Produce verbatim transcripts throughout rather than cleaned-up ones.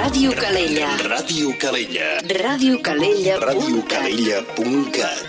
Ràdio Calella. Ràdio Calella. Ràdio Calella. Ràdio Calella punt cat.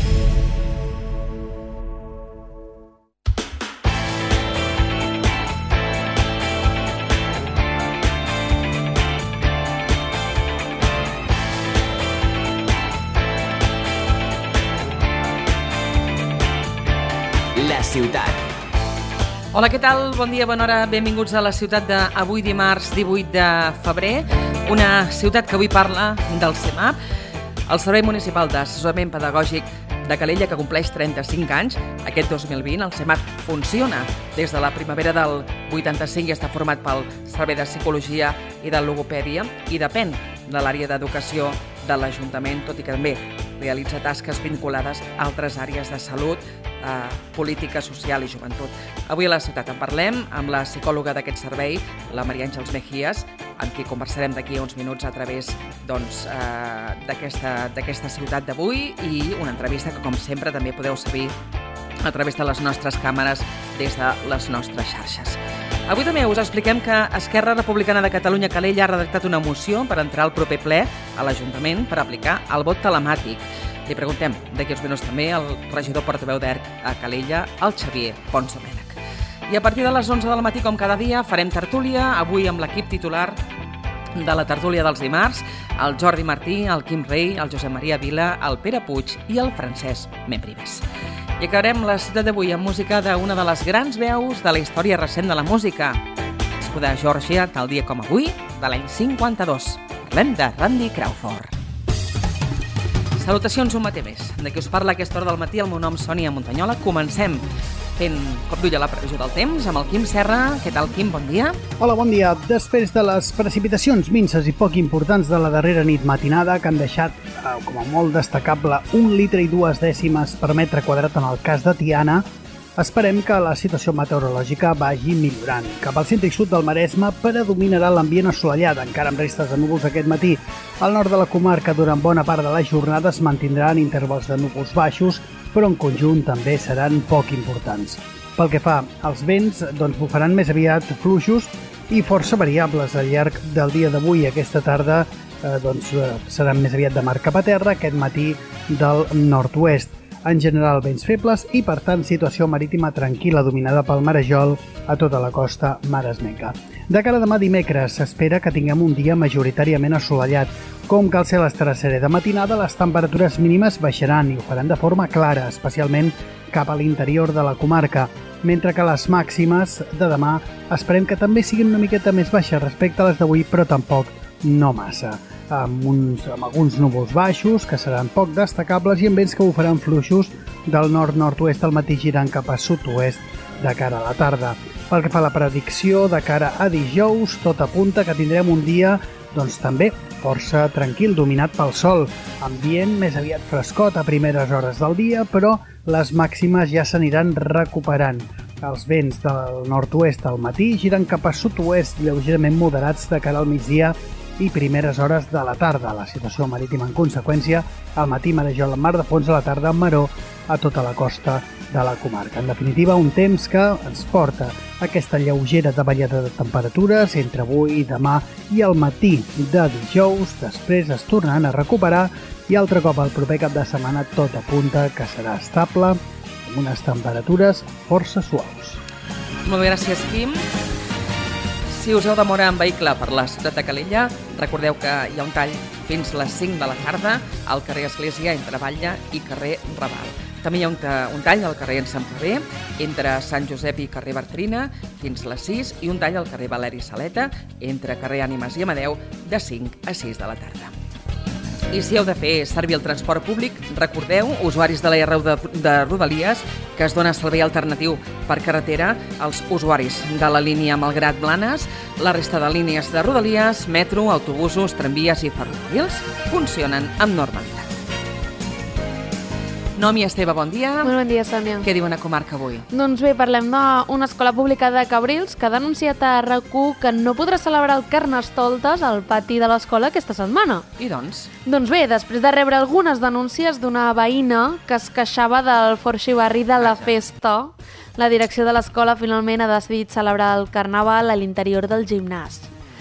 La ciutat. Hola, què tal? Bon dia, bona hora. Benvinguts a la ciutat d'avui dimarts divuit de febrer. Una ciutat que avui parla del CEMAP, el Servei Municipal d'Assessorament Pedagògic de Calella, que compleix trenta-cinc anys. Aquest dos mil vint el CEMAP funciona des de la primavera del vuitanta-cinc i està format pel Servei de Psicologia i de Logopèdia i depèn de l'àrea d'educació de l'Ajuntament, tot i que també realitza tasques vinculades a altres àrees de salut, eh, política social i joventut. Avui a la ciutat en parlem amb la psicòloga d'aquest servei, la Maria Àngels Mejías, amb qui conversarem d'aquí a uns minuts a través doncs, eh, d'aquesta d'aquesta ciutat d'avui, i una entrevista que, com sempre, també podeu seguir a través de les nostres càmeres des de les nostres xarxes. Avui també us expliquem que Esquerra Republicana de Catalunya Calella ha redactat una moció per entrar al proper ple a l'Ajuntament per aplicar el vot telemàtic. Li preguntem d'aquí uns minuts també al regidor portaveu d'E R C a Calella, el Xavier Pons de Mènec. I a partir de les onze del matí, com cada dia, farem tertúlia, avui amb l'equip titular de la tertúlia dels dimarts, el Jordi Martí, el Quim Rei, el Josep Maria Vila, el Pere Puig i el Francesc Membrives. I acabarem la ciutat d'avui amb música d'una de les grans veus de la història recent de la música, nascuda a Geòrgia tal dia com avui, de l'any cinquanta-dos. Parlem de Randy Crawford. Salutacions, un matí més. De qui us parla a aquesta hora del matí, el meu nom és Sònia Montanyola. Comencem fent cop d'ull a la previsió del temps amb el Quim Serra. Què tal, Quim? Bon dia. Hola, bon dia. Després de les precipitacions minces i poc importants de la darrera nit matinada, que han deixat eh, com a molt destacable un litre i dues dècimes per metre quadrat en el cas de Tiana, esperem que la situació meteorològica vagi millorant. Cap al centre i sud del Maresme predominarà l'ambient assolellat, encara amb restes de núvols aquest matí. Al nord de la comarca, durant bona part de la jornada, es mantindran intervals de núvols baixos, però en conjunt també seran poc importants. Pel que fa als vents, doncs bufaran més aviat fluixos i força variables al llarg del dia d'avui. Aquesta tarda eh, doncs, seran més aviat de mar cap a terra, aquest matí del nord-oest. En general, vents febles i, per tant, situació marítima tranquil·la dominada pel marejol a tota la costa maresmenca. De cara a demà dimecres, s'espera que tinguem un dia majoritàriament assolellat. Com que el cel estarà serè de matinada, les temperatures mínimes baixaran i ho faran de forma clara, especialment cap a l'interior de la comarca, mentre que les màximes de demà esperem que també siguin una miqueta més baixes respecte a les d'avui, però tampoc no massa. Amb, uns, amb alguns núvols baixos, que seran poc destacables, i amb vents que bufaran fluixos del nord-nord-oest al matí girant cap a sud-oest de cara a la tarda. Pel que fa a la predicció de cara a dijous, tot apunta que tindrem un dia doncs també força tranquil, dominat pel sol, ambient més aviat frescot a primeres hores del dia, però les màximes ja s'aniran recuperant. Els vents del nord-oest al matí giren cap a sud-oest, lleugerament moderats de cara al migdia i primeres hores de la tarda. La situació marítima en conseqüència, al matí marejol en mar de fons, a la tarda en maró a tota la costa de la comarca. En definitiva, un temps que ens porta aquesta lleugera davallada de temperatures entre avui i demà i el matí de dijous. Després es tornaran a recuperar i altre cop el proper cap de setmana tot apunta que serà estable amb unes temperatures força suaus. Molt bé, gràcies, Quim. Si us heu de moure en vehicle per la ciutat de Calella, recordeu que hi ha un tall fins les cinc de la tarda al carrer Església entre Batlle i carrer Raval. També hi ha un, un tall al carrer en Sant Claver entre Sant Josep i carrer Bartrina fins les sis i un tall al carrer Valeri Saleta entre carrer Ànimes i Amadeu de cinc a sis de la tarda. I si heu de fer servir el transport públic, recordeu, usuaris de la R de, de Rodalies, que es dona servei alternatiu per carretera als usuaris de la línia Malgrat-Blanes. La resta de línies de Rodalies, metro, autobusos, tramvies i ferrocarrils funcionen amb normalitat. Nomi Esteve, bon dia. Molt bon dia, Sònia. Què diu una comarca avui? Doncs bé, parlem d'una escola pública de Cabrils que ha denunciat a R Q que no podrà celebrar el Carnestoltes al pati de l'escola aquesta setmana. I doncs? Doncs bé, després de rebre algunes denúncies d'una veïna que es queixava del forxibarri de la festa, la direcció de l'escola finalment ha decidit celebrar el Carnaval a l'interior del gimnàs.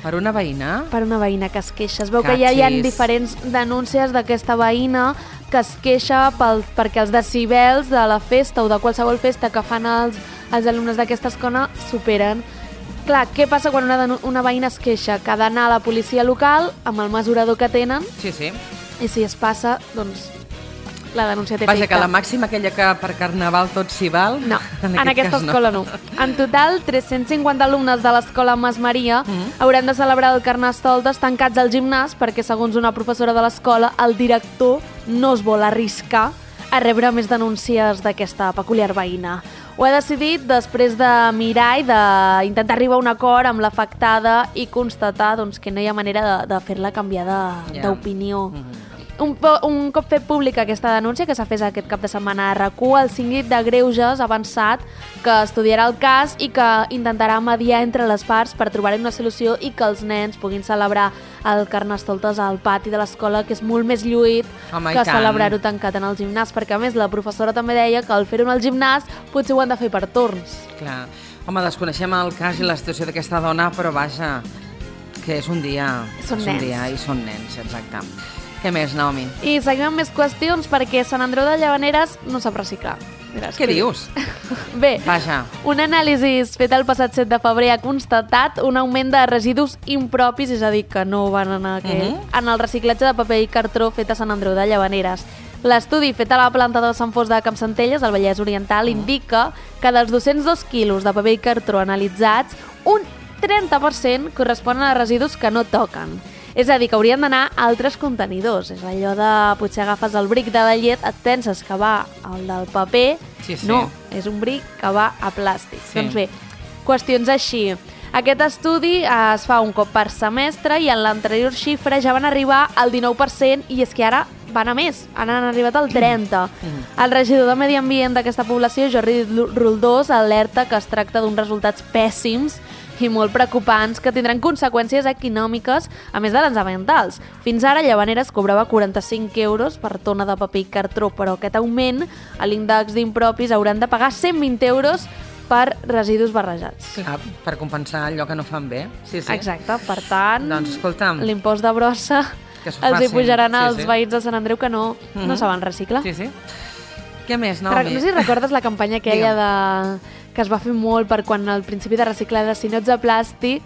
Per una veïna? Per una veïna que es queixa. Es veu que ja hi ha diferents denúncies d'aquesta veïna que es queixa pel, perquè els decibels de la festa o de qualsevol festa que fan els, els alumnes d'aquesta escola superen. Clar, què passa quan una, una veïna es queixa? Que ha d'anar a la policia local amb el mesurador que tenen. Sí, sí. I si es passa, doncs la denúncia té Vaja, efecte. que la màxima aquella que per Carnaval tot s'hi val... No, en, en aquesta cas, escola no. no. En total, tres-cents cinquanta alumnes de l'escola Mas Maria Mm. hauran de celebrar el Carnestoltes tancats al gimnàs perquè, segons una professora de l'escola, el director no es vol arriscar a rebre més denúncies d'aquesta peculiar veïna. Ho ha decidit després de mirar i d'intentar arribar a un acord amb l'afectada i constatar doncs, que no hi ha manera de, de fer-la canviar de- Ja. d'opinió. Mhm. Un, po- un cop fet pública aquesta denúncia, que s'ha fet aquest cap de setmana a R Q, el síndic de Greuges ha avançat que estudiarà el cas i que intentarà mediar entre les parts per trobar-hi una solució i que els nens puguin celebrar el Carnestoltes al pati de l'escola, que és molt més lluït Home, i que tant. celebrar-ho tancat en el gimnàs, perquè a més la professora també deia que al fer-ho en el gimnàs potser ho han de fer per torns. Clar. Home, desconeixem el cas i la situació d'aquesta dona, però vaja, que és un dia... Són és un nens. dia i són nens, exacte. Què més, Naomi? I seguim amb més qüestions perquè Sant Andreu de Llavaneres no sap reciclar. Mira, Què dius? Bé, Vaja. un anàlisi fet el passat set de febrer ha constatat un augment de residus impropis, és a dir, que no van en, aquell, Mhm. en el reciclatge de paper i cartró fet a Sant Andreu de Llavaneres. L'estudi fet a la planta de Sant Fost de Campsentelles, al Vallès Oriental, indica que dels dos-cents dos quilos de paper i cartró analitzats, un trenta per cent corresponen a residus que no toquen. És a dir, que haurien d'anar a altres contenidors. És allò de, potser agafes el bric de la llet, et penses que va al del paper. Sí, sí. No, és un bric que va a plàstic. Sí. Doncs bé, qüestions així. Aquest estudi eh, es fa un cop per semestre i en l'anterior xifra ja van arribar al dinou per cent i és que ara van a més, han arribat al trenta per cent. El regidor de Medi Ambient d'aquesta població, Jordi Roldós, alerta que es tracta d'uns resultats pèssims i molt preocupants que tindran conseqüències econòmiques a més de les ambientals. Fins ara Llavaneres cobrava quaranta-cinc euros per tona de paper i cartró, però aquest augment a l'índex d'impropis hauran de pagar cent vint euros per residus barrejats. Clar, per compensar allò que no fan bé. Sí, sí. Exacte, per tant, Doncs, escolta'm, l'impost de brossa que s'ho els hi facin. pujaran Sí, als sí. veïns de Sant Andreu que no, no Mhm. saben reciclar. Sí, sí. Què més, Re- Naomi? No sé si recordes la campanya aquella de... que es va fer molt per quan al principi de reciclar de si no ets de plàstic,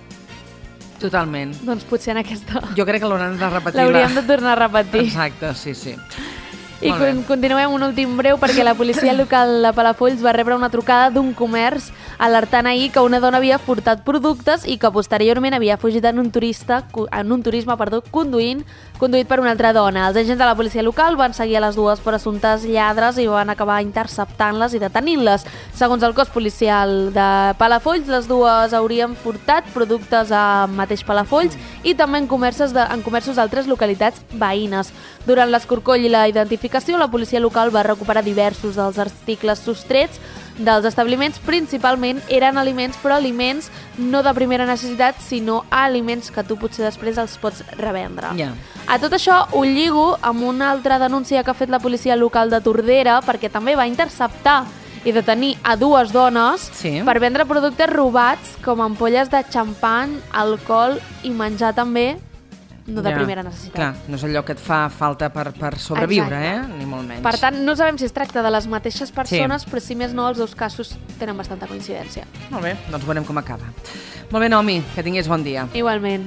Totalment. doncs potser en aquesta Jo crec que l'hauran de repetir. l'hauríem de tornar a repetir. Exacte, sí, sí. I Molt bé. con continuem un últim breu perquè la policia local de Palafolls va rebre una trucada d'un comerç alertant ahir que una dona havia furtat productes i que posteriorment havia fugit en un turista en un turisme perdó, conduint conduït per una altra dona. Els agents de la policia local van seguir a les dues presumptes lladres i van acabar interceptant-les i detenint-les. Segons el cos policial de Palafolls, les dues haurien furtat productes a mateix Palafolls i també en comerços de- en comerços d'altres localitats veïnes. Durant l'escorcoll i la identificació, la policia local va recuperar diversos dels articles sostrets dels establiments. Principalment eren aliments, però aliments no de primera necessitat, sinó aliments que tu potser després els pots revendre. Ja. A tot això ho lligo amb una altra denúncia que ha fet la policia local de Tordera, perquè també va interceptar i detenir a dues dones Sí. per vendre productes robats com ampolles de xampany, alcohol i menjar també no de Ja. primera necessitat. Clar, no és allò que et fa falta per, per sobreviure, Exacte. eh? Ni molt menys. Per tant, no sabem si es tracta de les mateixes persones, sí. però si més no, els dos casos tenen bastanta coincidència. Molt bé, doncs veurem com acaba. Molt bé, Naomi, que tinguis bon dia. Igualment.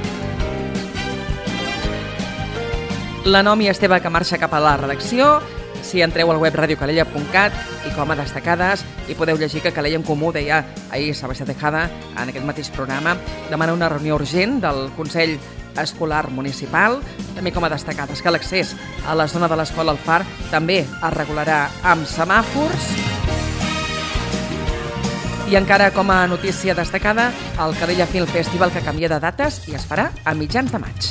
La Naomi Esteve, que marxa cap a la redacció. Si entreu al web radio calella punt cat i com a destacades hi podeu llegir que Calella en Comú deia ahir Sebastià Tejada en aquest mateix programa demana una reunió urgent del Consell Escolar Municipal, també com a destacades que l'accés a la zona de l'escola al Far també es regularà amb semàfors. I encara com a notícia destacada, el Calella Film Festival que canvia de dates i es farà a mitjans de maig.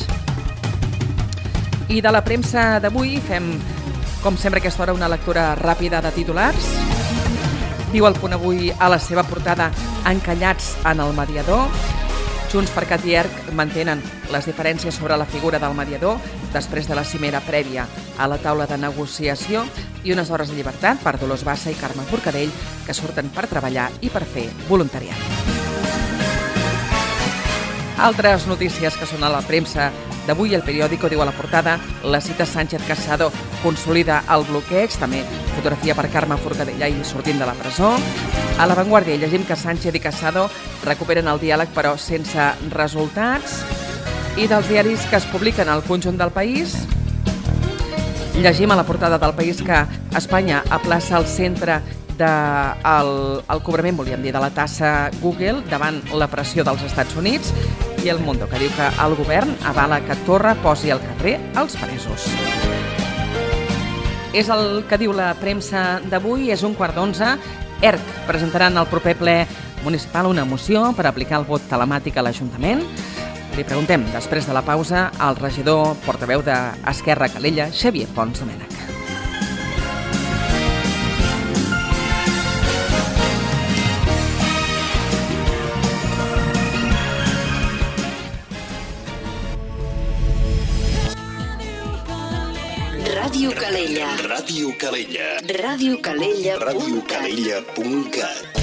I de la premsa d'avui fem, com sempre a aquesta hora, una lectura ràpida de titulars. Diu el Punt Avui a la seva portada encallats en el mediador. Junts per Cat i ERC mantenen les diferències sobre la figura del mediador després de la cimera prèvia a la taula de negociació i unes hores de llibertat per Dolors Bassa i Carme Forcadell que surten per treballar i per fer voluntariat. Altres notícies que són a la premsa d'avui, el periòdico diu a la portada la cita Sánchez Casado consolida el bloqueig, també fotografia per Carme Forcadell i sortint de la presó. A La Vanguardia llegim que Sánchez i Casado recuperen el diàleg però sense resultats. I dels diaris que es publiquen al conjunt del país, llegim a la portada del País que Espanya aplaça el centre del el cobrament, volíem dir, de la tassa Google davant la pressió dels Estats Units, i El Mundo, que diu que el govern avala que Torra posi al carrer els presos. És el que diu la premsa d'avui, és un quart d'onze. E R C presentaran al proper ple municipal una moció per aplicar el vot telemàtic a l'Ajuntament. Li preguntem, després de la pausa, al regidor portaveu d'Esquerra Calella, Xavier Pons Domènech. Ràdio Calella. Ràdio Calella. Ràdio Calella. Ràdio Calella punt cat.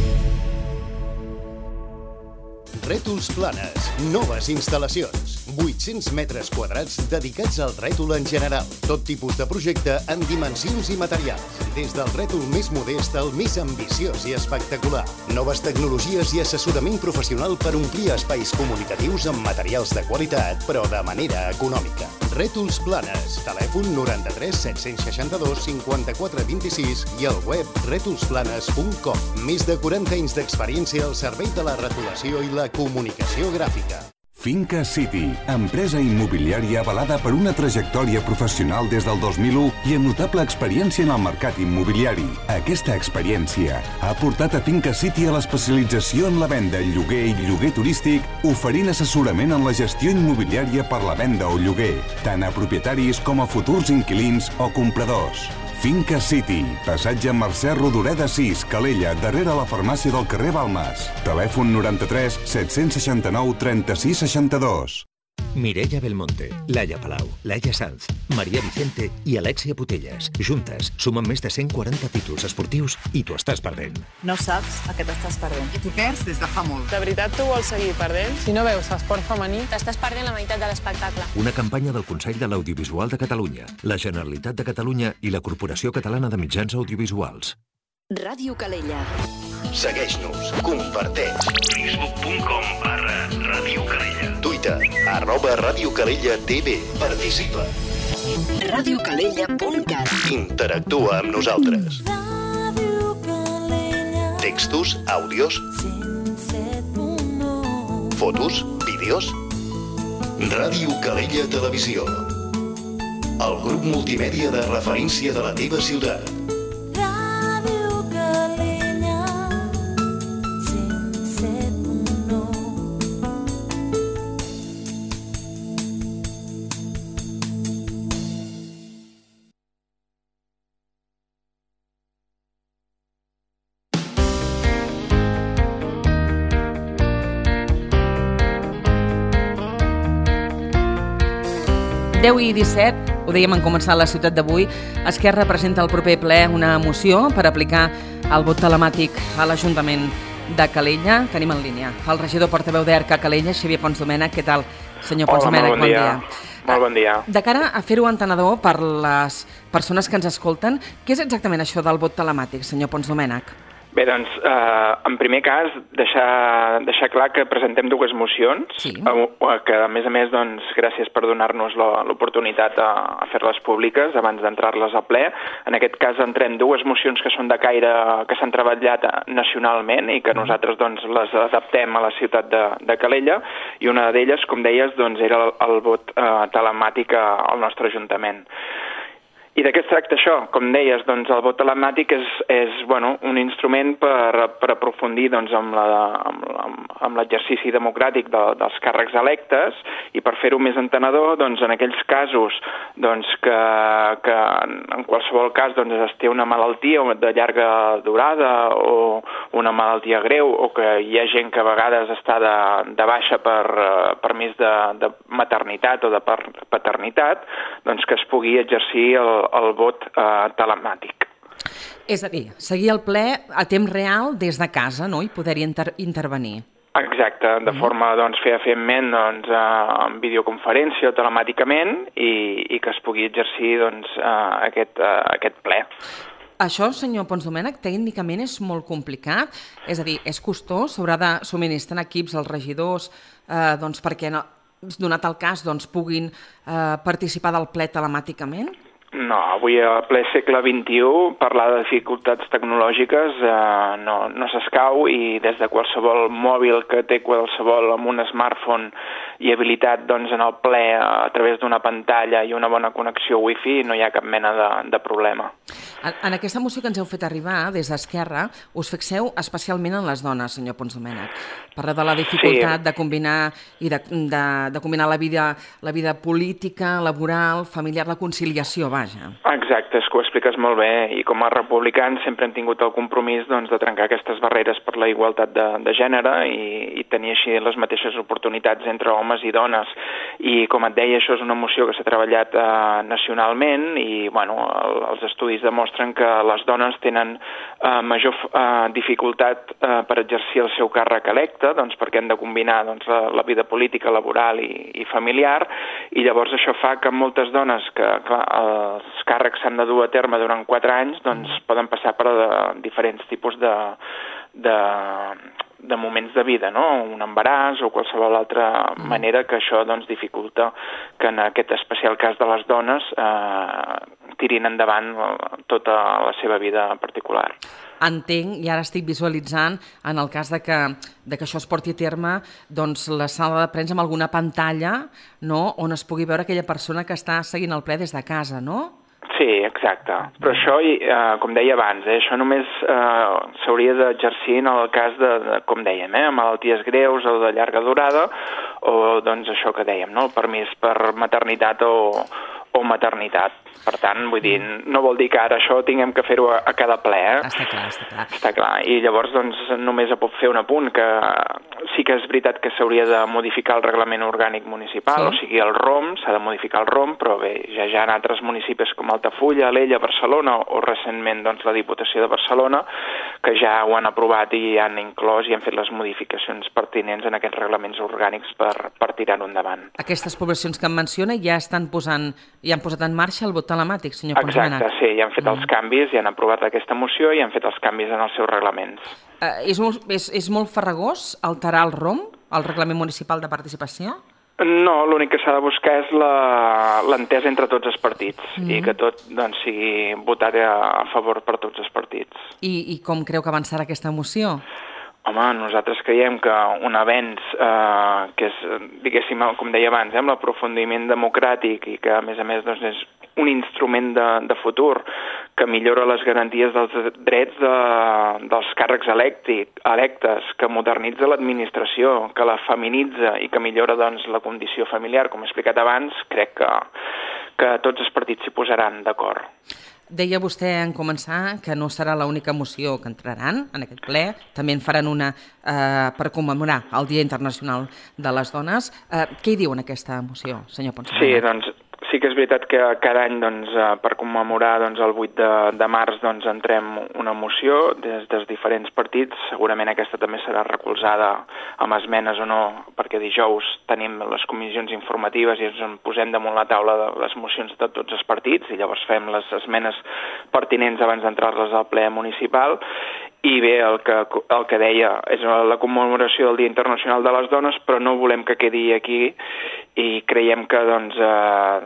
Rètols Planes, noves instal·lacions. vuit-cents metres quadrats dedicats al rètol en general. Tot tipus de projecte en dimensions i materials. Des del rètol més modest al més ambiciós i espectacular. Noves tecnologies i assessorament professional per omplir espais comunicatius amb materials de qualitat, però de manera econòmica. Rètols Planes. Telèfon noranta-tres set-cents seixanta-dos cinquanta-quatre vint-i-sis i al web rètols planes punt com. Més de quaranta anys d'experiència al servei de la retolació i la comunicació gràfica. Finca City, empresa immobiliària avalada per una trajectòria professional des del dos mil u i amb notable experiència en el mercat immobiliari. Aquesta experiència ha portat a Finca City a l'especialització en la venda, lloguer i lloguer turístic, oferint assessorament en la gestió immobiliària per la venda o lloguer, tant a propietaris com a futurs inquilins o compradors. Finca City, passatge Mercè Rodoreda sis, Calella, darrere la farmàcia del carrer Balmes. Telèfon noranta-tres set-cents seixanta-nou trenta-sis seixanta-dos. Mireia Belmonte, Laia Palau, Laia Sanz, Maria Vicente i Alexia Putelles. Juntes, sumen més de cent quaranta títols esportius i t'ho estàs perdent. No saps a què t'estàs perdent. I t'ho perds des de fa molt. De veritat tu vols seguir perdent? Si no veus esport femení, t'estàs perdent la meitat de l'espectacle. Una campanya del Consell de l'Audiovisual de Catalunya, la Generalitat de Catalunya i la Corporació Catalana de Mitjans Audiovisuals. Ràdio Calella. Segueix-nos, comparteix. facebook punt com barra Ràdio Calella. Twitter, arroba Ràdio Calella T V. Participa. Ràdio Calella punt cat. Interactua amb nosaltres. Textos, àudios, fotos, vídeos. Ràdio Calella Televisió. El grup multimèdia de referència de la teva ciutat. deu i disset, ho dèiem en començar la ciutat d'avui, Esquerra presenta al proper ple una moció per aplicar el vot telemàtic a l'Ajuntament de Calella. Tenim en línia el regidor portaveu d'E R C a Calella, Xavier Pons Domènech. Què tal, senyor Pons Domènech? Bon dia. Molt bon dia. De cara a fer-ho entenedor per les persones que ens escolten, què és exactament això del vot telemàtic, senyor Pons Domènech? Bé, doncs, eh, en primer cas, deixar, deixar clar que presentem dues mocions, sí. eh, que a més a més, doncs, gràcies per donar-nos l'oportunitat a, a fer-les públiques abans d'entrar-les a ple. En aquest cas entrem dues mocions que són de caire, que s'han treballat nacionalment i que nosaltres doncs, les adaptem a la ciutat de, de Calella, i una d'elles, com deies, doncs, era el, el vot eh, telemàtic al nostre Ajuntament. I de què es tracta això? Com deies, doncs, el vot telemàtic és, és bueno, un instrument per, per aprofundir doncs, amb l'exercici democràtic de, dels càrrecs electes i per fer-ho més entenedor doncs, en aquells casos doncs, que, que en qualsevol cas doncs, es té una malaltia de llarga durada o una malaltia greu o que hi ha gent que a vegades està de, de baixa per uh, permís de, de maternitat o de paternitat, doncs que es pugui exercir el el vot eh, telemàtic. És a dir, seguir el ple a temps real des de casa, no?, i poder-hi inter intervenir. Exacte, de forma doncs, fefaentment doncs, eh, en videoconferència o telemàticament i, i que es pugui exercir doncs, eh, aquest, eh, aquest ple. Això, senyor Pons Domènech, tècnicament és molt complicat, és a dir, és costós, s'haurà de subministrar equips als regidors eh, doncs, perquè, no, donat el cas, doncs, puguin eh, participar del ple telemàticament? No, avui a ple segle vint-i-u parlar de dificultats tecnològiques eh, no, no s'escau i des de qualsevol mòbil que té qualsevol amb un smartphone i habilitat doncs, en el ple a través d'una pantalla i una bona connexió wifi no hi ha cap mena de, de problema. En, en aquesta moció que ens heu fet arribar des d'Esquerra us fixeu especialment en les dones, senyor Pons Domènech. Parla de la dificultat sí. de combinar i de, de, de combinar la vida, la vida política, laboral, familiar, la conciliació, va. Vaja. Exacte, és que ho expliques molt bé i com a republicans sempre hem tingut el compromís doncs, de trencar aquestes barreres per la igualtat de, de gènere i, i tenir així les mateixes oportunitats entre homes i dones. I com et deia, això és una moció que s'ha treballat eh, nacionalment i bueno, el, els estudis demostren que les dones tenen eh, major eh, dificultat eh, per exercir el seu càrrec electe doncs, perquè han de combinar doncs, la, la vida política, laboral i, i familiar i llavors això fa que moltes dones que clar, el els càrrecs s'han de dur a terme durant quatre anys, doncs poden passar per de, diferents tipus de, de, de moments de vida, no? Un embaràs o qualsevol altra manera que això doncs, dificulta que en aquest especial cas de les dones eh, tirin endavant tota la seva vida particular. Entenc, i ara estic visualitzant, en el cas de que, de que això es porti a terme, doncs la sala de premsa amb alguna pantalla, no?, on es pugui veure aquella persona que està seguint el ple des de casa, no? Sí, exacte. Però això, eh, com deia abans, eh, això només eh, s'hauria d'exercir en el cas de, de com dèiem, eh, malalties greus o de llarga durada, o doncs això que dèiem, no?, el permís per maternitat o, o maternitat. Per tant, vull dir, no vol dir que ara això tinguem que fer-ho a, a cada ple, eh? Està clar, està clar. Està clar. I llavors, doncs, només puc fer un apunt, que sí que és veritat que s'hauria de modificar el reglament orgànic municipal, sí. O sigui, el R O M, s'ha de modificar el R O M, però bé, ja ja en altres municipis com Altafulla, Alella, Barcelona, o recentment, doncs, la Diputació de Barcelona, que ja ho han aprovat i han inclòs i han fet les modificacions pertinents en aquests reglaments orgànics per, per tirar-ho endavant. Aquestes poblacions que em menciona ja estan posant, ja han posat en marxa el vot telemàtic, senyor Pons Domènech. Exacte, sí, ja han fet mm. els canvis, ja han aprovat aquesta moció i han fet els canvis en els seus reglaments. Uh, és, molt, és, és molt farragós alterar el R O M, el Reglament Municipal de Participació? No, l'únic que s'ha de buscar és l'entesa entre tots els partits mm. i que tot doncs, sigui votat a, a favor per tots els partits. I, I com creu que avançarà aquesta moció? Home, nosaltres creiem que un avenç eh, que és, diguéssim, com deia abans, eh, amb l'aprofundiment democràtic i que, a més a més, doncs, és un instrument de, de futur que millora les garanties dels drets de, dels càrrecs electic, electes, que modernitza l'administració, que la feminitza i que millora doncs, la condició familiar, com he explicat abans, crec que, que tots els partits s'hi posaran d'acord. Deia vostè en començar que no serà l'única moció que entraran en aquest ple, també en faran una eh, per commemorar el Dia Internacional de les Dones. Eh, què hi diu en aquesta moció, senyor Pons Domènech? Sí, doncs sí que és veritat que cada any doncs, per commemorar doncs, el vuit de, de març doncs, entrem una moció des dels diferents partits. Segurament aquesta també serà recolzada amb esmenes o no, perquè dijous tenim les comissions informatives i ens posem damunt la taula de les mocions de tots els partits i llavors fem les esmenes pertinents abans d'entrar-les al ple municipal. I bé, el que, el que deia és la commemoració del Dia Internacional de les Dones, però no volem que quedi aquí i creiem que doncs, eh,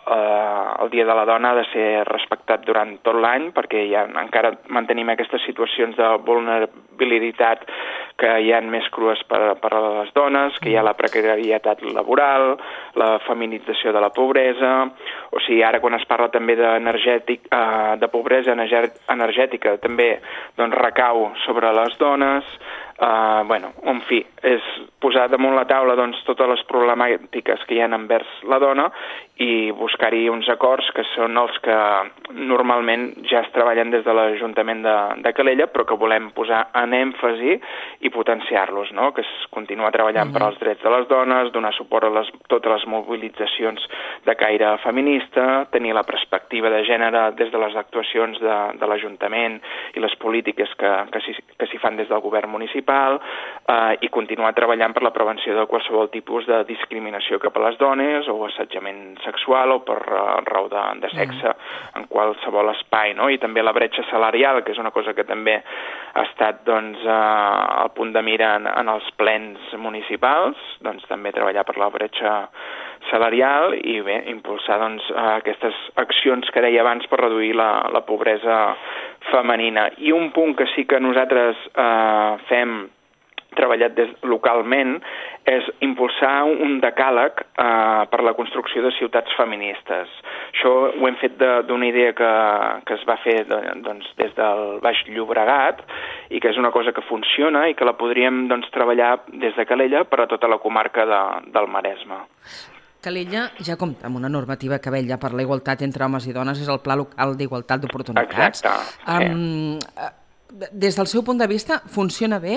eh, el Dia de la Dona ha de ser respectat durant tot l'any perquè ja encara mantenim aquestes situacions de vulnerabilitat que hi ha més crues per, per a les dones, que hi ha la precarietat laboral, la feminització de la pobresa, o sigui, ara quan es parla també d'energètic, eh, de pobresa energètica, també doncs, recau sobre les dones. Uh, bueno, en fi, és posar damunt la taula doncs, totes les problemàtiques que hi ha envers la dona i buscar-hi uns acords que són els que normalment ja es treballen des de l'Ajuntament de, de Calella, però que volem posar en èmfasi i potenciar-los, no? Que es continua treballant mm-hmm. per als drets de les dones, donar suport a les, totes les mobilitzacions de caire feminista, tenir la perspectiva de gènere des de les actuacions de, de l'Ajuntament i les polítiques que, que s'hi que s'hi fan des del govern municipal, municipal eh, i continuar treballant per la prevenció de qualsevol tipus de discriminació cap a les dones o assetjament sexual o per uh, raó de, de sexe mm. en qualsevol espai, no? I també la bretxa salarial, que és una cosa que també ha estat doncs, uh, al punt de mira en, en els plens municipals, doncs també treballar per la bretxa salarial i bé, impulsar doncs, aquestes accions que deia abans per reduir la, la pobresa femenina. I un punt que sí que nosaltres eh, fem treballat des, localment és impulsar un decàleg eh, per la construcció de ciutats feministes. Això ho hem fet d'una idea que, que es va fer de, doncs, des del Baix Llobregat i que és una cosa que funciona i que la podríem doncs, treballar des de Calella per a tota la comarca de, del Maresme. Calella ja compta amb una normativa que vetlla per la igualtat entre homes i dones, és el Pla Local d'Igualtat d'Oportunitats. Exacte. Sí. Um, des del seu punt de vista, funciona bé?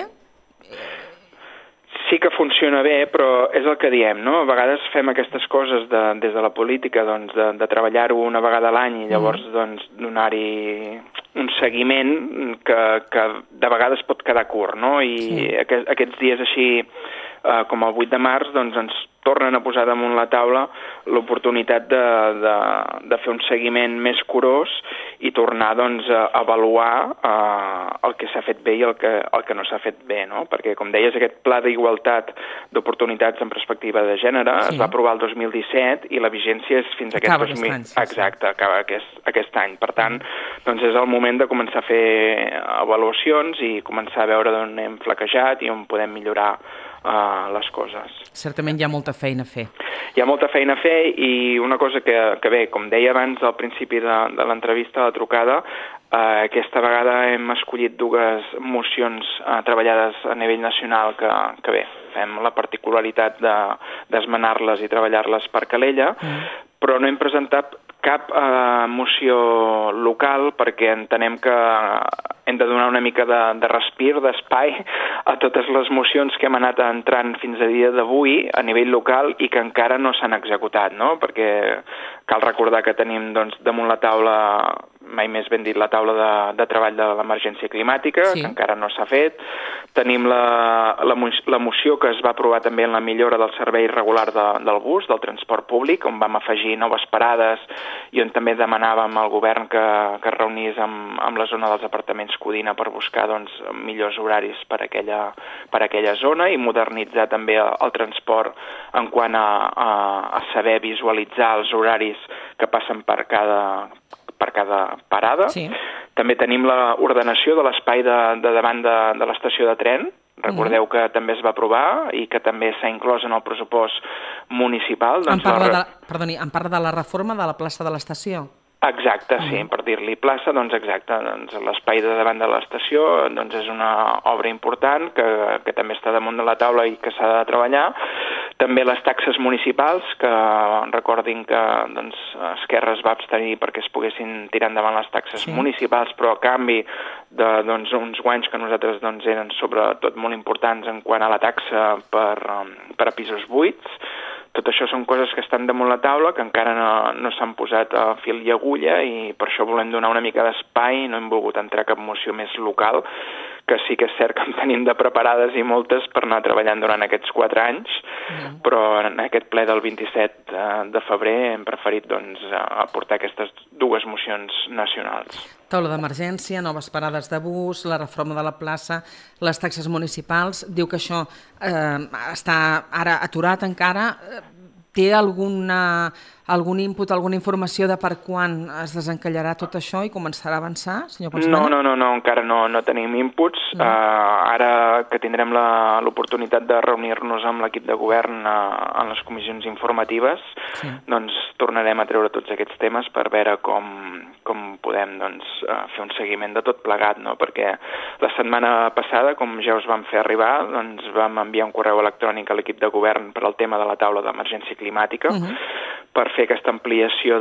Sí que funciona bé, però és el que diem, no? A vegades fem aquestes coses de, des de la política, doncs, de, de treballar-ho una vegada a l'any i llavors mm. doncs, donar-hi un seguiment que, que de vegades pot quedar curt, no? I sí. aquest, aquests dies així, eh, com el vuit de març, doncs ens tornen a posar damunt la taula l'oportunitat de, de, de fer un seguiment més curós i tornar doncs, a avaluar eh, el que s'ha fet bé i el que, el que no s'ha fet bé, no? Perquè, com deies, aquest pla d'igualtat d'oportunitats en perspectiva de gènere sí. es va aprovar el dos mil disset i la vigència és fins aquest acaba dos mil... Aquest any, sí, Exacte, acaba aquest, aquest any. Per tant, doncs és el moment de començar a fer avaluacions i començar a veure d'on hem flaquejat i on podem millorar Uh, les coses. Certament hi ha molta feina a fer. Hi ha molta feina a fer i una cosa que, que bé, com deia abans al principi de, de l'entrevista, de la trucada, uh, aquesta vegada hem escollit dues mocions uh, treballades a nivell nacional que, que bé, fem la particularitat d'esmenar-les de, i treballar-les per Calella, mm. però no hem presentat cap eh, moció local perquè entenem que hem de donar una mica de, de respir, d'espai a totes les mocions que hem anat entrant fins a dia d'avui a nivell local i que encara no s'han executat, no? Perquè cal recordar que tenim doncs, damunt la taula, mai més ben dit, la taula de, de treball de l'emergència climàtica, sí. que encara no s'ha fet. Tenim la, la, la moció que es va aprovar també en la millora del servei regular de, del bus, del transport públic, on vam afegir noves parades i on també demanàvem al govern que, que es reunís amb, amb la zona dels apartaments Codina per buscar doncs, millors horaris per aquella, per aquella zona i modernitzar també el, el transport en quant a, a, a saber visualitzar els horaris que passen per cada, per cada parada. Sí. També tenim l'ordenació de l'espai de, de davant de, de l'estació de tren. Recordeu mm. que també es va aprovar i que també s'ha inclòs en el pressupost municipal. Doncs em, parla la... de, perdoni, em parla de la reforma de la plaça de l'estació? Exacte, sí, per dir-li plaça, doncs exacte, doncs l'espai de davant de l'estació doncs és una obra important que, que també està damunt de la taula i que s'ha de treballar. També les taxes municipals, que recordin que doncs, Esquerra es va abstenir perquè es poguessin tirar endavant les taxes sí. municipals, però a canvi de doncs, uns guanys que nosaltres doncs, eren sobretot molt importants en quant a la taxa per, per a pisos buits. Tot això són coses que estan damunt la taula, que encara no, no s'han posat a fil i agulla i per això volem donar una mica d'espai i no hem volgut entrar cap moció més local, que sí que és cert que en tenim de preparades i moltes per anar treballant durant aquests quatre anys, mm. però en aquest ple del vint-i-set de febrer hem preferit doncs, aportar aquestes dues mocions nacionals. Taula d'emergència, noves parades de bus, la reforma de la plaça, les taxes municipals. Diu que això eh, està ara aturat encara. Té alguna, algun input, alguna informació de per quan es desencallarà tot això i començarà a avançar, senyor Ponsmana? No, no, no, no, encara no, no tenim inputs. No. Uh, ara que tindrem l'oportunitat de reunir-nos amb l'equip de govern uh, en les comissions informatives, sí. doncs tornarem a treure tots aquests temes per veure com, com podem doncs, uh, fer un seguiment de tot plegat, no? Perquè la setmana passada, com ja us vam fer arribar, doncs vam enviar un correu electrònic a l'equip de govern per al tema de la taula d'emergència climàtica, uh-huh. per fer aquesta ampliació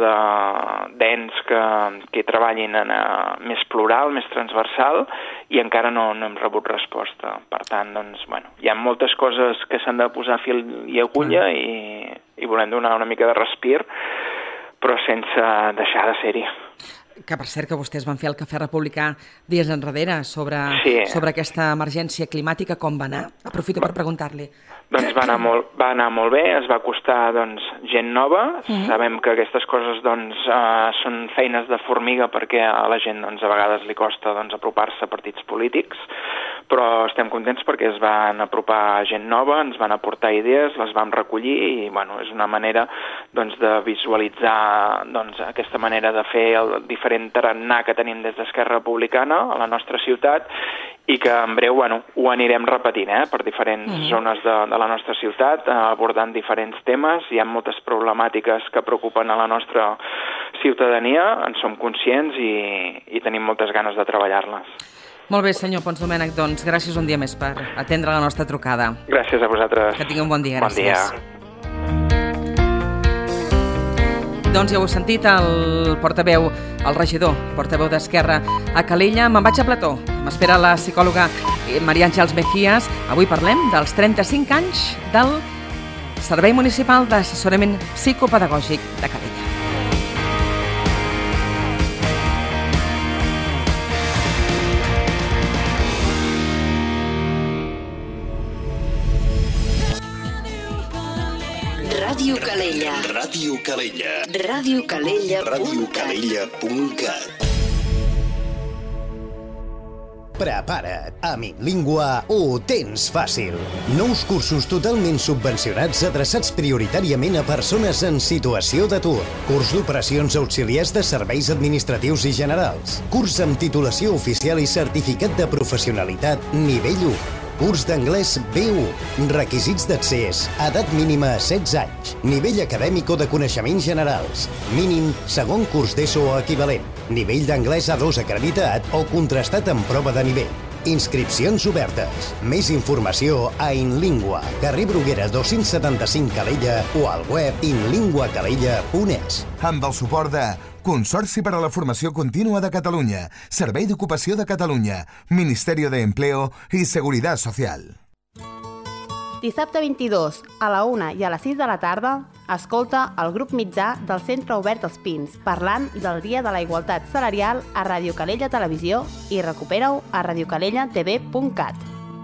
d'ens que, que treballin en, uh, més plural, més transversal, i encara no, no hem rebut resposta. Per tant, doncs, bueno, hi ha moltes coses que s'han de posar fil i agulla uh-huh. i, i volem donar una mica de respir, però sense deixar de ser-hi. Que, per cert, que vostès van fer el Cafè Republicà dies enrere sobre, sí. sobre aquesta emergència climàtica, com va anar? Aprofito per preguntar-li. Doncs va anar molt, va anar molt bé, es va acostar doncs, gent nova. Mm. Sabem que aquestes coses doncs, uh, són feines de formiga perquè a la gent doncs, a vegades li costa doncs, apropar-se a partits polítics, però estem contents perquè es van apropar gent nova, ens van aportar idees, les vam recollir i bueno, és una manera doncs, de visualitzar doncs, aquesta manera de fer el diferent tarannà que tenim des d'Esquerra Republicana a la nostra ciutat i que en breu bueno, ho anirem repetint eh, per diferents mm. zones de, de la nostra ciutat, eh, abordant diferents temes. Hi ha moltes problemàtiques que preocupen a la nostra ciutadania, en som conscients i, i tenim moltes ganes de treballar-les. Molt bé, senyor Pons Domènech, doncs gràcies un dia més per atendre la nostra trucada. Gràcies a vosaltres. Que tingui un bon dia, gràcies. Bon dia. Doncs ja ho heu sentit, el portaveu, el regidor, portaveu d'Esquerra a Calella. Me'n vaig a Plató. M'espera la psicòloga Maria Àngels Mejías. Avui parlem dels trenta-cinc anys del Servei Municipal d'Assessorament Psicopedagògic de Calella. Ràdio Calella. Ràdio Calella. Ràdio Calella. Ràdio Calella punt cat. Prepara't, amb InLingua ho tens fàcil. Nous cursos totalment subvencionats adreçats prioritàriament a persones en situació d'atur. Curs d'operacions auxiliars de serveis administratius i generals. Curs amb titulació oficial i certificat de professionalitat nivell u. Curs d'anglès B u. Requisits d'accés. Edat mínima setze anys. Nivell acadèmic o de coneixements generals. Mínim segon curs d'ESO o equivalent. Nivell d'anglès A dos acreditat o contrastat en prova de nivell. Inscripcions obertes. Més informació a InLingua, carrer Bruguera dos-cents setanta-cinc Calella o al web inlingua calella punt es. Amb el suport de Consorci per a la Formació Contínua de Catalunya, Servei d'Ocupació de Catalunya, Ministerio de Empleo i Seguridad Social. Dissabte vint-i-dos, a la una i a les sis de la tarda, escolta el grup mitjà del Centre Obert Els Pins, parlant del Dia de la Igualtat Salarial a Ràdio Calella Televisió i recupera-ho a radiocalella t v punt cat.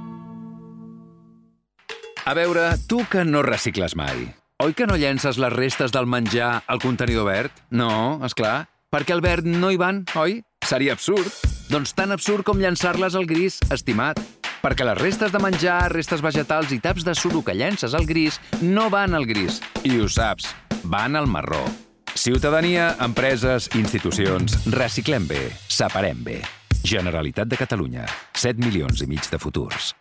A veure, tu que no recicles mai, oi que no llences les restes del menjar al contenidor verd? No, és clar, perquè al verd no hi van, oi? Seria absurd. Doncs tan absurd com llançar-les al gris, estimat. Perquè les restes de menjar, restes vegetals i taps de suro que llences al gris no van al gris. I ho saps, van al marró. Ciutadania, empreses, institucions, reciclem bé, separem bé. Generalitat de Catalunya, set milions i mig de futurs.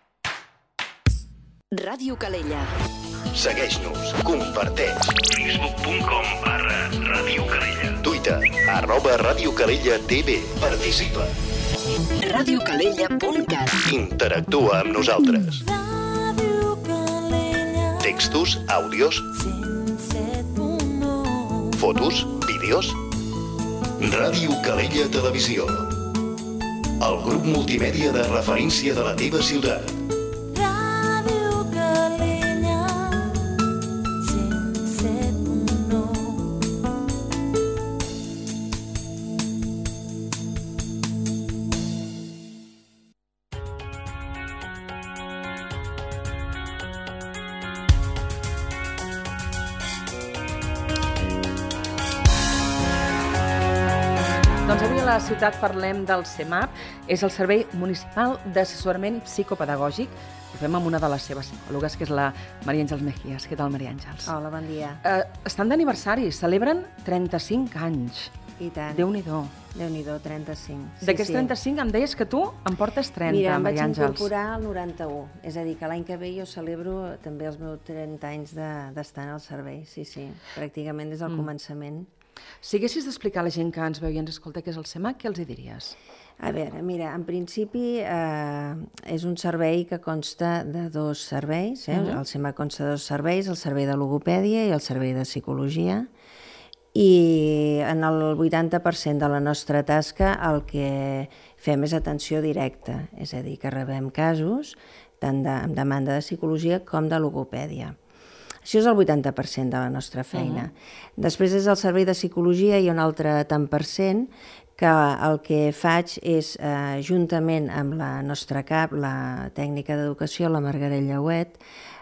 Ràdio Calella. Segueix-nos, comparteix. facebook punt com barra Ràdio Calella. Twitter, arroba Ràdio Calella T V. Participa. ràdio calella punt cat. Interactua amb nosaltres. Textos, àudios, fotos, vídeos. Ràdio Calella Televisió. El grup multimèdia de referència de la teva ciutat. Doncs avui a la ciutat parlem del CEMAP, és el Servei Municipal d'Assessorament Psicopedagògic. Ho fem amb una de les seves psicòlogues, que és la Maria Àngels Mejías. Què tal, Maria Àngels? Hola, bon dia. Eh, estan d'aniversari, celebren trenta-cinc anys. I tant. Déu-n'hi-do. Déu-n'hi-do, trenta-cinc. Sí, D'aquests sí. trenta-cinc em deies que tu em portes trenta, Mira, em vaig Maria Àngels. incorporar al noranta-u. És a dir, que l'any que ve jo celebro també els meus trenta anys d'estar en el servei. Sí, sí, pràcticament des del Mm. començament. Si haguessis d'explicar a la gent que ens veu i ens escolta què és el CEMAP, què els hi diries? A veure, mira, en principi eh, és un servei que consta de dos serveis. Eh? Mhm. El CEMAP consta de dos serveis, el servei de logopèdia i el servei de psicologia. I en el vuitanta per cent de la nostra tasca el que fem és atenció directa, és a dir, que rebem casos tant de, amb demanda de psicologia com de logopèdia. Això és el vuitanta per cent de la nostra feina. Uh-huh. Després, des del servei de psicologia, hi ha un altre tant per cent que el que faig és, eh, juntament amb la nostra cap, la tècnica d'educació, la Margaret Llauet,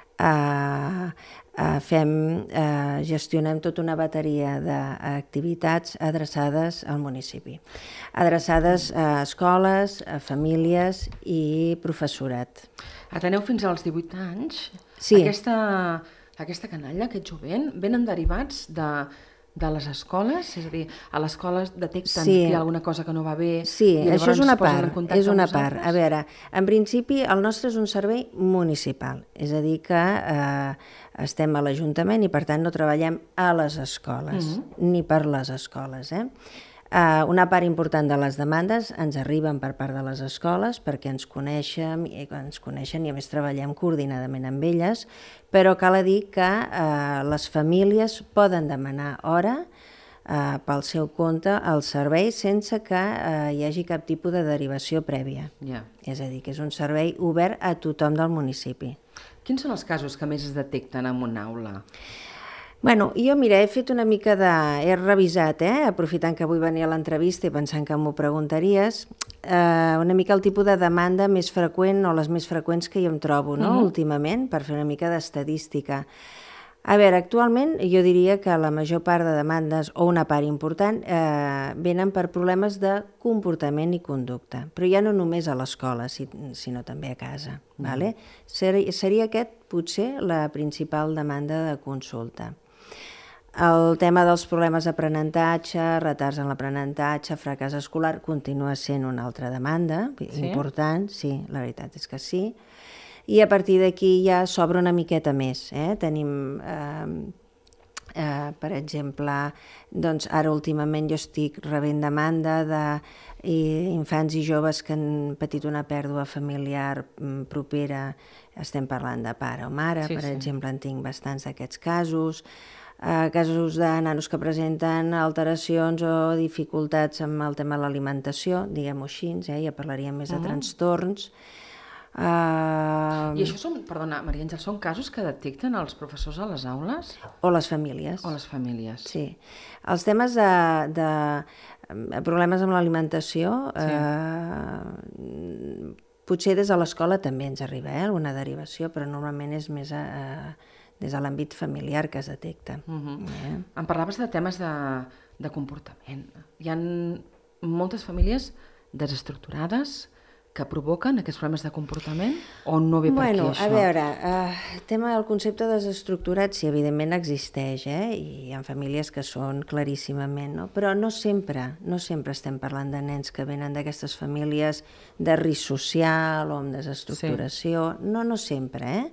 eh, eh, fem, eh, gestionem tota una bateria d'activitats adreçades al municipi, adreçades a escoles, a famílies i professorat. Ateneu fins als divuit anys. Sí. Aquesta, aquesta canalla, aquest jovent, venen derivats de... de les escoles? És a dir, a l'escola detecten sí. que hi ha alguna cosa que no va bé sí, i llavors això és una es posen part, en contacte és una amb part. A veure, en principi el nostre és un servei municipal, és a dir que eh, estem a l'Ajuntament i per tant no treballem a les escoles, mm-hmm. ni per les escoles. Eh? Uh, una part important de les demandes ens arriben per part de les escoles perquè ens coneixen i ens coneixen i a més treballem coordinadament amb elles, però cal dir que uh, les famílies poden demanar hora uh, pel seu compte al servei sense que uh, hi hagi cap tipus de derivació prèvia. Yeah. És a dir, que és un servei obert a tothom del municipi. Quins són els casos que més es detecten en una aula? Bueno, jo, mira, he fet una mica de... he revisat, eh? aprofitant que avui venia a l'entrevista i pensant que m'ho preguntaries, eh, una mica el tipus de demanda més freqüent o les més freqüents que jo em trobo, no?, uh-huh. últimament, per fer una mica d'estadística. A veure, actualment jo diria que la major part de demandes, o una part important, eh, venen per problemes de comportament i conducta, però ja no només a l'escola, sinó també a casa. Uh-huh. Vale? Seria, seria aquest, potser, la principal demanda de consulta. El tema dels problemes d'aprenentatge, retards en l'aprenentatge, fracàs escolar, continua sent una altra demanda sí? important, sí, la veritat és que sí. I a partir d'aquí ja s'obre una miqueta més. Eh? Tenim, eh, eh, per exemple, doncs ara últimament jo estic rebent demanda d'infants i joves que han patit una pèrdua familiar propera, estem parlant de pare o mare, sí, per sí. exemple, en tinc bastants d'aquests casos, eh, casos de nanos que presenten alteracions o dificultats amb el tema de l'alimentació, diguem-ho així, eh? Ja parlaríem més de uh-huh. trastorns. Uh... I això són, perdona, Maria Àngel, són casos que detecten els professors a les aules? O les famílies. O les famílies. Sí. Els temes de, de problemes amb l'alimentació, sí. eh, potser des de l'escola també ens arriba eh, alguna derivació, però normalment és més a, a, des de l'àmbit familiar que es detecta. Uh-huh. eh? Em parlaves de temes de, de comportament. Hi ha moltes famílies desestructurades que provoquen aquests problemes de comportament o no ve per bueno, aquí, això? A veure, el uh, tema del concepte desestructurat sí, evidentment existeix, eh? I hi ha famílies que són claríssimament, no? Però no sempre, no sempre estem parlant de nens que venen d'aquestes famílies de risc social o amb desestructuració, sí. no, no sempre, eh?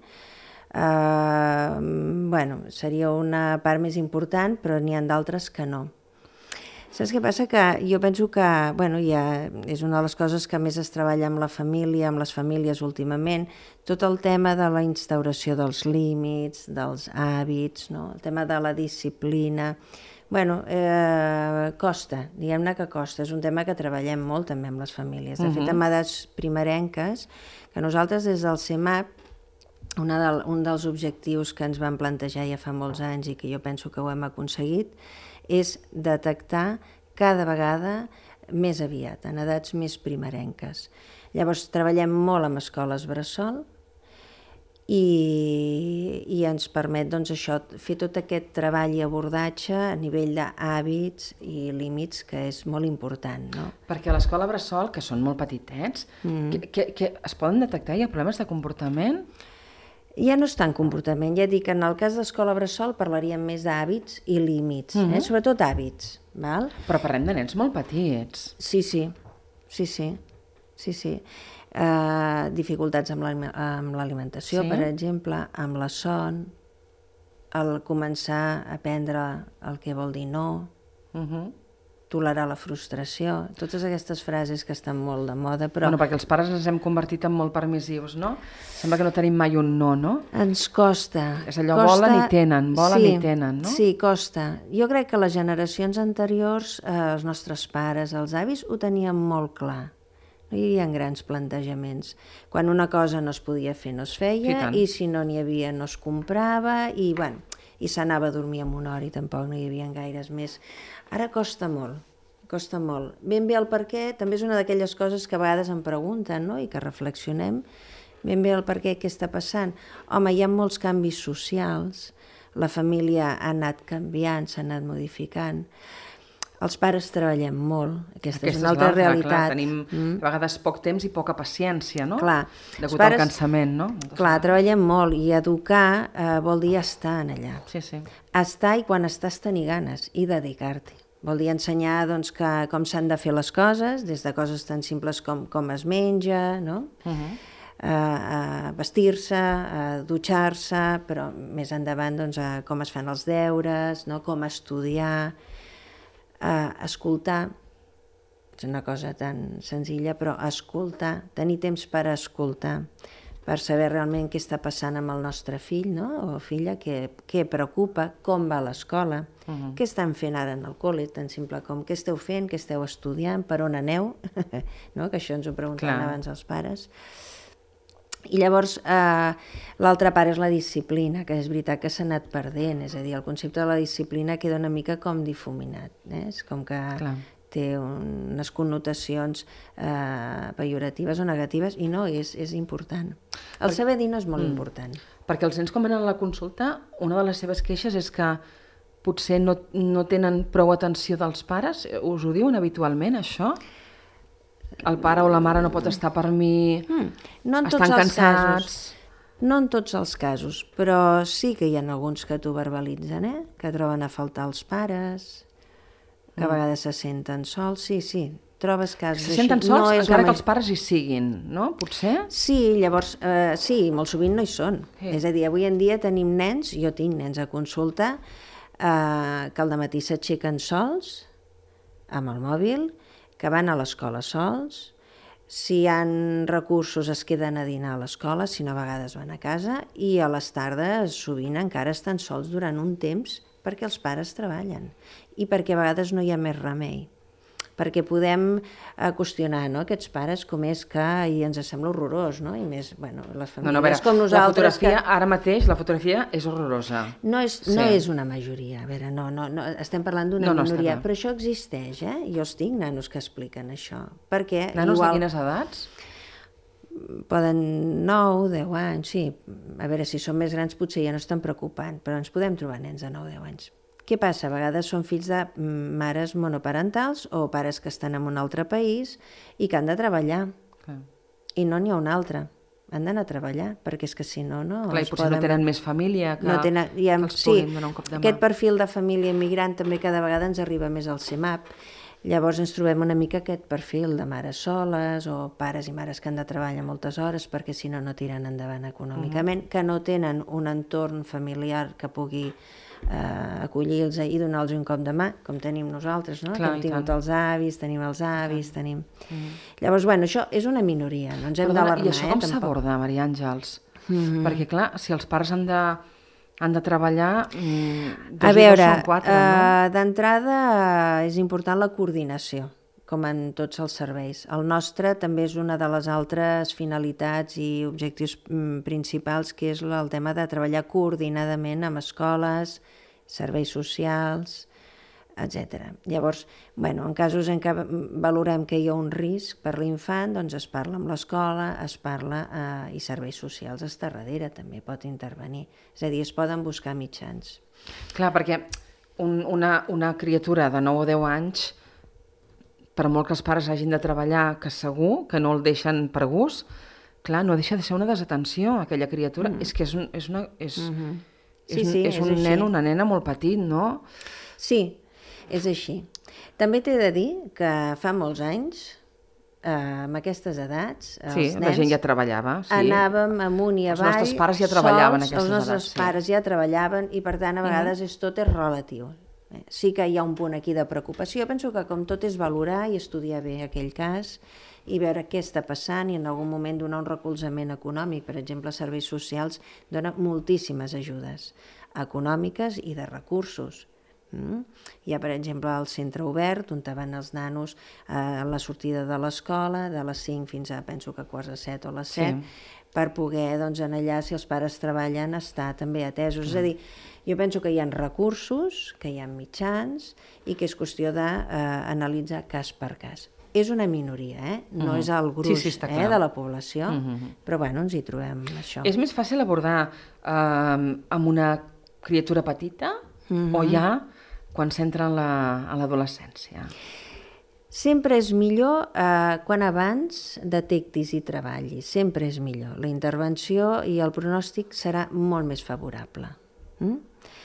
Uh, bueno, seria una part més important, però n'hi ha d'altres que no. Saps què passa? Que jo penso que bueno, ja és una de les coses que més es treballa amb la família, amb les famílies últimament, tot el tema de la instauració dels límits, dels hàbits, no? El tema de la disciplina. Bueno, eh, costa, diguem-ne que costa. És un tema que treballem molt també amb les famílies. De fet, amb edats primerenques, que nosaltres des del CEMAP, una del, un dels objectius que ens vam plantejar ja fa molts anys i que jo penso que ho hem aconseguit, és detectar cada vegada més aviat, en edats més primerenques. Llavors, treballem molt amb escoles bressol i, i ens permet doncs, això, fer tot aquest treball i abordatge a nivell d'hàbits i límits, que és molt important. No? Perquè a l'escola bressol, que són molt petitets, mm. que, que, que es poden detectar ja problemes de comportament? Ja no és tant comportament, ja dic que en el cas d'escola bressol parlaríem més d'hàbits i límits, uh-huh. eh? Sobretot hàbits. Val? Però parlem de nens molt petits. Sí, sí, sí, sí, sí, sí. Uh, dificultats amb l'alimentació, sí? Per exemple, amb la son, el començar a aprendre el que vol dir no, uh-huh. tolerar la frustració, totes aquestes frases que estan molt de moda, però... Bueno, perquè els pares ens hem convertit en molt permissius, no? Sembla que no tenim mai un no, no? Ens costa. És allò, costa... volen i tenen, volen sí, i tenen, no? Sí, costa. Jo crec que les generacions anteriors, eh, els nostres pares, els avis, ho tenien molt clar. No hi havia grans plantejaments. Quan una cosa no es podia fer, no es feia, i, i si no n'hi havia, no es comprava, i bueno... i s'anava a dormir amb una hora i tampoc no hi havia gaires més. Ara costa molt, costa molt. Ben bé el per què, també és una d'aquelles coses que a vegades em pregunten, no?, i que reflexionem, ben bé el per què, què està passant. Home, hi ha molts canvis socials, la família ha anat canviant, s'ha anat modificant. Els pares treballem molt, aquesta, aquesta és una altra és realitat. Clar, tenim mm. a vegades poc temps i poca paciència, no? Clar. Degut pares, al cansament, no? Moltes clar, vegades. Treballem molt i educar eh, vol dir estar en allà. Sí, sí. Estar i quan estàs tenir ganes i dedicar-t'hi. Vol dir ensenyar doncs, que, com s'han de fer les coses, des de coses tan simples com com es menja, no? Uh-huh. Uh, uh, vestir-se, uh, dutxar-se, però més endavant doncs, uh, com es fan els deures, no? Com estudiar, uh, escoltar, és una cosa tan senzilla, però escoltar, tenir temps per escoltar, per saber realment què està passant amb el nostre fill, no? O filla, què, què preocupa, com va a l'escola, uh-huh. què estan fent ara en el col·le, tan simple com què esteu fent, què esteu estudiant, per on aneu, no? Que això ens ho preguntaven abans els pares. I llavors eh, l'altra part és la disciplina, que és veritat que s'ha anat perdent, és a dir, el concepte de la disciplina queda una mica com difuminat, eh? És com que Clar. té unes connotacions eh, pejoratives o negatives i no, és, és important. El per... saber dir no és molt mm. important. Perquè els nens quan venen a la consulta, una de les seves queixes és que potser no, no tenen prou atenció dels pares, us ho diuen habitualment això? El pare o la mare no pot estar per mi, mm. no en estan tots cansats... Els casos. No en tots els casos, però sí que hi ha alguns que t'ho verbalitzen, eh? Que troben a faltar els pares, que mm. a vegades se senten sols, sí, sí, trobes casos així. Se senten sols, no encara que els pares hi siguin, no? Potser? Sí, llavors, eh, sí, molt sovint no hi són. Sí. És a dir, avui en dia tenim nens, jo tinc nens a consulta, eh, que al dematí s'aixequen sols, amb el mòbil, que van a l'escola sols, si hi ha recursos es queden a dinar a l'escola, si no a vegades van a casa, i a les tardes sovint encara estan sols durant un temps perquè els pares treballen i perquè a vegades no hi ha més remei. Perquè podem qüestionar, no?, aquests pares com és que i ens sembla horrorós, no? I més, bueno, les famílies no, no, veure, com nosaltres... La fotografia, que... ara mateix, la fotografia és horrorosa. No és, sí. no és una majoria, a veure, no, no, no estem parlant d'una no, no minoria, però això existeix, eh? Jo els tinc nanos que expliquen això. Perquè nanos igual... de quines edats? Poden nou, deu anys, sí. A veure, si són més grans potser ja no estan preocupant, però ens podem trobar nens de nou, deu anys. Què passa? A vegades són fills de mares monoparentals o pares que estan en un altre país i que han de treballar. Clar. I no n'hi ha un altre. Han d'anar a treballar, perquè és que si no, no... Clar, i potser poden... no tenen més família que, no tenen... ja, que els sí, puguin donar un cop de mà. Aquest perfil de família immigrant també cada vegada ens arriba més al CEMAP. Llavors ens trobem una mica aquest perfil de mares soles o pares i mares que han de treballar moltes hores perquè si no no tiren endavant econòmicament, uh-huh. que no tenen un entorn familiar que pugui eh, acollir-los i donar-los un cop de mà, com tenim nosaltres, no? Clar, que hem tingut els avis, tenim els avis, Clar. tenim... Uh-huh. Llavors, bueno, això és una minoria, no ens hem d'alarmar. I això com eh, s'aborda, Maria Àngels? Uh-huh. Perquè, clar, si els pares han de... han de treballar, mm, dos a veure, i dos són quatre, no? Uh, d'entrada uh, és important la coordinació, com en tots els serveis. El nostre també és una de les altres finalitats i objectius mm, principals, que és el tema de treballar coordinadament amb escoles, serveis socials, etcètera. Llavors, bueno, en casos en què valorem que hi ha un risc per l'infant, doncs es parla amb l'escola, es parla eh, i serveis socials està darrere, també pot intervenir. És a dir, es poden buscar mitjans. Clar, perquè un, una, una criatura de nou o deu anys, per molt que els pares hagin de treballar, que segur que no el deixen per gust, clar, no deixa de ser una desatenció aquella criatura. Mm. És que és un, és una, és, mm-hmm. sí, és, sí, és un és nen o una nena molt petit, no? Sí, és així. També t'he de dir que fa molts anys, eh, amb aquestes edats, sí, els nens... la gent ja treballava. Sí. Anàvem amunt i avall, els nostres pares ja treballaven sols, aquestes els nostres edats, sí. pares ja treballaven i per tant a vegades mm-hmm. és, tot és relatiu. Sí que hi ha un punt aquí de preocupació. Jo penso que com tot és valorar i estudiar bé aquell cas i veure què està passant i en algun moment donar un recolzament econòmic. Per exemple, serveis socials dona moltíssimes ajudes econòmiques i de recursos. Mm. Hi ha, per exemple, el centre obert, on van els nanos eh, a la sortida de l'escola, de les cinc fins a, penso que quarts de set o les set, sí. per poder, doncs, en allà, si els pares treballen, estar també atesos. És a dir, jo penso que hi ha recursos, que hi ha mitjans i que és qüestió d'analitzar cas per cas. És una minoria, eh? No uh-huh. és el gruix sí, sí, eh, de la població, uh-huh. però bueno, ens hi trobem, això. És més fàcil abordar eh, amb una criatura petita uh-huh. o ja quan s'entra en l'adolescència? Sempre és millor eh, quan abans detectis i treballis, sempre és millor. La intervenció i el pronòstic serà molt més favorable. Mm?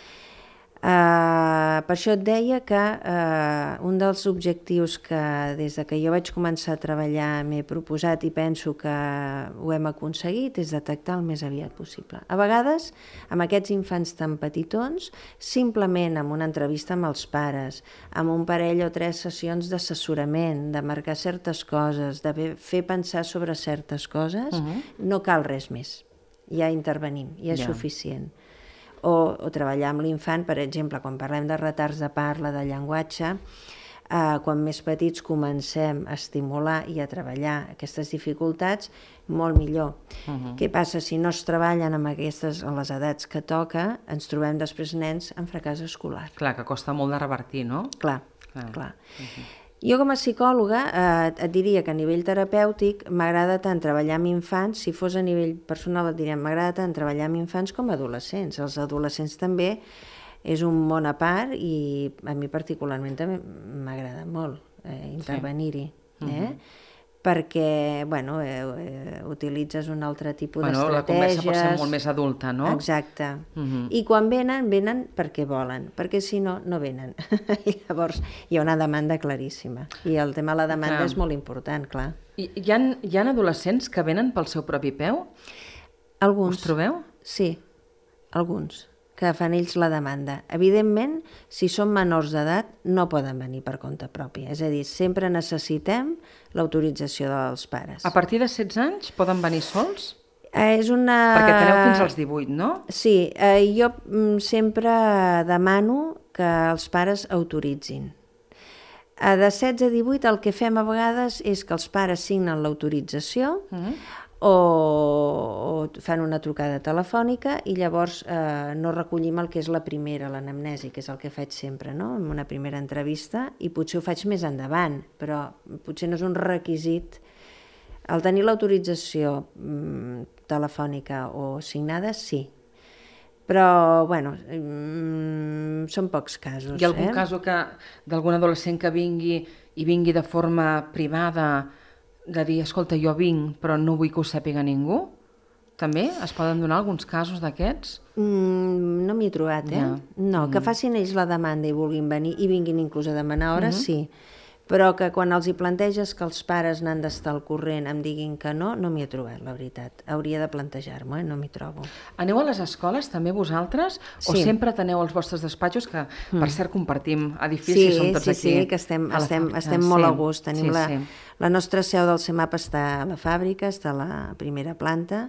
Uh, per això et deia que uh, un dels objectius que des de que jo vaig començar a treballar m'he proposat i penso que ho hem aconseguit és detectar el més aviat possible. A vegades, amb aquests infants tan petitons, simplement amb una entrevista amb els pares, amb un parell o tres sessions d'assessorament, de marcar certes coses, de fer pensar sobre certes coses, uh-huh. no cal res més. Ja intervenim, ja és yeah. suficient. O, o treballar amb l'infant, per exemple, quan parlem de retards de parla, de llenguatge, eh, quan més petits comencem a estimular i a treballar aquestes dificultats, molt millor. Uh-huh. Què passa? Si no es treballen amb aquestes, a les edats que toca, ens trobem després nens amb fracàs escolar. Clar, que costa molt de revertir, no? Clar, clar. clar. Uh-huh. Jo com a psicòloga eh, et diria que a nivell terapèutic m'agrada tant treballar amb infants, si fos a nivell personal et diria m'agrada tant treballar amb infants com adolescents. Els adolescents també és un món a part i a mi particularment també m'agrada molt eh, intervenir-hi. Eh? Uh-huh. Perquè, bueno, eh, eh, utilitzes un altre tipus bueno, d'estratègies... La conversa pot ser molt més adulta, no? Exacte. Uh-huh. I quan venen, venen perquè volen, perquè si no, no venen. I llavors hi ha una demanda claríssima. I el tema de la demanda clar. És molt important, clar. I hi ha, hi ha adolescents que venen pel seu propi peu? Alguns. Us trobeu? Sí, alguns. Que fan ells la demanda. Evidentment, si són menors d'edat, no poden venir per compte propi. És a dir, sempre necessitem l'autorització dels pares. A partir de setze anys poden venir sols? Eh, és una... Perquè teneu fins als divuit, no? Sí, eh, jo sempre demano que els pares autoritzin. Eh, de setze a divuit el que fem a vegades és que els pares signen l'autorització uh-huh. o, o fan una trucada telefònica i llavors eh, no recollim el que és la primera, l'anamnesi, que és el que faig sempre, no? En una primera entrevista, i potser ho faig més endavant, però potser no és un requisit. El tenir l'autorització mm, telefònica o signada, sí. Però, bueno, mm, són pocs casos. Hi ha algun eh? cas que d'algun adolescent que vingui i vingui de forma privada de dir, escolta, jo vinc, però no vull que ho sàpiga ningú? També? Es poden donar alguns casos d'aquests? Mm, no m'hi he trobat, eh? Ja. No, mm. que facin ells la demanda i vulguin venir, i vinguin inclús a demanar hores, mm-hmm. sí. Però que quan els hi planteges que els pares n'han d'estar al corrent em diguin que no, no m'hi he trobat, la veritat. Hauria de plantejar-m'ho, eh? No m'hi trobo. Aneu a les escoles també vosaltres? O sí. sempre teneu els vostres despatxos, que mm. per cert compartim edifici, sí, som tots sí, aquí? Sí, sí, que estem, estem, estem molt sí. a gust. Tenim sí, la, sí. la nostra seu del CEMAP està a la fàbrica, està a la primera planta.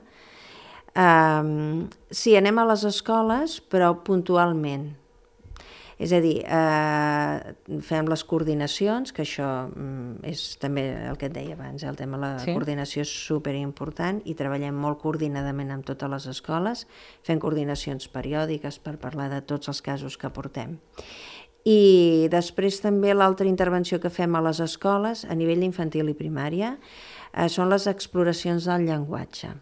Um, sí, anem a les escoles, però puntualment. És a dir, eh, fem les coordinacions, que això mm, és també el que et deia abans, el tema de la sí. coordinació és superimportant i treballem molt coordinadament amb totes les escoles, fent coordinacions periòdiques per parlar de tots els casos que portem. I després també l'altra intervenció que fem a les escoles, a nivell infantil i primària, eh, són les exploracions del llenguatge.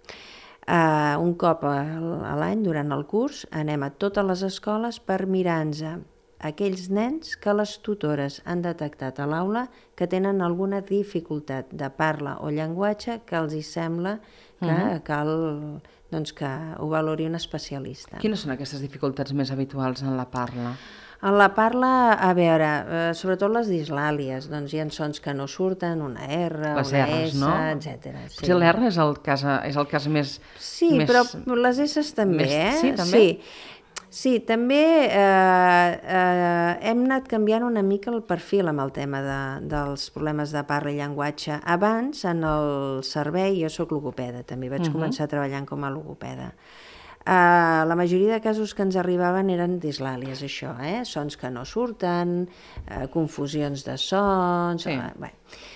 Uh, un cop a, a l'any, durant el curs, anem a totes les escoles per mirar-nos aquells nens que les tutores han detectat a l'aula que tenen alguna dificultat de parla o llenguatge que els hi sembla que uh-huh. cal doncs, que ho valori un especialista. Quines són aquestes dificultats més habituals en la parla? En la parla, a veure, eh, sobretot les dislàlies, doncs hi ha sons que no surten, una R, les una R's, S, no? etcètera. Sí. Potser l'R és, el cas, és el cas més... Sí, més, però les S's també, més, eh? Sí, també? Sí, sí també eh, eh, hem anat canviant una mica el perfil amb el tema de, dels problemes de parla i llenguatge. Abans, en el servei, jo soc logopeda, també vaig uh-huh. començar treballant com a logopeda. Uh, la majoria de casos que ens arribaven eren dislàlies, això, eh? Sons que no surten, uh, confusions de sons... Sí. Uh, bé.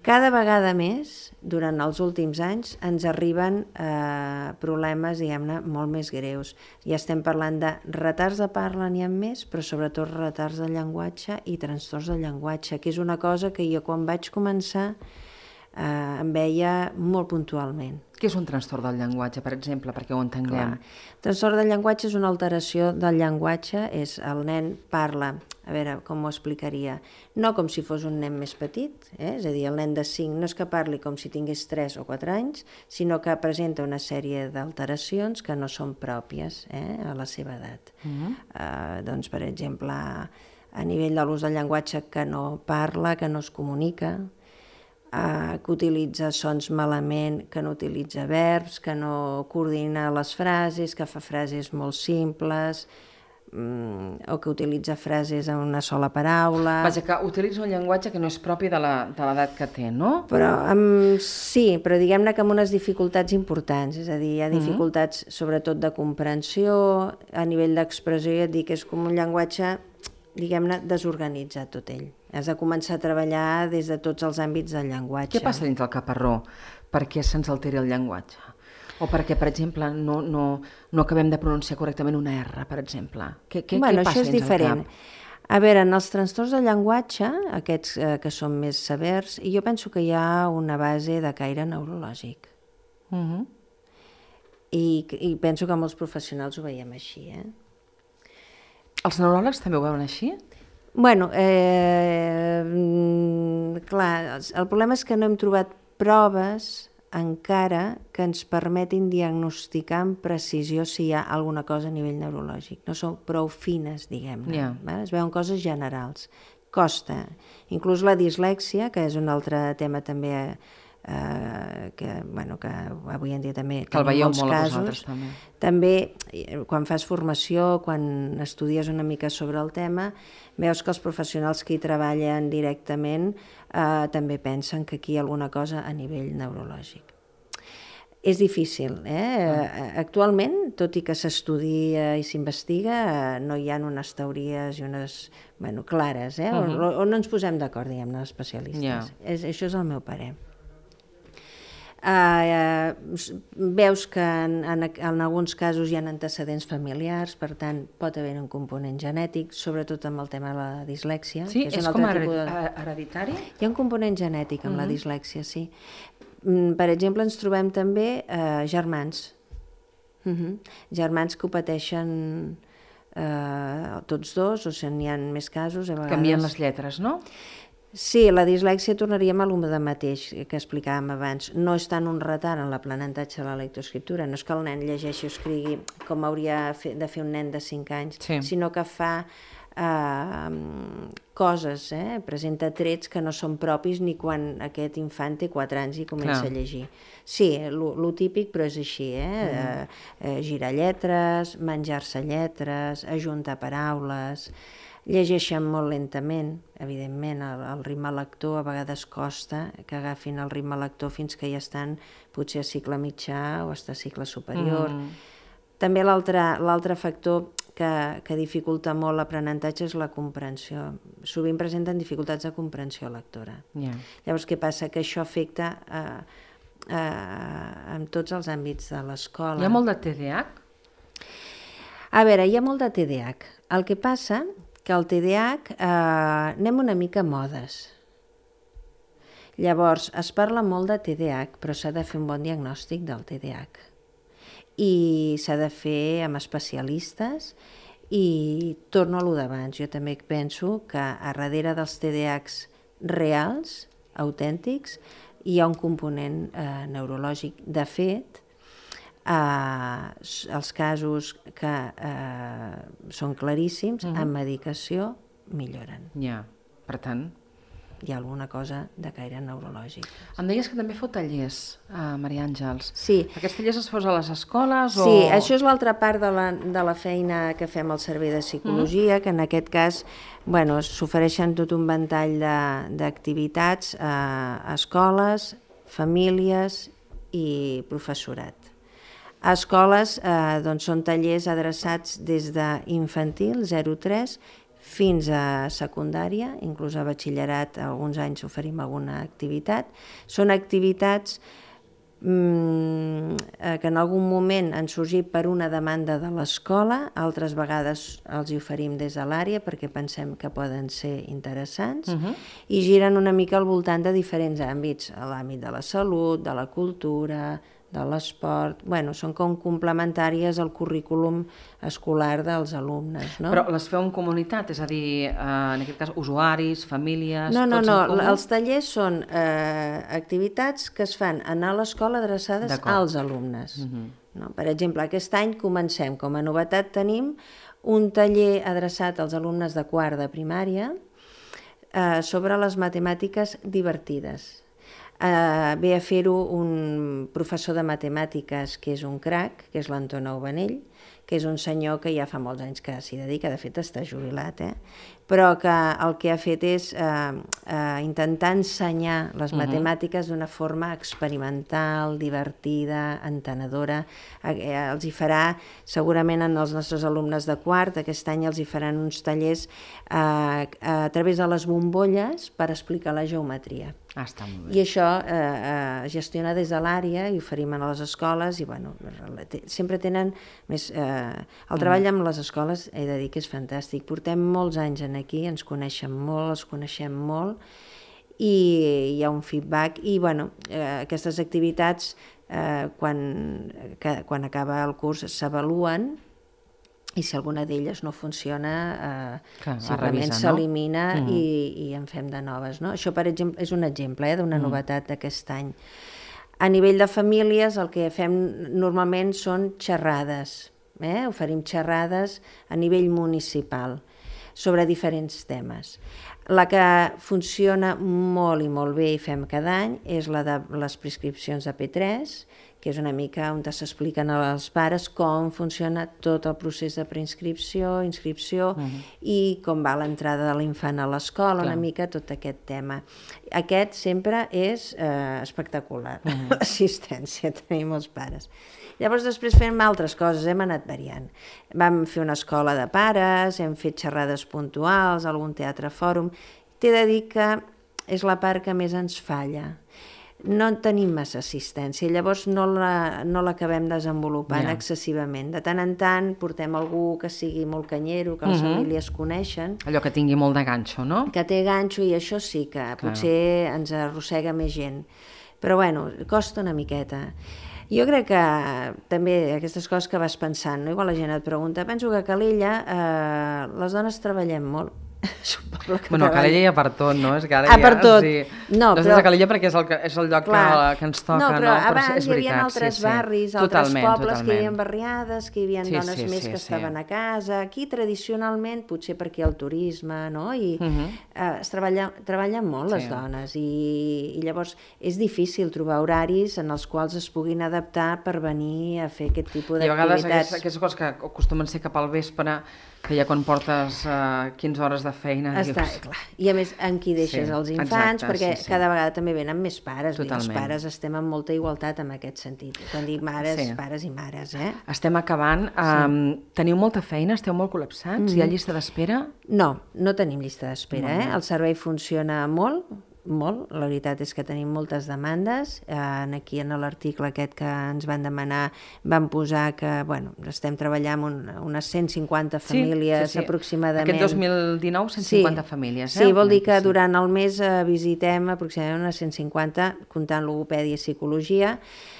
Cada vegada més, durant els últims anys, ens arriben eh, problemes, diguem-ne, molt més greus. Ja estem parlant de retards de parla, n'hi ha més, però sobretot retards de llenguatge i trastorns de llenguatge, que és una cosa que jo quan vaig començar eh, em veia molt puntualment. Què és un trastorn del llenguatge, per exemple, perquè ho entenguem? Clar. Trastorn del llenguatge és una alteració del llenguatge, és el nen parla, a veure, com ho explicaria, no com si fos un nen més petit, eh? És a dir, el nen de cinc no és que parli com si tingués tres o quatre anys, sinó que presenta una sèrie d'alteracions que no són pròpies eh? a la seva edat. Uh-huh. eh, doncs, per exemple, a nivell de l'ús del llenguatge que no parla, que no es comunica, Uh, que utilitza sons malament, que no utilitza verbs, que no coordina les frases, que fa frases molt simples, um, o que utilitza frases en una sola paraula... Vaja, que utilitza un llenguatge que no és propi de l'edat que té, no? Però, um, sí, però diguem-ne que amb unes dificultats importants, és a dir, hi ha dificultats uh-huh. sobretot de comprensió, a nivell d'expressió, ja et dic, és com un llenguatge, diguem-ne, desorganitzat tot ell. Has de començar a treballar des de tots els àmbits del llenguatge. Què passa dintre el caparró perquè se'ns alteri el llenguatge? O perquè, per exemple, no, no, no acabem de pronunciar correctament una R, per exemple? Què, què, bueno, què passa això és dins diferent. el cap? A veure, en els trastorns de llenguatge, aquests eh, que són més severs, jo penso que hi ha una base de caire neurològic. Uh-huh. I, I penso que molts professionals ho veiem així, eh? Els neuròlegs també ho veuen així? Bueno, eh, clar, el problema és que no hem trobat proves encara que ens permetin diagnosticar amb precisió si hi ha alguna cosa a nivell neurològic. No són prou fines, diguem-ne. Yeah. Es veuen coses generals. Costa. Inclús la dislèxia, que és un altre tema també eh, que, bueno, que avui en dia també que el veieu molts molt casos. A vosaltres, també. També, quan fas formació, quan estudies una mica sobre el tema, veus que els professionals que hi treballen directament eh, també pensen que aquí hi ha alguna cosa a nivell neurològic. És difícil, eh? Ah. Actualment, tot i que s'estudia i s'investiga, eh, no hi ha unes teories i unes, bueno, clares, eh? Uh-huh. on, on no ens posem d'acord, diguem-ne, els especialistes. Yeah. És, això és el meu parer. Uh, veus que en, en, en alguns casos hi ha antecedents familiars, per tant pot haver un component genètic, sobretot amb el tema de la dislèxia. Sí, que és, és un com altre hered tipus de... hereditari? Hi ha un component genètic amb uh-huh. la dislèxia, sí. Per exemple, ens trobem també eh, germans. Uh-huh. Germans que ho pateixen eh, tots dos, o sigui, n'hi ha més casos. A vegades... Canvien les lletres, no? Sí, la dislèxia tornaríem a l'home de mateix que explicàvem abans. No és tant un retard en l'aprenentatge de la lectoescriptura, no és que el nen llegeixi o escrigui com hauria de fer un nen de cinc anys, sí. sinó que fa eh, coses, eh? presenta trets que no són propis ni quan aquest infant té quatre anys i comença Clar. a llegir. Sí, lo típic, però és així, eh? Mm. Eh, eh, girar lletres, menjar-se lletres, ajuntar paraules... Llegeixen molt lentament, evidentment, el, el ritme lector a vegades costa que agafin el ritme lector fins que ja estan potser a cicle mitjà o a cicle superior. Mm. També l'altre factor que, que dificulta molt l'aprenentatge és la comprensió. Sovint presenten dificultats de comprensió lectora. Yeah. Llavors, què passa? Que això afecta eh, eh, en tots els àmbits de l'escola. Hi ha molt de T D A H? A veure, hi ha molt de T D A H. El que passa que el T D A H eh, anem una mica a modes. Llavors, es parla molt de T D A H, però s'ha de fer un bon diagnòstic del T D A H. I s'ha de fer amb especialistes i torno a lo d'abans. Jo també penso que a darrere dels T D A Hs reals, autèntics, hi ha un component eh, neurològic. De fet, Uh, els casos que uh, són claríssims, uh-huh. amb medicació milloren. Ja, per tant... Hi ha alguna cosa de caire neurològic. Em deies que també feu tallers, uh, Maria Àngels. Sí. Aquests tallers es fos a les escoles? O... Sí, això és l'altra part de la, de la feina que fem al Servei de Psicologia, uh-huh. que en aquest cas bueno, s'ofereixen tot un ventall d'activitats a escoles, famílies i professorat. A escoles eh, doncs són tallers adreçats des d'infantil, zero a tres, fins a secundària, inclús a batxillerat alguns anys oferim alguna activitat. Són activitats que en algun moment han sorgit per una demanda de l'escola, altres vegades els hi oferim des de l'àrea perquè pensem que poden ser interessants, uh-huh. i giren una mica al voltant de diferents àmbits, l'àmbit de la salut, de la cultura, de l'esport. Bueno, són com complementàries al currículum escolar dels alumnes, no? Però les feu en comunitat, és a dir, en aquest cas, usuaris, famílies... No, no, tots no, en comú? Els tallers són eh, activitats que es fan a l'escola adreçades als alumnes. Uh-huh. No? Per exemple, aquest any comencem, com a novetat tenim un taller adreçat als alumnes de quart de primària eh, sobre les matemàtiques divertides. Uh, ve a fer-ho un professor de matemàtiques que és un crac, que és l'Anton Aubanell, que és un senyor que ja fa molts anys que s'hi dedica, de fet està jubilat, eh? Però que el que ha fet és eh, eh, intentar ensenyar les matemàtiques d'una forma experimental, divertida, entenedora. Eh, els hi farà, segurament en els nostres alumnes de quart, aquest any els hi faran uns tallers eh, a través de les bombolles per explicar la geometria. Ah, està molt bé. I això eh, eh, gestiona des de l'àrea i oferim a les escoles i bueno, sempre tenen més... Eh, el treball amb les escoles he de dir que és fantàstic. Portem molts anys en aquí, ens coneixem molt, els coneixem molt i hi ha un feedback i bueno, eh, aquestes activitats eh, quan, que, quan acaba el curs s'avaluen i si alguna d'elles no funciona eh, Clar, simplement s'elimina, no? mm. i, i en fem de noves. No? Això, per exemple, és un exemple eh, d'una mm. novetat d'aquest any. A nivell de famílies el que fem normalment són xerrades, eh? Oferim xerrades a nivell municipal sobre diferents temes. La que funciona molt i molt bé i fem cada any és la de les prescripcions de P tres, que és una mica on s'expliquen als pares com funciona tot el procés de preinscripció, inscripció uh-huh. i com va l'entrada de l'infant a l'escola, una mica tot aquest tema. Aquest sempre és eh, espectacular, uh-huh. l'assistència, tenim els pares. Llavors després fem altres coses, hem anat variant. Vam fer una escola de pares, hem fet xerrades puntuals, algun teatre fòrum. T'he de dir que és la part que més ens falla. No tenim massa assistència, llavors no la, no l'acabem desenvolupant yeah. excessivament. De tant en tant portem algú que sigui molt canyero, que les uh-huh. famílies coneixen. Allò que tingui molt de ganxo, no? Que té ganxo i això sí, que Clar. potser ens arrossega més gent. Però bueno, costa una miqueta. Jo crec que també aquestes coses que vas pensant, no? Igual la gent et pregunta, penso que a Calella eh, les dones treballem molt. Bueno, a Calella hi ha per tot, no? És que ara ah, ja, per tot. Sí. No, no però... a Calella perquè és el, és el lloc que, que ens toca, no? Però, no? però abans és hi veritat, havia altres sí, sí. barris, Totalment, altres pobles totalment. que hi havia barriades, que hi havia sí, dones sí, més sí, que sí. estaven a casa. Aquí, tradicionalment, potser perquè el turisme, no? I uh-huh. eh, es treballa, treballen molt sí. les dones i, i llavors és difícil trobar horaris en els quals es puguin adaptar per venir a fer aquest tipus d'activitats. I a vegades aquestes, aquestes coses que acostumen a ser cap al vespre, que ja quan portes uh, quinze hores de feina... Està, dius... clar. I a més, en qui deixes sí, els infants, exacte, perquè sí, sí. cada vegada també venen més pares. I els pares estem en molta igualtat en aquest sentit. Quan dic mares, sí. pares i mares. Eh? Estem acabant. Um, sí. Teniu molta feina? Esteu molt col·lapsats? Mm-hmm. Hi ha llista d'espera? No, no tenim llista d'espera. Eh? El servei funciona molt, molt. La veritat és que tenim moltes demandes. Eh, aquí en l'article aquest que ens van demanar vam posar que bueno, estem treballant amb un, unes cent cinquanta famílies sí, sí, sí. aproximadament. Aquest dos mil dinou, cent cinquanta sí. famílies. Eh? Sí, vol dir que durant el mes eh, visitem aproximadament unes cent cinquanta, comptant logopèdia i psicologia.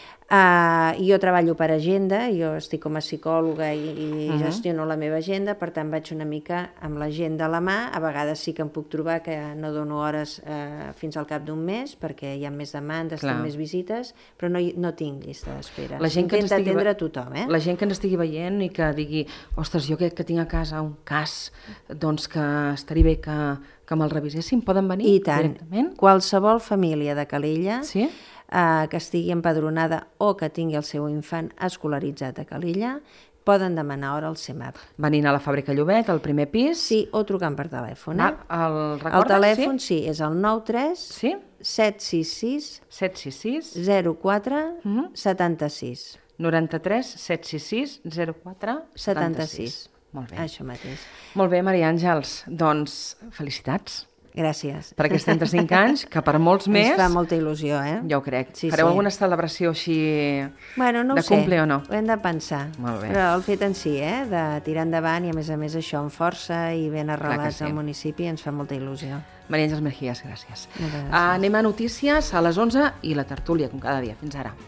Uh, jo treballo per agenda, jo estic com a psicòloga i, i uh-huh. gestiono la meva agenda, per tant vaig una mica amb l'agenda a la mà. A vegades sí que em puc trobar que no dono hores uh, fins al cap d'un mes perquè hi ha més demandes, tinc més visites, però no, no tinc llista d'espera. Intenta atendre a tothom. Eh? La gent que ens estigui veient i que digui ostres, jo crec que tinc a casa un cas doncs que estaria bé que, que me'l revisessin, poden venir I tant. directament? Qualsevol família de Calella sí? Uh, que estigui empadronada o que tingui el seu infant escolaritzat a Calella, poden demanar hora al C E M A P. Venint a la fàbrica Llobet, al primer pis? Sí, o trucant per telèfon. Eh? Ah, el, recordes, el telèfon, sí? sí, és el nou tres sí? set sis sis set sis sis zero quatre setanta sis. noranta-tres set sis sis zero quatre setanta sis. Molt bé. Això mateix. Molt bé, Maria Àngels, doncs felicitats. Gràcies. Per aquests trenta-cinc anys, que per molts més... Ens fa molta il·lusió, eh? Ja ho crec. Sí, Fareu sí. alguna celebració així bueno, no de cumple o no? Ho hem de pensar. Molt bé. Però el fet en si, eh? De tirar endavant i, a més a més, això amb força i ben arrelats sí. al municipi ens fa molta il·lusió. Maria Àngels Mejías, gràcies. gràcies. Uh, anem a notícies a les onze i la tertúlia, com cada dia. Fins ara.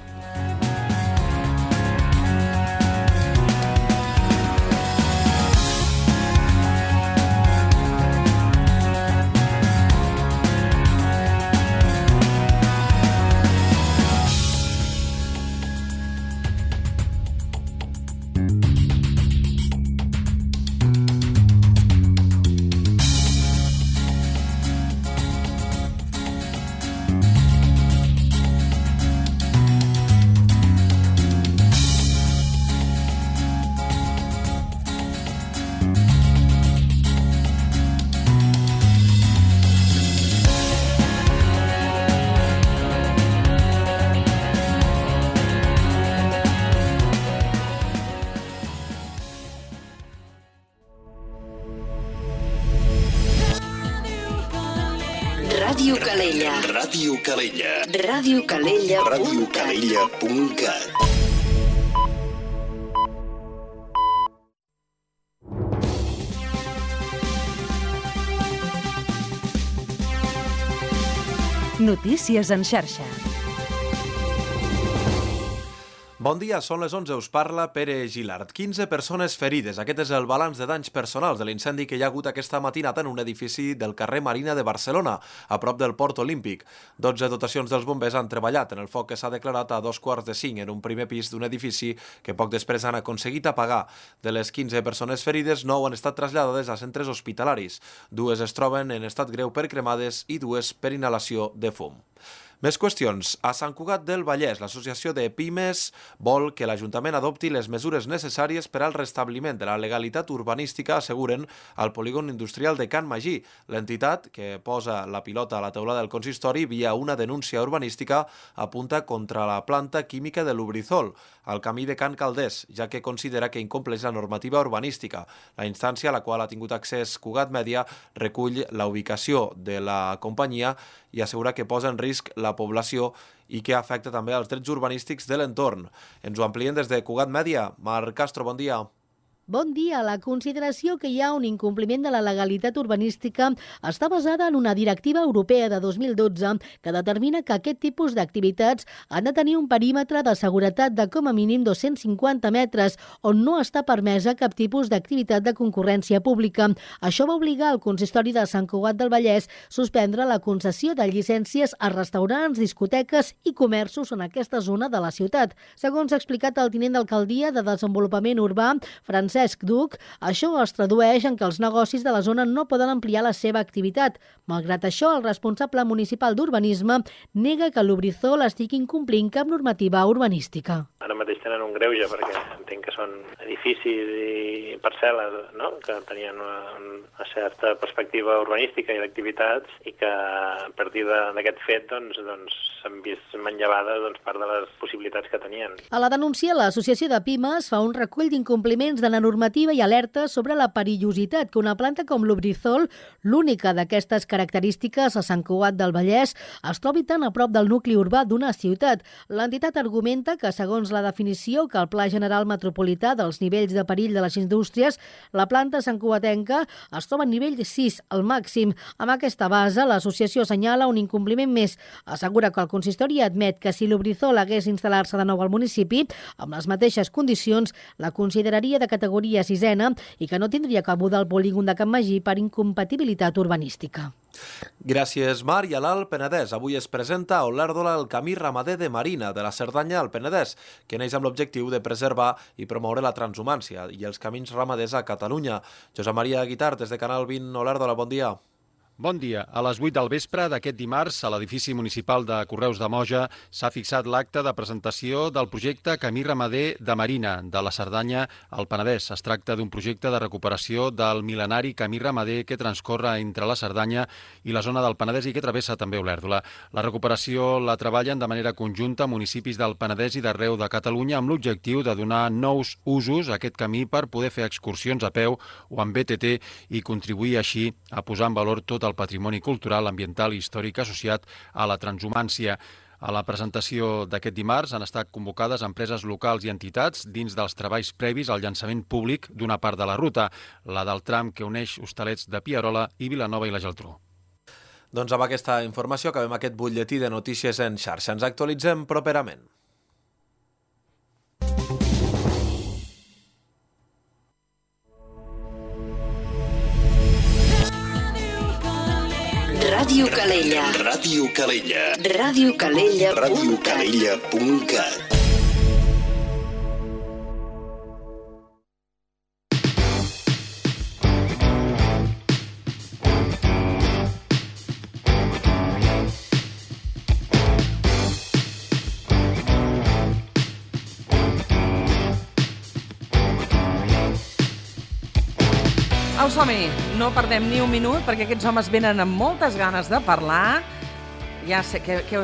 Ràdio Calella. Ràdio Calella. Ràdio Calella. Ràdio Calella punt cat. Notícies en xarxa. Bon dia, són les onze, us parla Pere Gilart. quinze persones ferides. Aquest és el balanç de danys personals de l'incendi que hi ha hagut aquesta matinada en un edifici del carrer Marina de Barcelona, a prop del Port Olímpic. dotze dotacions dels bombers han treballat en el foc que s'ha declarat a dos quarts de cinc en un primer pis d'un edifici que poc després han aconseguit apagar. De les quinze persones ferides, nou han estat traslladades a centres hospitalaris. Dues es troben en estat greu per cremades i dues per inhalació de fum. Més qüestions. A Sant Cugat del Vallès, l'Associació de Pimes vol que l'Ajuntament adopti les mesures necessàries per al restabliment de la legalitat urbanística, asseguren, al polígon industrial de Can Magí. L'entitat, que posa la pilota a la teulada del consistori via una denúncia urbanística, apunta contra la planta química de Lubrizol, al camí de Can Calders, ja que considera que incompleix la normativa urbanística. La instància a la qual ha tingut accés Cugat Mèdia recull la ubicació de la companyia i assegura que posa en risc la població i que afecta també els drets urbanístics de l'entorn. Ens ho amplien des de Cugat Mèdia. Marc Castro, bon dia. Bon dia. La consideració que hi ha un incompliment de la legalitat urbanística està basada en una directiva europea de dos mil dotze que determina que aquest tipus d'activitats han de tenir un perímetre de seguretat de com a mínim dos-cents cinquanta metres, on no està permesa cap tipus d'activitat de concurrència pública. Això va obligar el consistori de Sant Cugat del Vallès suspendre la concessió de llicències a restaurants, discoteques i comerços en aquesta zona de la ciutat. Segons ha explicat el tinent d'alcaldia de Desenvolupament Urbà, Francesc Duc, això es tradueix en que els negocis de la zona no poden ampliar la seva activitat. Malgrat això, el responsable municipal d'urbanisme nega que Lubrizol estigui incomplint cap normativa urbanística. Ara mateix tenen un greuge perquè entenc que són edificis i parcel·les, no?, que tenien una, una certa perspectiva urbanística i d'activitats i que a partir d'aquest fet doncs, doncs, s'han vist manllevades doncs, part de les possibilitats que tenien. A la denúncia, l'Associació de Pimes fa un recull d'incompliments de la normativa i alerta sobre la perillositat que una planta com Lubrizol, l'única d'aquestes característiques a Sant Cugat del Vallès, es trobi tan a prop del nucli urbà d'una ciutat. L'entitat argumenta que, segons la definició que el Pla General Metropolità dels nivells de perill de les indústries, la planta santcugatenca es troba a nivell sis, al màxim. Amb aquesta base, l'associació assenyala un incompliment més. Assegura que el consistori admet que si Lubrizol hagués instal·lar-se de nou al municipi, amb les mateixes condicions, la consideraria de categoria sisena i que no tindria cabuda al polígon de Can Magí per incompatibilitat urbanística. Gràcies, Mar. I a l'Alt Penedès avui es presenta a Olèrdola el camí ramader de Marina de la Cerdanya al Penedès, que neix amb l'objectiu de preservar i promoure la transhumància i els camins ramaders a Catalunya. Josep Maria Guitart, des de Canal vint Olèrdola, bon dia. Bon dia. A les vuit del vespre d'aquest dimarts, a l'edifici municipal de Correus de Moja, s'ha fixat l'acte de presentació del projecte Camí Ramader de Marina, de la Cerdanya al Penedès. Es tracta d'un projecte de recuperació del mil·lenari camí ramader que transcorre entre la Cerdanya i la zona del Penedès i que travessa també Olèrdola. La recuperació la treballen de manera conjunta municipis del Penedès i d'arreu de Catalunya amb l'objectiu de donar nous usos a aquest camí per poder fer excursions a peu o amb B T T i contribuir així a posar en valor tot el patrimoni cultural, ambiental i històric associat a la transhumància. A la presentació d'aquest dimarts han estat convocades empreses locals i entitats dins dels treballs previs al llançament públic d'una part de la ruta, la del tram que uneix Hostalets de Pierola i Vilanova i la Geltrú. Doncs amb aquesta informació acabem aquest butlletí de notícies en xarxa. Ens actualitzem properament. Ràdio Calella. Ràdio Calella. Ràdio Calella. Ràdio Calella punt cat. Au, som-hi! No perdem ni un minut perquè aquests homes venen amb moltes ganes de parlar. Ja sé que... que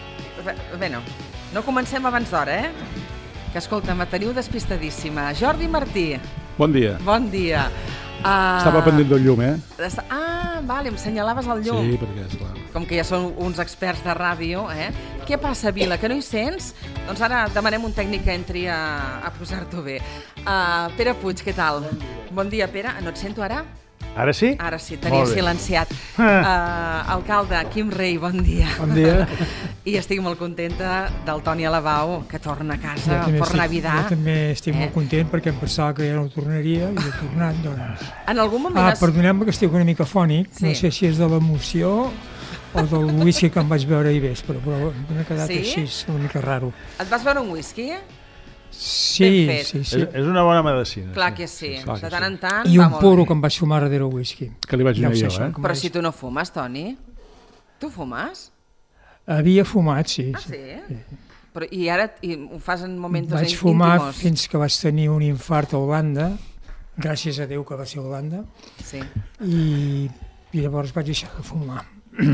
bé, no. No comencem abans d'hora, eh? Que, escolta, me teniu despistadíssima. Jordi Martí. Bon dia. Bon dia. Uh... Estava pendent del llum, eh? Ah, vale, em senyalaves el llum. Sí, perquè, esclar. Com que ja són uns experts de ràdio, eh? Què passa, Vila, que no hi sents? Doncs ara demanem un tècnic que entri a, a posar-t'ho bé. Uh, Pere Puig, què tal? Bon dia. Bon dia, Pere. No et sento ara? Ara sí? Ara sí, tenia silenciat. Uh, alcalde, Quim Rei, bon dia. Bon dia. I estic molt contenta del Toni Alabau, que torna a casa per Navidad. Jo també estic eh? molt content perquè em pensava que ja no tornaria i he tornat, doncs. En algun moment... Ah, has... perdoneu-me que estic una mica fònic, sí. No sé si és de l'emoció o del whisky que em vaig beure ahir vespre, però m'ha quedat sí? així, una mica raro. Et vas beure un whisky? Sí, sí, sí. És, és una bona medicina. Clar que sí, sí. De tant en tant I va un molt puro bé. que em vaig fumar darrere el whisky. Que li vaig donar jo, eh? Però si tu no fumes, Toni? Tu fumes? Havia fumat, sí. Ah, sí? sí. Però, I ara i ho fas en moments íntimos? Vaig fumar fins que vaig tenir un infart a Holanda, gràcies a Déu que va ser a Holanda, sí. i, i llavors vaig deixar de fumar.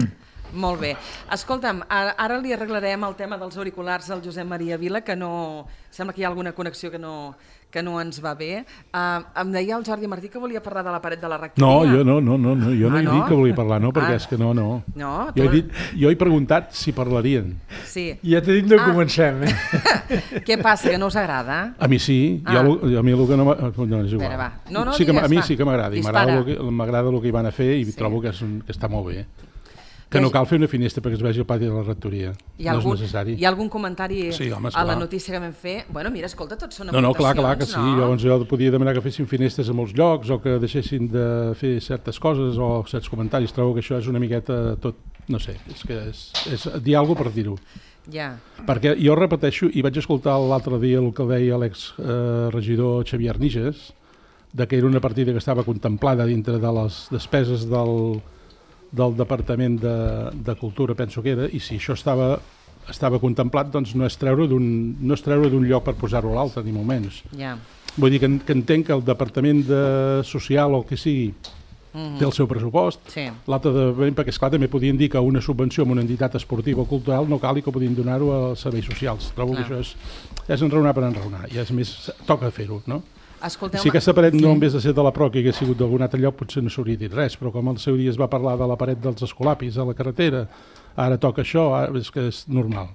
Molt bé. Escolta'm, ara, ara li arreglarem el tema dels auriculars al Josep Maria Vila, que no... Sembla que hi ha alguna connexió que no, que no ens va bé. Uh, em deia el Jordi Martí que volia parlar de la paret de la rectoria. No, jo no, no, no, no. jo no ah, he no? dit que volia parlar, no, perquè ah. és que no, no. no jo, he dit, jo he preguntat si parlarien. Sí. Ja t'he dit no ah. comencem, eh? Què passa, que no us agrada? A mi sí, ah. jo, a mi el que no... No, és igual. Vera, no, no, sí que, digues, a mi va. sí que m'agrada, m'agrada el que hi van a fer i sí. trobo que, és un, que està molt bé. Que no cal fer una finestra perquè es vegi el pati de la rectoria. Hi ha, no algun, és necessari. Hi ha algun comentari sí, home, a la notícia que vam fer? Bueno, mira, escolta, tots són no, no, aportacions. clar, clar que sí. No? Llavors jo podia demanar que fessin finestres a molts llocs o que deixessin de fer certes coses o certs comentaris. Trobo que això és una miqueta tot, no sé, és que és, és dir alguna cosa per dir-ho. Ja. Perquè jo repeteixo, i vaig escoltar l'altre dia el que deia l'exregidor eh, Xavier Arniges, de que era una partida que estava contemplada dintre de les despeses del... del Departament de, de Cultura, penso que era, i si això estava, estava contemplat, doncs no és treure d'un no és treure d'un lloc per posar-ho a l'altre, ni molt menys. Yeah. Vull dir que, que entenc que el Departament de Social o el que sigui mm-hmm. té el seu pressupost, sí. l'altre de, perquè esclar també podien dir que una subvenció a una entitat esportiva o cultural no cal i que podien donar-ho als serveis socials. Trobo clar. Que això és, és enraonar per enraonar, i és més, toca fer-ho, no? Escolteu, si aquesta paret no en vez de ser de la Pro, que hagués sigut d'algun altre lloc, potser no s'hauria dit res, però com al seu dia es va parlar de la paret dels escolapis a la carretera, ara toca això, ara és que és normal.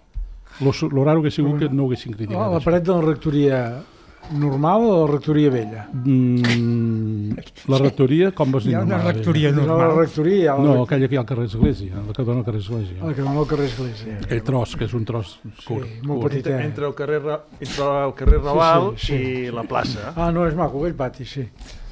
Lo raro que ha sigut que no ho haguessin criticat. Oh, la paret de la rectoria normal o la rectoria vella? Mm, la rectoria, com vas dir? Hi ha una normal, rectoria vella. normal. No, la rectoria, no aquella que hi ha al carrer Església, la que dona al carrer Església. La que dona al carrer Església. Aquell tros, que és un tros curt. Sí, molt petit. Entre, entre, el carrer, entre el carrer Raval sí, sí, sí. i la plaça. Ah, no, és maco, aquell pati, sí.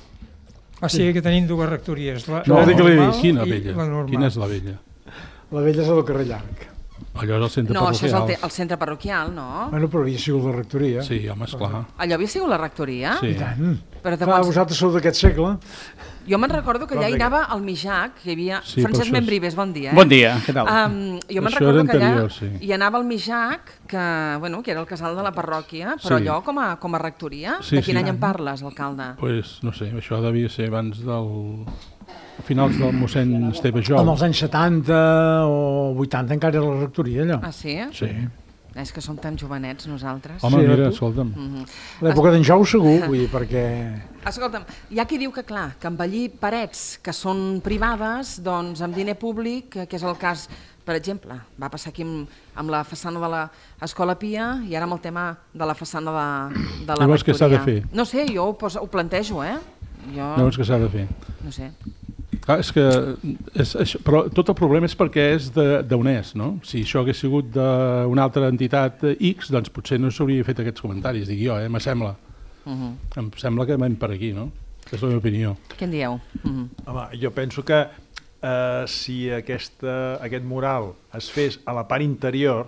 O sigui que tenim dues rectories. La, no, la normal normal quina i vella? la normal. Quina és la vella? La vella és del carrer Llarg. Allò és el centre no, parroquial. No, això és el, te el centre parroquial, no? Bueno, però havia sigut la rectoria. Sí, home, esclar. Allò havia sigut la rectoria? Sí. I tant. Però Clar, quants... vosaltres sou d'aquest segle. Jo me'n recordo que allà hi anava el Mijac, que hi havia... Sí, Francesc Membrives, bon dia. Eh? Bon dia, què tal? Um, jo me'n recordo que allà sí. hi anava el Mijac, que, bueno, que era el casal de la parròquia, però sí. allò com a, com a rectoria. Sí, de quin sí. any en parles, alcalde? Pues, no sé, això devia ser abans del... a finals del mossèn Esteve Jou. En els anys setanta o vuitanta encara era la rectoria, allò. Ah, sí? Sí. És que som tan jovenets nosaltres. Home, sí, mira, escolta'm. Mm -hmm. L'època d'en Jou segur, vull dir, perquè... Escolta'm, hi ha qui diu que, clar, que embellir parets que són privades, doncs amb diner públic, que és el cas, per exemple, va passar aquí amb, amb la façana de l'Escola Pia i ara amb el tema de la façana de, de la Llavors, rectoria. què s'ha de fer? No sé, jo ho, poso, ho plantejo, eh? Jo... Llavors, què s'ha de fer? No sé. Clar, és que, és, és, però tot el problema és perquè és d'UNES, no? Si això hagués sigut d'una altra entitat X, doncs potser no s'hauria fet aquests comentaris, dic jo, eh? Me sembla. Uh -huh. Em sembla que anem per aquí, no? És la meva opinió. Què en dieu? Uh -huh. Home, jo penso que eh, si aquesta, aquest mural es fes a la part interior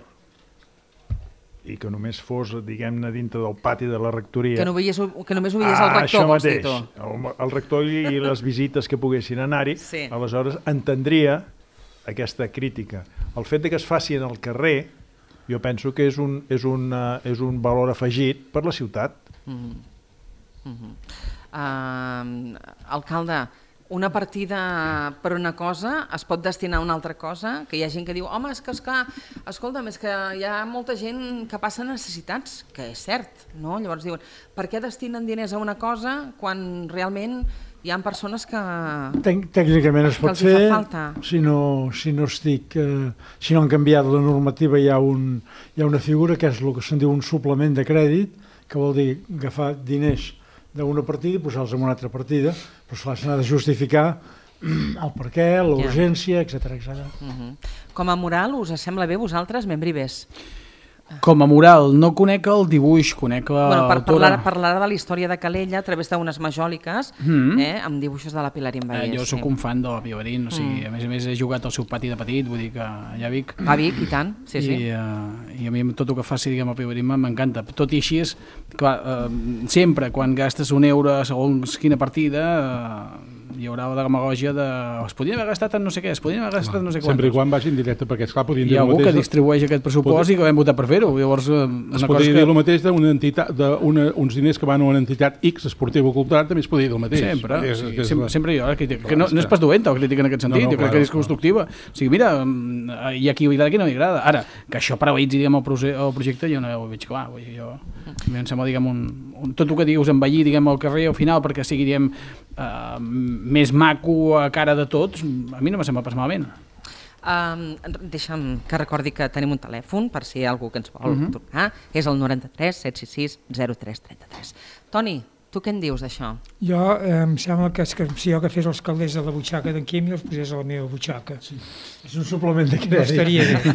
i que només fos, diguem-ne, dintre del pati de la rectoria... Que, no veies, que només ho veies el rector, ah, vols dir tu? El, el rector i les visites que poguessin anar-hi, sí. Aleshores entendria aquesta crítica. El fet de que es faci en el carrer, jo penso que és un, és un, uh, és un valor afegit per la ciutat. Mm-hmm. Mm-hmm. uh, alcalde, una partida per una cosa es pot destinar a una altra cosa? Que hi ha gent que diu, home, és que, esclar, escolta'm, és que hi ha molta gent que passa necessitats, que és cert, no? Llavors diuen, per què destinen diners a una cosa quan realment hi ha persones que... Tec Tècnicament es pot fer, si no, si no estic... Eh, si no han canviat la normativa, hi ha, un, hi ha una figura que és el que se'n diu un suplement de crèdit, que vol dir agafar diners d'una partida i posar-los en una altra partida, però esclar, s'ha de justificar el per què, la urgència, etcètera, etcètera. Uh -huh. Com a moral, us sembla bé vosaltres, Membrives? Com a moral, no conec el dibuix, conec l'autora... Bueno, per parlar, parlar de la història de Calella a través d'unes majòliques, mm. eh, amb dibuixos de la Pilarín Vallès. Eh, jo sóc sí. un fan de la Pilarín, o sigui, mm. a més a més he jugat al seu pati de petit, vull dir que allà a Vic... A Vic, i tant, sí, I, sí. Uh, I a mi tot el que faci, diguem, a Pilarín m'encanta. Tot i així, és, clar, uh, sempre quan gastes un euro segons quina partida... Uh, hi haurà la demagògia de... es podien haver gastat en no sé què, es podien haver gastat en no sé quantos. Sempre i quan vagin directe, perquè esclar, podien dir hi ha algú mateix... que distribueix aquest pressupost i que vam votar per fer-ho. Llavors, es podria dir el mateix d'una entitat, d'uns diners que van a una entitat X esportiva o cultural, també es podria dir el mateix. Sempre, és, sí, és sempre, la... sempre jo, que, que no, no és pas dolenta la crítica en aquest sentit, no, no, jo crec claro, que és constructiva. O sigui, mira, hi ha qui li agrada i qui no li agrada. Ara, que això paralitzi, diguem, el, proje el projecte, jo no ho veig clar. Vull dir, jo, a mi em sembla, diguem, un, un, tot el que dius envellir, diguem, al carrer al final perquè sigui, diguem, uh, més maco a cara de tots, a mi no me sembla pas malament. Um, deixa'm que recordi que tenim un telèfon per si hi ha algú que ens vol uh -huh. trucar. És el noranta-tres set sis sis zero tres trenta-tres. Toni, tu què en dius d'això? Jo eh, em sembla que, és que si jo agafés els calders de la butxaca d'en Quim i els posés a la meva butxaca. Sí. És un suplement de crèdit. No estaria bé.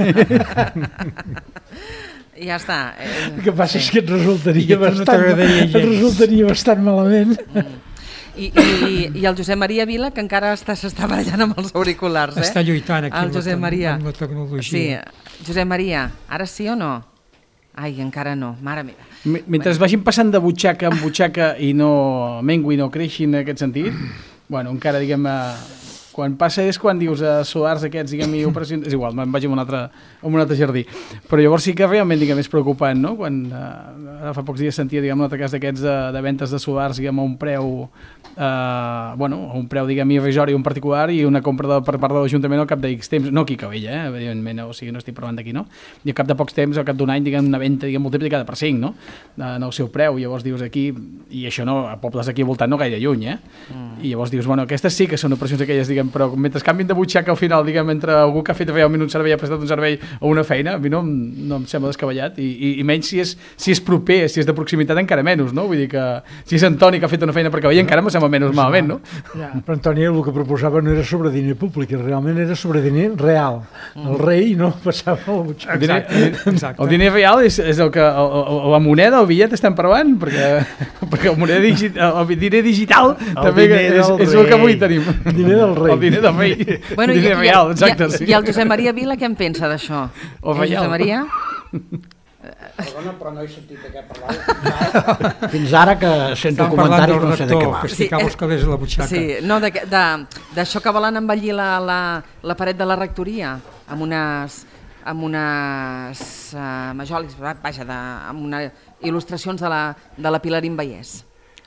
Ja està. Eh, el que passa sí. és que et resultaria, bastant, no et resultaria bastant malament. Mm. I, i, i el Josep Maria Vila, que encara s'està barallant amb els auriculars, eh? Està lluitant aquí el Josep Maria. amb la tecnologia. Sí, Josep Maria, ara sí o no? Ai, encara no, mare meva. Mentre es vagin passant de butxaca en butxaca i no mengui, no creixin en aquest sentit, bueno, encara, diguem, quan passa és quan dius a solars aquests, diguem, i operacions, és igual, me'n vaig a un altre, a un altre jardí. Però llavors sí que realment, diguem, és preocupant, no? Quan eh, fa pocs dies sentia, diguem, un altre cas d'aquests de, de ventes de solars, diguem, a un preu, eh, bueno, a un preu, diguem, irrisori en particular i una compra de, per part de l'Ajuntament al cap de X temps, no aquí a Calella, eh? Evidentment, o sigui, no estic parlant d'aquí, no? I al cap de pocs temps, al cap d'un any, diguem, una venda, diguem, multiplicada per cinc, no? En el seu preu, i llavors dius aquí, i això no, a pobles aquí al voltant no gaire lluny, eh? Mm. I llavors dius, bueno, aquestes sí que són operacions aquelles, diguem, però mentre canvin de butxaca al final, diguem, entre algú que ha fet realment un servei, ha prestat un servei o una feina, a mi no, no em sembla descabellat, i, i, i menys si és, si és proper, si és de proximitat, encara menys, no? Vull dir que si és Antoni que ha fet una feina per Calella, encara em sembla menys malament, no? Ja, però Antoni el que proposava no era sobre diner públic, realment era sobre diner real. El rei no passava a la butxaca. El diner, exacte. El diner real és, és el que, el, el, la moneda, el bitllet estem parlant, perquè, perquè el, moneda digi, el diner digital el també diner és, és el que avui tenim. El diner del rei. El El diner de rei. Bueno, el diner i, real, exacte. I, sí. I el Josep Maria Vila què en pensa d'això? O eh, Josep Maria? Perdona, però no he sentit de què parlar. Fins ara que sento comentaris no sé de què va. Que esticava els calés a la butxaca. Sí, no, d'això que volen embellir la, la, la paret de la rectoria amb unes, amb unes uh, majòlics, vaja, de, amb unes il·lustracions de la, de la Pilarín Vallès.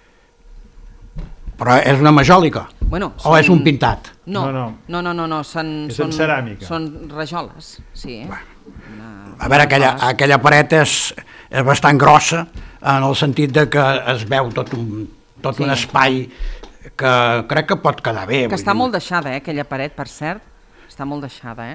Però és una majòlica? Bueno, o és un pintat? No, no, no, no, no, no són, és són, en ceràmica. Són rajoles, sí. Bueno. A veure, aquella, aquella paret és, és bastant grossa en el sentit de que es veu tot un, tot sí. un espai que crec que pot quedar bé. Que està dir. molt deixada, eh, aquella paret, per cert. Està molt deixada, eh?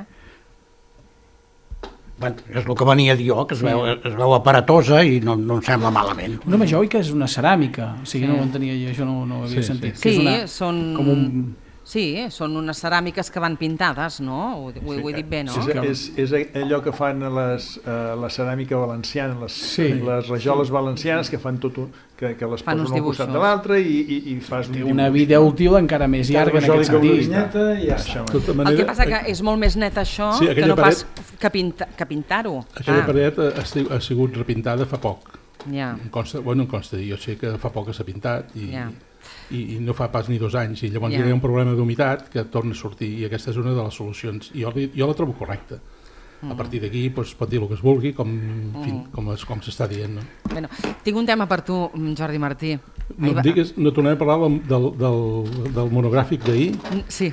Bueno, és el que venia a dir jo, que es, sí. veu, es veu aparatosa i no, no em sembla malament. Una majòlica és una ceràmica, o sigui, sí. no ho entenia jo, això no, no ho havia sí, sentit. Sí, sí una, són... Com un... Sí, són unes ceràmiques que van pintades, no? Ho, ho, sí, ho he dit bé, no? Sí, és, és allò que fan les, uh, la ceràmica valenciana, les, sí. les rajoles valencianes, que fan tot un, que, que les fan posen al costat de l'altre i, i, i fas un Té dibuix. una vida útil encara més llarga en aquest sentit. I ja està. Tota manera, el que passa que és molt més net això sí, que no paret, pas que, pinta, que pintar-ho. Aquella ah. paret ha, ha sigut repintada fa poc. Ja. Em consta, bueno, em consta dir, jo sé que fa poc que s'ha pintat i... Ja. I, i no fa pas ni dos anys, i llavors yeah. hi ha un problema d'humitat que torna a sortir, i aquesta és una de les solucions, i jo, jo la trobo correcta. Mm. A partir d'aquí pues, pot dir el que es vulgui, com, mm. fin, com, es, com s'està dient. No? Bueno, tinc un tema per tu, Jordi Martí. No et digues, no tornarem a parlar del, del, del monogràfic d'ahir? Sí.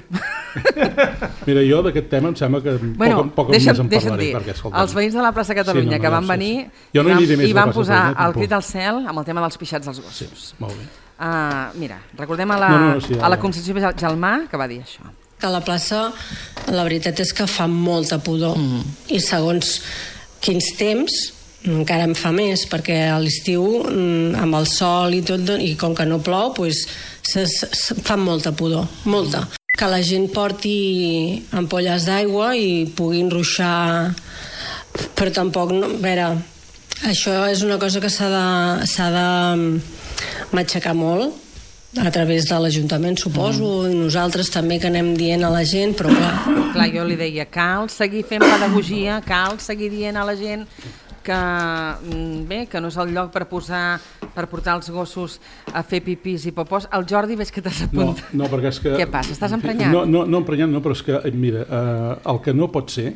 Mira, jo d'aquest tema em sembla que bueno, poc, poc deixa'm, més en parlaré. Dir, perquè, escolta, els veïns de la plaça Catalunya sí, no, que van venir sí. no i, van, i van posar Catalunya, el crit al cel amb el tema dels pixats dels gossos. Sí, molt bé. Uh, mira, recordem a la, no, no, sí, a la Concepció Gelmà que va dir això. Que a la plaça la veritat és que fa molta pudor mm. i segons quins temps encara em fa més perquè a l'estiu amb el sol i tot i com que no plou doncs se, se, fa molta pudor, molta. Que la gent porti ampolles d'aigua i puguin ruixar, però tampoc, no, a veure, això és una cosa que s'ha de, s'ha de matxacar molt a través de l'Ajuntament, suposo, mm. i nosaltres també que anem dient a la gent, però clar... Clar, jo li deia, cal seguir fent pedagogia, cal seguir dient a la gent que, bé, que no és el lloc per posar, per portar els gossos a fer pipís i popós. El Jordi, ves que t'has apuntat. No, no, perquè és que... Què passa, estàs emprenyat? No, no, no emprenyat no, però és que, mira, eh, el que no pot ser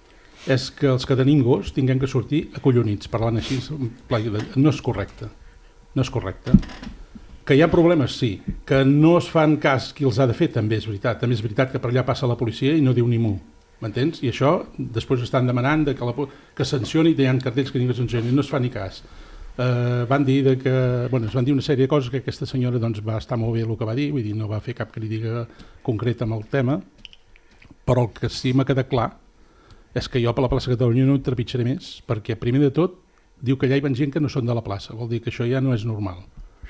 és que els que tenim gos tinguem que sortir acollonits, parlant així, no és correcte. No és correcte. Que hi ha problemes, sí. Que no es fan cas qui els ha de fer, també és veritat. També és veritat que per allà passa la policia i no diu ni mu. M'entens? I això després estan demanant de que, la, que sancioni, hi ha cartells que ningú sancioni, no es fa ni cas. Eh, van dir de que, bueno, es van dir una sèrie de coses que aquesta senyora doncs, va estar molt bé el que va dir, vull dir, no va fer cap crítica concreta amb el tema, però el que sí m'ha quedat clar és que jo per la plaça Catalunya no trepitjaré més, perquè primer de tot diu que allà hi van gent que no són de la plaça, vol dir que això ja no és normal.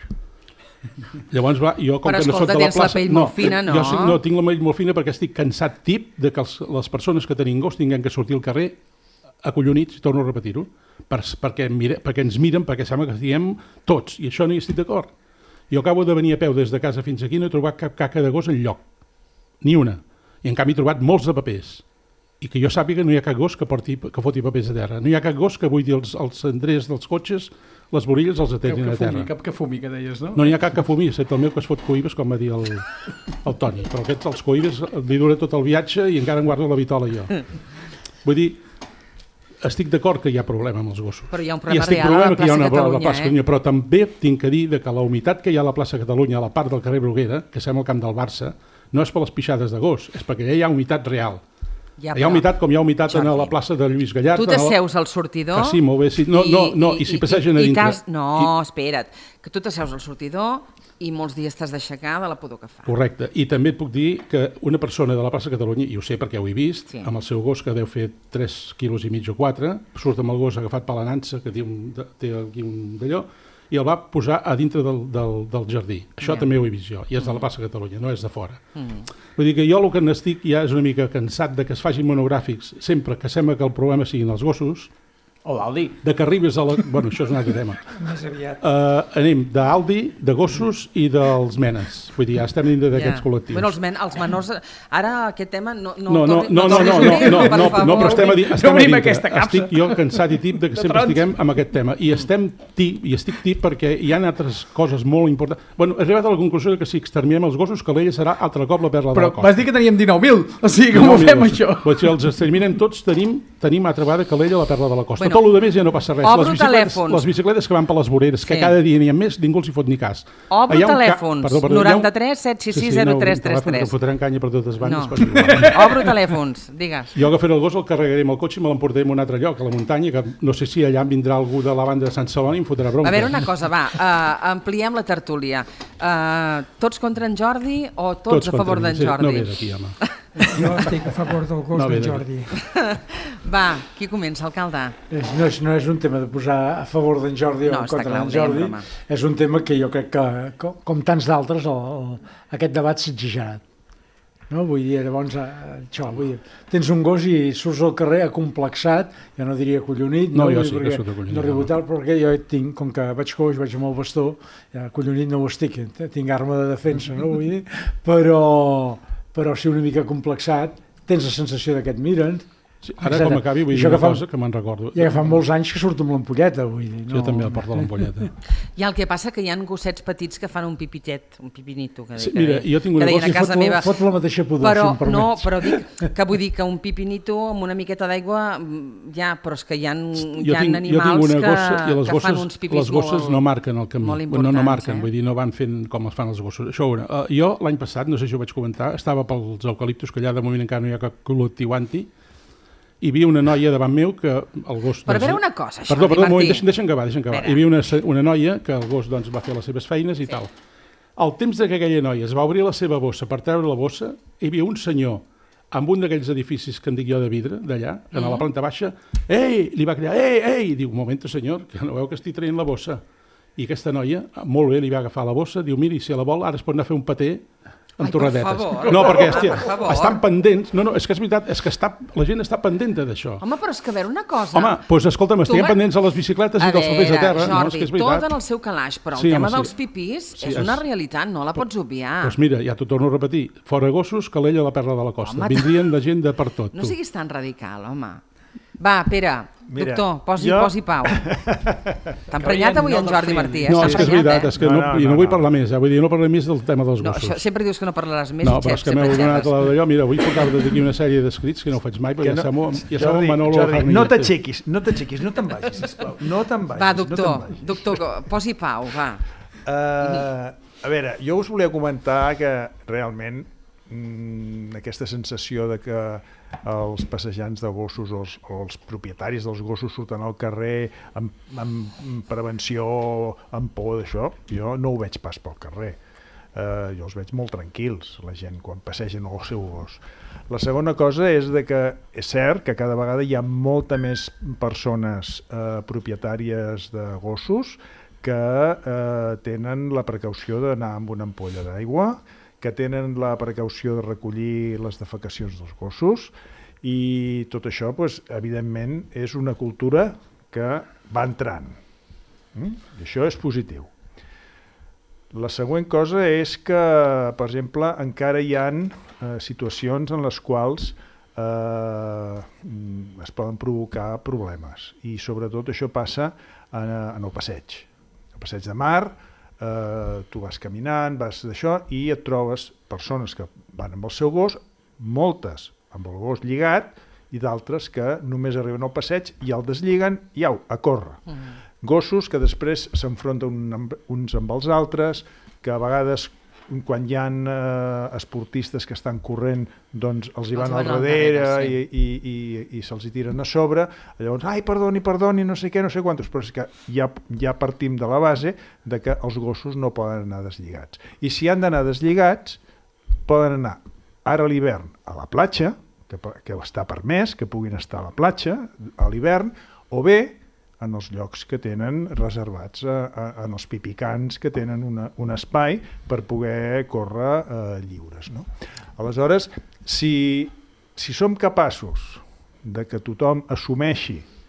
Llavors, va, jo com però que escolta, no soc de la plaça... tens la pell molt fina, no? Jo sí, no, tinc la pell molt fina perquè estic cansat tip de que els, les persones que tenim gos tinguem que sortir al carrer acollonits, i torno a repetir-ho, per, perquè, mire, perquè ens miren, perquè sembla que estiguem tots, i això no hi estic d'acord. Jo acabo de venir a peu des de casa fins aquí, no he trobat cap caca de gos enlloc, ni una, i en canvi he trobat molts de papers. I que jo sàpiga no hi ha cap gos que, porti, que foti papers a terra. No hi ha cap gos que buidi els, els cendrers dels cotxes, les borilles els atenguin a terra. Cap que fumi, que deies, no? No n'hi ha cap que fumi, excepte el meu que es fot coïbes, com va dir el, el Toni. Però aquests, els coïbes, li dura tot el viatge i encara em guardo la vitola jo. Vull dir, estic d'acord que hi ha problema amb els gossos. Però hi ha un problema real a la plaça una, Catalunya, la plaça Catalunya, eh? Però també tinc que dir que la humitat que hi ha a la plaça Catalunya, a la part del carrer Bruguera, que sembla el camp del Barça, no és per les pixades de gos, és perquè allà hi ha humitat real. Ja, hi ha humitat com hi ha humitat Jordi, a la plaça de Lluís Gallard. Tu t'asseus al sortidor... Ah, sí, molt bé. Sí. No, i, no, no, i, i si passegen a dintre... Cas, no, I... espera't, que tu t'asseus al sortidor i molts dies t'has d'aixecar de la pudor que fa. Correcte. I també et puc dir que una persona de la plaça Catalunya, i ho sé perquè ho he vist, sí. amb el seu gos que deu fer tres quilos i mig o quatre, surt amb el gos agafat per la nansa, que té, un, té aquí un d'allò, i el va posar a dintre del, del, del jardí. Això yeah. també ho he vist jo, i és de la plaça Catalunya, no és de fora. Mm. Vull dir que jo el que n'estic ja és una mica cansat de que es facin monogràfics sempre que sembla que el problema siguin els gossos, O d'Aldi. De que arribes a la... Bueno, això és un altre tema. Més aviat. Uh, anem d'Aldi, de gossos i dels menes. Vull dir, ja estem dintre d'aquests Ja. col·lectius. Bueno, els, men, els menors... Ara aquest tema no... No, no, torni- no, no, no, tornis no, a dir, no, per no, favor. no, però estem a, di- No estem a obrim dintre. aquesta capsa. Estic jo cansat i tip de que De sempre trons. estiguem amb aquest tema. I estem tip, i estic tip perquè hi ha altres coses molt importants. Bueno, he arribat a la conclusió que si exterminem els gossos, Calella serà altre cop la perla de Però la costa. vas dir que teníem dinou mil, o sigui, com ho fem, això? Doncs si els exterminem tots, tenim, tenim altra vegada Calella la perla de la costa. Bueno, Tot el que més ja no passa res. obro Les bicicletes, telèfons. les bicicletes que van per les voreres, que Sí. cada dia n'hi ha més, ningú els hi fot ni cas. Obro Hi ha un ca- telèfons, Perdó, perdó, hi ha un- noranta-tres set sis sis zero tres tres telèfons tres. que fotran canya per totes bandes. No. perquè- Obro telèfons, digues. Jo agafaré el gos, el carregaré amb el cotxe i me l'emportaré a un altre lloc, a la muntanya, que no sé si allà em vindrà algú de la banda de Sant Celoni i em fotrà bronca. A veure, una cosa, va, uh, ampliem la tertúlia. Uh, tots contra en Jordi o tots, Tots a favor contra mi, d'en sí, Jordi? no ve d'aquí, home. Jo estic a favor del gos No ve d'en d'aquí. Jordi. Va, qui comença, alcalde? És, no, és, no és un tema de posar a favor d'en Jordi No, o en està contra clar, d'en ho dèiem, Jordi, broma. és un tema que jo crec que, com, com tants d'altres, el, el, aquest debat s'ha exagerat. No? Vull dir, llavors, eh, això, vull dir, tens un gos i surts al carrer acomplexat, ja no diria collonit, No, no, jo Vull dir, sí que perquè sóc collonit, no arribo home. tal, perquè jo tinc, com que vaig coix, vaig amb el bastó, ja, collonit no ho estic, tinc arma de defensa, no? Vull dir, però, però si una mica complexat, tens la sensació de que et miren. Sí, ara com acabi vull dir Això una que fa- cosa que me'n recordo. Ja que fa molts anys que surto amb l'ampolleta, vull dir. Jo també el porto a l'ampolleta. I el que passa que hi ha gossets petits que fan un pipitet, un pipinito, que, Sí, que, mira, jo tinc una que deien cosa a i casa fot la- meva. fot la mateixa pudor, però, si em permets. no, però dic que vull dir que un pipinito amb una miqueta d'aigua, mm, ja, però és que hi ha, hi Jo ha tinc, jo animals tinc una que, gossa i les que gosses, fan uns pipis les gosses molt, no marquen el camí. molt no, no importants, marquen, eh? vull dir, no van fent com es fan els gossos. Això una. Uh, jo l'any passat, no sé si ho vaig comentar, estava pels eucaliptus, que allà de moment encara no hi ha cap col·lectiu anti, hi havia una noia davant meu que el gos... Però a doncs, veure una cosa, això, Perdó, perdó, un moment, Martí. deixa'm, deixa'm acabar, deixa'm acabar. Hi havia una, se- una noia que el gos doncs, va fer les seves feines i sí. tal. Al temps de que aquella noia es va obrir la seva bossa per treure la bossa, hi havia un senyor amb un d'aquells edificis que en dic jo de vidre, d'allà, que mm. a la planta baixa, ei, li va cridar, ei, ei, diu, un moment, senyor, que no veu que estic traient la bossa. I aquesta noia, molt bé, li va agafar la bossa, diu, miri, si la vol, ara es pot anar a fer un paté amb Ai, torradetes. per favor. No, perquè Ah, hòstia, per favor. estan pendents, no, no, és que és veritat, és que està, la gent està pendenta d'això. Home, però és que a veure una cosa... Home, doncs escolta'm, estiguem Tu, pendents a les bicicletes a i dels papers de terra. Jordi, no, és que és veritat. tot en el seu calaix, però el Sí, tema home, sí. dels pipís Sí, és una és- realitat, no la pots obviar. Doncs mira, ja t'ho torno a repetir, fora gossos, Calella la perla de la costa. Home, Vindrien de gent de per tot. No tu. siguis tan radical, home. Va, Pere, Mira, doctor, posi, jo- posi pau. T'ha emprenyat avui no en Jordi Martí, eh? No, Està és que és emprenyat, veritat, eh? és que no, no, no, i no, vull parlar més, eh? Vull dir, no parlaré més del tema dels No, gossos. això, sempre dius que no parlaràs més No, i però és xef, que m'heu sempre donat xefes. la d'allò, mira, vull portar d'aquí una sèrie d'escrits que no ho faig mai, perquè Que ja no- som, ja som Jordi, Manolo Jordi, Farnillas. no t'aixequis, no t'aixequis, no te'n vagis, sisplau, no te'n vagis. Va, no doctor, te'n vagis. doctor, posi pau, va. Uh, a veure, jo us volia comentar que realment mm, aquesta sensació de que els passejants de gossos o els, o els propietaris dels gossos surten al carrer amb, amb prevenció, amb por d'això, jo no ho veig pas pel carrer. Uh, jo els veig molt tranquils, la gent, quan passegen el seu gos. La segona cosa és de que és cert que cada vegada hi ha molta més persones uh, propietàries de gossos que eh, tenen la precaució d'anar amb una ampolla d'aigua, que tenen la precaució de recollir les defecacions dels gossos, i tot això, doncs, evidentment, és una cultura que va entrant. Mm? I això és positiu. La següent cosa és que, per exemple, encara hi ha eh, situacions en les quals eh, es poden provocar problemes, i sobretot això passa en, en el passeig. El passeig de mar, eh, tu vas caminant, vas d'això, i et trobes persones que van amb el seu gos, moltes amb el gos lligat, i d'altres que només arriben al passeig i el deslliguen i au, a córrer. Mm. Gossos que després s'enfronten amb, uns amb els altres, que a vegades quan hi ha eh, esportistes que estan corrent, doncs els hi van al darrere, darrere sí. i, i, i, i se'ls hi tiren a sobre, llavors, ai, perdoni, perdoni, no sé què, no sé quantos, però és que ja, ja partim de la base de que els gossos no poden anar deslligats. I si han d'anar deslligats, poden anar ara a l'hivern a la platja, que, que està permès, que puguin estar a la platja a l'hivern, o bé en els llocs que tenen reservats a, a, en els pipicans, que tenen una, un espai per poder córrer eh, lliures. No? Aleshores, si, si som capaços de que tothom assumeixi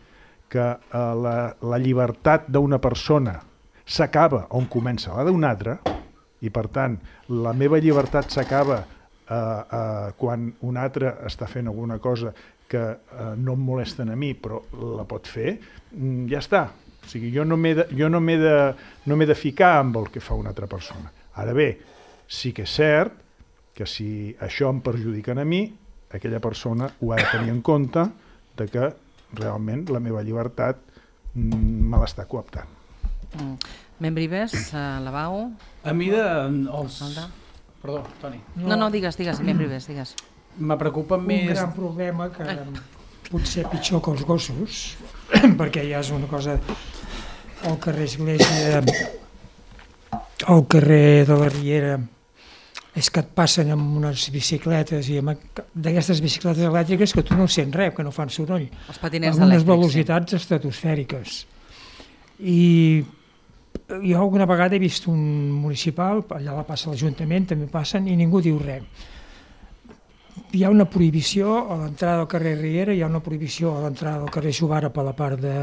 que eh, la, la llibertat d'una persona s'acaba on comença la d'una altra, i per tant la meva llibertat s'acaba eh, eh, quan un altre està fent alguna cosa que eh, no em molesten a mi però la pot fer, mm, ja està. O sigui, jo no m'he de, jo no m'he de, no m'he de ficar amb el que fa una altra persona. Ara bé, sí que és cert que si això em perjudica a mi, aquella persona ho ha de tenir en compte de que realment la meva llibertat mm, me l'està coaptant. Mm. Membrives, uh, Lavau? A mi de... Els... Perdó, Toni. No, no, digues, digues, Membrives, digues. Me preocupa més... Un gran problema que Ai. potser pitjor que els gossos, perquè ja és una cosa... Al carrer Església, al carrer de la Riera, és que et passen amb unes bicicletes i amb d'aquestes bicicletes elèctriques que tu no sents res, que no fan soroll. Els patinets amb unes elèctrics, velocitats sí. estratosfèriques. I jo alguna vegada he vist un municipal, allà la passa l'Ajuntament, també passen, i ningú diu res. Hi ha una prohibició a l'entrada del carrer Riera, hi ha una prohibició a l'entrada del carrer Jovara per la part de,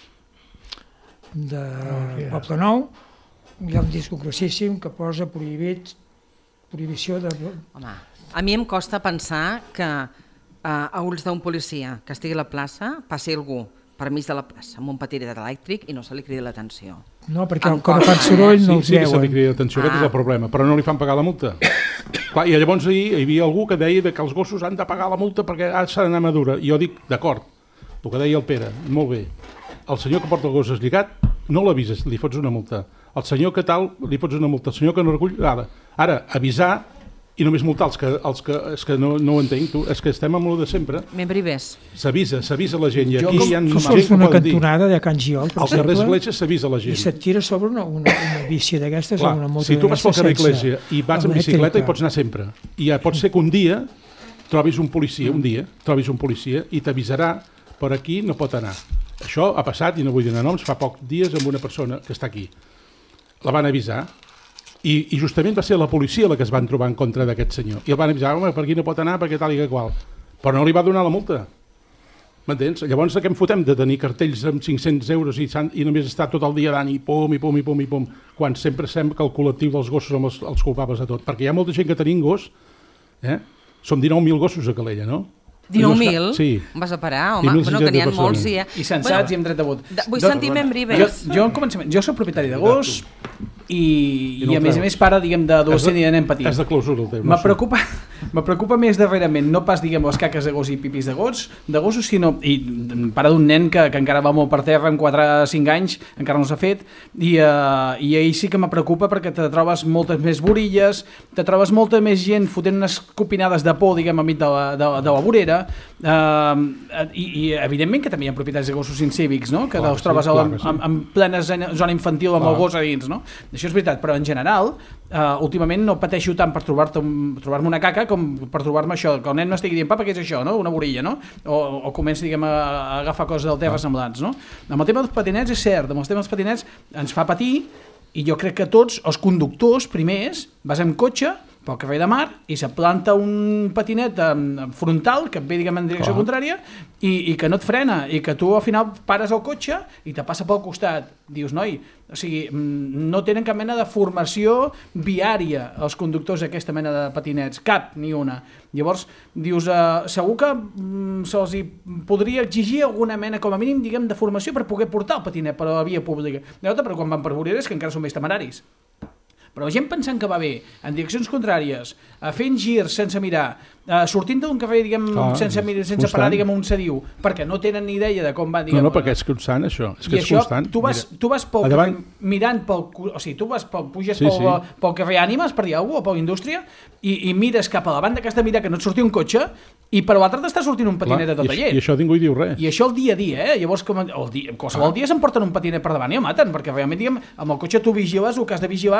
de oh, Poble Nou. Hi ha un disc grossíssim que posa prohibit, prohibició de... Home, a mi em costa pensar que uh, a ulls d'un policia que estigui a la plaça passi algú per mig de la plaça amb un patinet elèctric i no se li cridi l'atenció. No, perquè em quan no fan soroll no els sí, veuen. Sí, se li crida l'atenció, ah. aquest és el problema, però no li fan pagar la multa. Clar, i llavors hi, hi havia algú que deia que els gossos han de pagar la multa perquè s'ha d'anar madura. I jo dic, d'acord, el que deia el Pere, molt bé. El senyor que porta el gos eslligat, no l'avises, li fots una multa. El senyor que tal, li fots una multa. El senyor que no recull, ara, ara avisar i només multar els que, els que, és que no, no ho entenc, tu, és que estem amb lo de sempre. Membrives. S'avisa, s'avisa la gent, i aquí jo, hi ha tu surts d'una cantonada de Can Giol, per exemple, al carrer Església s'avisa la gent. I se't tira sobre una, una, una bici d'aquestes o una moto si tu vas pel carrer Església i vas amb bicicleta hi pots anar sempre. I ja pot ser que un dia trobis un policia, un dia trobis un policia i t'avisarà per aquí no pot anar. Això ha passat, i no vull dir noms, fa pocs dies amb una persona que està aquí. La van avisar. I, I justament va ser la policia la que es van trobar en contra d'aquest senyor. I el van avisar, home, per aquí no pot anar, perquè tal i que qual. Però no li va donar la multa. M'entens? Llavors, què em fotem de tenir cartells amb cinc-cents euros i, i només estar tot el dia d'any i pum, i pum, i pum, i pum, quan sempre sembla que el col·lectiu dels gossos som els, els culpables de tot. Perquè hi ha molta gent que tenim gos, eh? Som dinou mil gossos a Calella, no? dinou mil? Sí. Vas a parar, home, bueno, que n'hi ha molts, sí, eh? I sensats bueno, i amb dret de vot. Vull doncs, sentir Membrives. Jo, jo, en començament, jo soc propietari de gos i, I, no i a més a més pare, diguem, d'adolescent i de nen petit. És de clausura el teu. Me preocupa, me preocupa més darrerament, no pas, diguem, les caques de gos i pipis de gos, de gossos, sinó, i pare d'un nen que, que encara va molt per terra, amb quatre o cinc anys, encara no s'ha fet, i, uh, i ahir sí que me preocupa perquè te trobes moltes més borilles, te trobes molta més gent fotent unes copinades de por, diguem, a mig de la, de, de la vorera, uh, i, i evidentment que també hi ha propietaris de gossos incívics, no? Que clar, els trobes sí, clar, en, en, en plena zona infantil amb clar. El gos a dins, no? Això és veritat, però en general, uh, últimament no pateixo tant per trobar-te trobar-me una caca com per trobar-me això, que el nen no estigui dient, papa, què és això, no? Una vorilla, no? O, o comenci, diguem, a, a agafar coses del terra ah. semblants, no? Amb el tema dels patinets és cert, amb els temes dels patinets ens fa patir, i jo crec que tots, els conductors primers, vas amb cotxe pel carrer de Mar i se planta un patinet frontal que et ve, diguem, en direcció oh. contrària i, i que no et frena i que tu al final pares el cotxe i te passa pel costat. Dius, noi, o sigui, no tenen cap mena de formació viària els conductors d'aquesta mena de patinets, cap ni una. Llavors, dius, eh, segur que mm, se'ls podria exigir alguna mena, com a mínim, diguem, de formació per poder portar el patinet per a la via pública. No, però quan van per voreres que encara són més temeraris. Però la gent pensant que va bé, en direccions contràries, fent girs sense mirar, sortint d'un carrer, diguem, ah, sense, sense parar, diguem, un sediu, perquè no tenen ni idea de com va, diguem... No, no, perquè és constant, això. És que I és això, constant. tu vas, tu vas pel Adavant... carrer, mirant pel... O sigui, tu vas pel, puges sí, pel, sí. pel carrer Ànimes, per dir alguna cosa, o per la indústria, i, i mires cap a la banda que has de mirar que no et surti un cotxe, i per l'altre t'està sortint un patinet de tota llet. I això ningú hi diu res. I això el dia a dia, eh? Llavors, com, el dia, qualsevol ah. dia s'emporten un patinet per davant i el maten, perquè realment, diguem, amb el cotxe tu vigiles el que has de vigilar mil, mil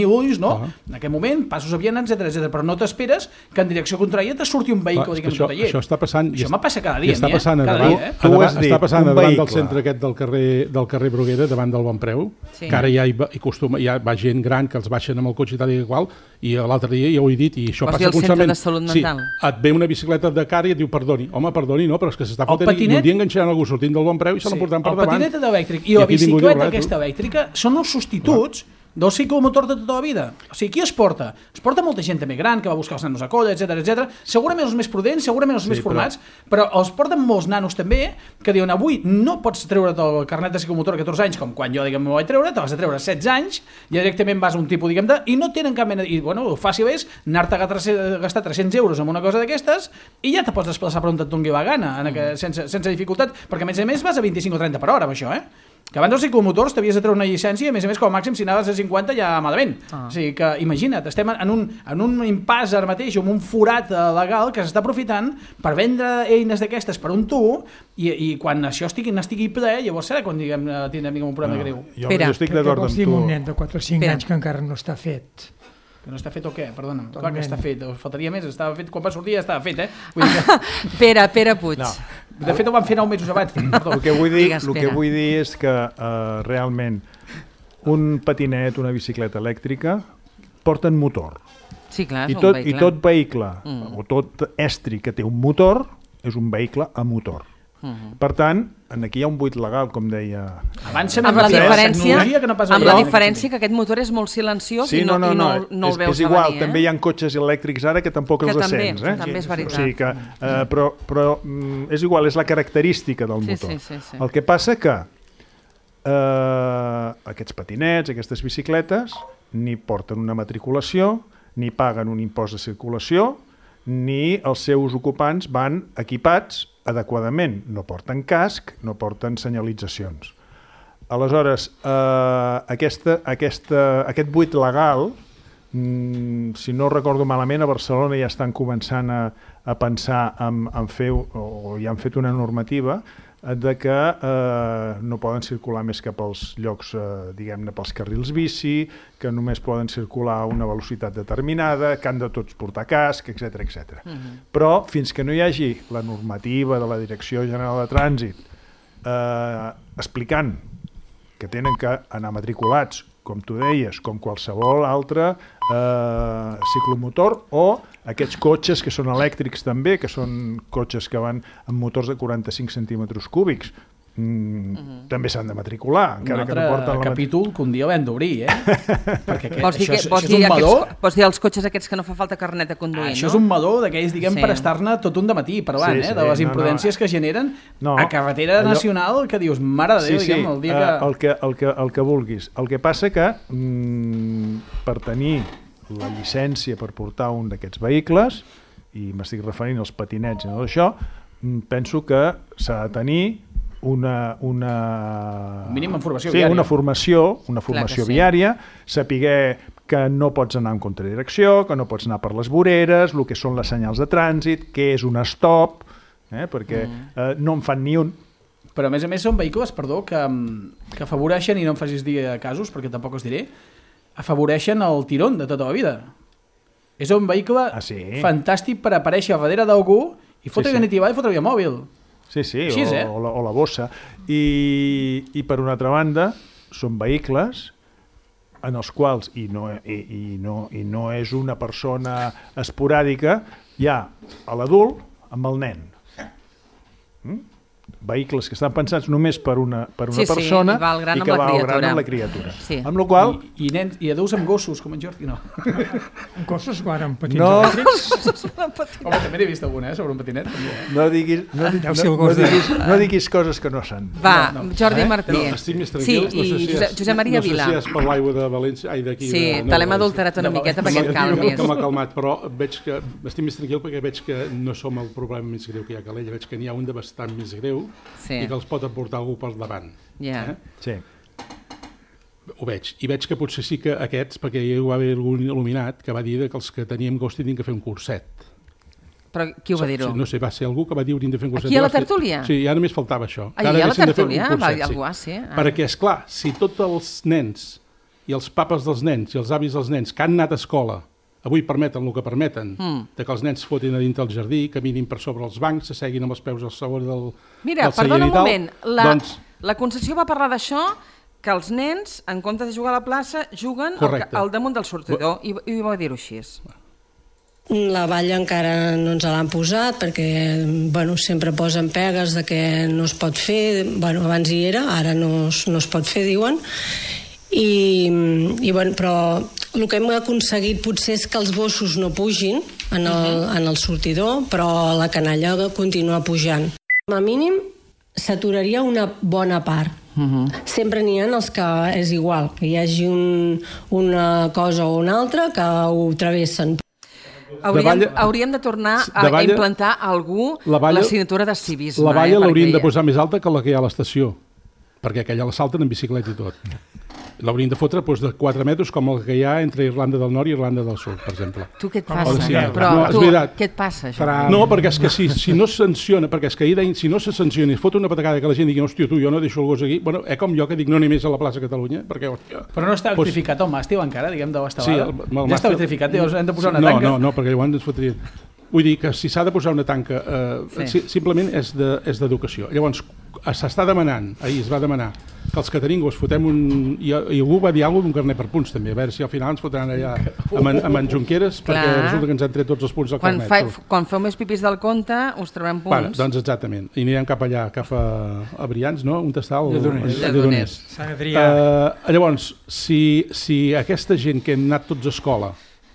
tenir ulls, no? Ah. En aquest moment, passos avianants, etcètera, etcètera, però no t'esperes que en direcció contrària te surti un vehicle, diguem, això, totallet. Això està passant... Això m'ha passat cada dia, està passant eh? a Cada davant, dia, eh? Tu ho has dit, està passant a davant vehicle. del centre aquest del carrer, del carrer Bruguera, davant del Bon Preu, sí. que ara ja hi va, hi costuma, ja va gent gran que els baixen amb el cotxe i tal i qual, i l'altre dia ja ho he dit, i això Vols passa constantment. Vols dir el centre de salut mental? Sí, et ve una bicicleta de cara i et diu, perdoni, home, perdoni, no, però és que s'està fotent patinet... i un dia enganxaran algú sortint del Bon Preu i se l'emportant per el davant. El patinet elèctric i la bicicleta aquesta elèctrica són els substituts del ciclomotor de tota la vida. O sigui, qui es porta? Es porta molta gent també gran, que va buscar els nanos a colla, etcètera, etcètera. Segurament els més prudents, segurament els sí, més formats, però... però els porten molts nanos també, que diuen, avui no pots treure't el carnet de ciclomotor a catorze anys, com quan jo, diguem, m'ho vaig treure, te vas a treure a setze anys, i directament vas a un tipus, diguem, de... i no tenen cap mena... I, bueno, el fàcil és anar-te a gastar tres-cents euros en una cosa d'aquestes, i ja te pots desplaçar per on et doni la gana, en aqu... sense, sense dificultat, perquè a més a més vas a vint-i-cinc o trenta per hora amb això, eh? Que abans dels ciclomotors t'havies de treure una llicència i a més a més com a màxim si anaves a cinquanta ja malament. Ah. O sigui que imagina't, estem en un, en un impàs ara mateix, en un forat legal que s'està aprofitant per vendre eines d'aquestes per un tu i, i quan això estigui, n'estigui ple, llavors serà quan diguem, tindrem un problema no, greu. Jo, jo estic d'acord amb tu. Un nen de quatre o cinc anys que encara no està fet. Que no està fet o què? Perdona, clar que està fet, faltaria més, estava fet, quan va sortir ja estava fet, eh? Vull dir que... Pere, Pere Puig. No. De fet ho van fer nou mesos abans. El que vull dir, Digues, el que vull dir és que uh, realment un patinet, una bicicleta elèctrica porten motor. Sí, clar, I és tot, un vehicle. I tot vehicle, mm. o tot estri que té un motor, és un vehicle a motor. Mm-hmm. Per tant, aquí hi ha un buit legal, com deia... Avança amb la diferència, que no amb la diferència que aquest motor és molt silenciós sí, i no, no, no, i no, no. no el és, veus és igual, venir, eh? també hi ha cotxes elèctrics ara que tampoc que els també, ascens. Eh? També és veritat. O sigui que, uh, però però mm, és igual, és la característica del sí, motor. Sí, sí, sí. El que passa que uh, aquests patinets, aquestes bicicletes, ni porten una matriculació, ni paguen un impost de circulació, ni els seus ocupants van equipats adequadament, no porten casc, no porten senyalitzacions. Aleshores, eh, aquesta, aquesta, aquest buit legal, mm, si no recordo malament, a Barcelona ja estan començant a, a pensar en, en fer, o ja han fet una normativa de que eh, no poden circular més que pels llocs, eh, diguem-ne, pels carrils bici, que només poden circular a una velocitat determinada, que han de tots portar casc, etcètera, etcètera. Uh-huh. Però fins que no hi hagi la normativa de la Direcció General de Trànsit eh, explicant que tenen que anar matriculats, com tu deies, com qualsevol altre eh, ciclomotor, o aquests cotxes que són elèctrics també, que són cotxes que van amb motors de quaranta-cinc centímetres cúbics, mm, uh-huh. també s'han de matricular. Un altre que no porten la capítol que un dia l'hem d'obrir, eh? Perquè aquest, vols dir, això, que, és, vols, això dir és un meló... aquests, vols dir els cotxes aquests que no fa falta carnet de conduir, ah, això no? és un meló d'aquells, diguem, sí. per estar-ne tot un dematí parlant, sí, sí, eh? De les imprudències no, no. que generen no, a carretera allò... nacional, que dius, mare de Déu, sí, diguem, el dia que... Uh, el que, el que... El que vulguis. El que passa que mm, per tenir la llicència per portar un d'aquests vehicles, i m'estic referint als patinets i tot això, penso que s'ha de tenir una... una... Un mínim en formació sí, viària. una formació, una formació sí. viària, saber que no pots anar en contradirecció, que no pots anar per les voreres, el que són les senyals de trànsit, què és un stop, eh, perquè mm. eh, no en fan ni un. Però a més a més són vehicles, perdó, que, que afavoreixen, i no em facis dir casos, perquè tampoc us diré, afavoreixen el tirón de tota la vida. És un vehicle ah, sí? fantàstic per aparèixer a darrere d'algú i fotre sí, sí. ganitiva i fotre via mòbil. Sí, sí, Així, o, eh? o, la, o la bossa. I, I per una altra banda, són vehicles en els quals, i no, i, i no, i no és una persona esporàdica, hi ha l'adult amb el nen. Mm? Vehicles que estan pensats només per una, per una sí, persona sí, i, va i que va al gran amb la criatura. Sí. Amb la qual... I, i, nens, I adults amb gossos, com en Jordi, no. Amb gossos o ara amb patins no. elèctrics? Home, també n'he vist alguna, eh, sobre un patinet. No diguis, no, no, no, no, diguis, no diguis coses que no s'han. Va, no, no. Jordi eh? Martí. No, estic més tranquil. Sí, no sé i si Josep, Josep Maria no Vila. No sé si és per l'aigua de València, ai, d'aquí. Sí, de, te l'hem adulterat una miqueta perquè et calmis. Que m'ha calmat, però veig que, estic més tranquil perquè veig que no som el problema més greu que hi ha a Calella, veig que n'hi ha un de bastant més greu sí. i que els pot aportar algú per davant. Yeah. Eh? Sí. Ho veig. I veig que potser sí que aquests, perquè hi va haver algun il·luminat que va dir que els que teníem gos tenien que fer un curset. Però qui ho va dir-ho? No sé, va ser algú que va dir que haurien de fer un curset. Aquí a la tertúlia? Sí, ja només faltava això. Ah, i a la tertúlia? Va dir algú, ah, sí. Perquè, esclar, si tots els nens i els papes dels nens i els avis dels nens que han anat a escola avui permeten el que permeten, mm. de que els nens fotin a dintre el jardí, caminin per sobre els bancs, s'asseguin amb els peus al sabor del, Mira, del seient perdona i un tal. moment, la, doncs... la concessió va parlar d'això, que els nens, en comptes de jugar a la plaça, juguen al, al damunt del sortidor, i, i va dir-ho així. La valla encara no ens l'han posat perquè bueno, sempre posen pegues de que no es pot fer, bueno, abans hi era, ara no es, no es pot fer, diuen. I, i bueno, però el que hem aconseguit potser és que els gossos no pugin en el, en el sortidor, però la canalla continua pujant. Com a mínim s'aturaria una bona part. Uh-huh. Sempre n'hi ha els que és igual, que hi hagi un, una cosa o una altra que ho travessen. Hauríem, valla, hauríem de tornar a, de valla, a implantar a algú la, valla, la signatura de civisme. La valla eh, l'hauríem de posar més alta que la que hi ha a l'estació, perquè aquella la salten en bicicleta i tot. L'hauríem de fotre doncs, de quatre metres com el que hi ha entre Irlanda del Nord i Irlanda del Sud, per exemple. Tu què et passa? Sí, però no, tu, què et passa, això? No, perquè és que si, si no es sanciona, perquè és que ahir deien, si no se sanciona i es fot una patacada que la gent digui, hòstia, tu, jo no deixo el gos aquí, bueno, és com jo que dic no anem més a la plaça Catalunya, perquè... Hòstia, però no està pues, electrificat el màstil encara, diguem, de l'estabada? Sí, el, el ja està electrificat, llavors hem de posar una no, tanca? No, no, perquè llavors ens fotrien... Vull dir que si s'ha de posar una tanca, eh, sí. simplement és d'educació. De, llavors, s'està demanant, ahir es va demanar, que els cateringos fotem un... I, i algú va dir alguna cosa d'un carnet per punts, també, a veure si al final ens fotran allà amb en, amb en Junqueras, Clar. perquè resulta que ens han tret tots els punts del quan carnet. Fa, quan feu més pipis del compte, us trobem punts. Vale, doncs exactament. I anirem cap allà, cap a, a Brians, no? Un tastal... De Donés. De Donés. Sant Adrià. Uh, llavors, si, si aquesta gent que hem anat tots a escola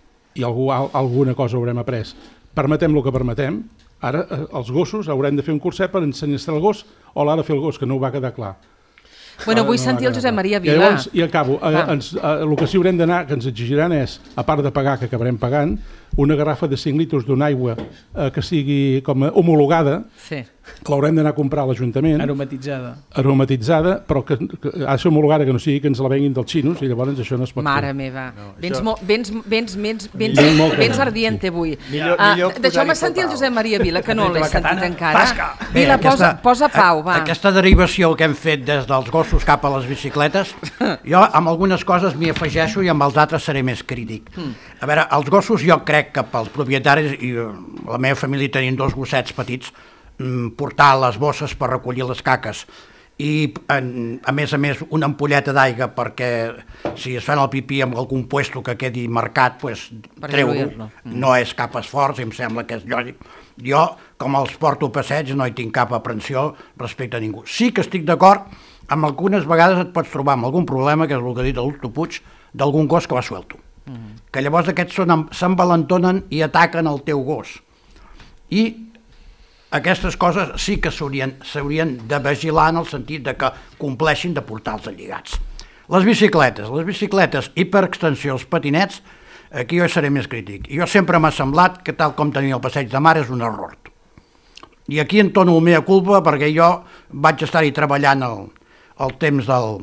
i algú, alguna cosa haurem après, permetem el que permetem, ara els gossos haurem de fer un curset per ensenyar el gos o l'ha de fer el gos, que no ho va quedar clar. Bueno, vull no sentir el Josep Maria Vila. I llavors, i acabo, ah. ens, eh, el que sí haurem d'anar, que ens exigiran és, a part de pagar, que acabarem pagant, una garrafa de cinc litres d'una aigua eh, que sigui com homologada, sí. que l'haurem d'anar a comprar a l'Ajuntament. Aromatitzada. Aromatitzada, però que, que ha de ser homologada, que no sigui que ens la venguin dels xinos, i llavors això no es pot Mare fer. Mare meva, no, vens, això... mo, vens, vens, vens, vens, vens, vens ardiente avui. Millor, uh, millor Deixeu-me sentir el Josep Maria Vila, que no l'he sentit encara. Pasca. Vila, Bé, aquesta, posa, posa pau, va. Aquesta derivació que hem fet des dels gossos cap a les bicicletes, jo amb algunes coses m'hi afegeixo i amb els altres seré més crític. Mm. A veure, els gossos jo crec que pels propietaris, i la meva família tenien dos gossets petits, portar les bosses per recollir les caques i en, a més a més una ampolleta d'aigua perquè si es fan el pipí amb algun puesto que quedi marcat, pues, treu-ho, no és cap esforç i em sembla que és lògic. Jo, com els porto a passeig, no hi tinc cap aprensió respecte a ningú. Sí que estic d'acord, amb algunes vegades et pots trobar amb algun problema, que és el que ha dit l'Usto Puig, d'algun gos que va suelto. Mm. Que llavors aquests s'envalentonen i ataquen el teu gos. I aquestes coses sí que s'haurien de vigilar en el sentit de que compleixin de portar-los lligats. Les bicicletes, les bicicletes i per extensió els patinets, aquí jo seré més crític. Jo sempre m'ha semblat que tal com tenia el passeig de mar és un error. I aquí entono la meva culpa perquè jo vaig estar-hi treballant el, el temps del...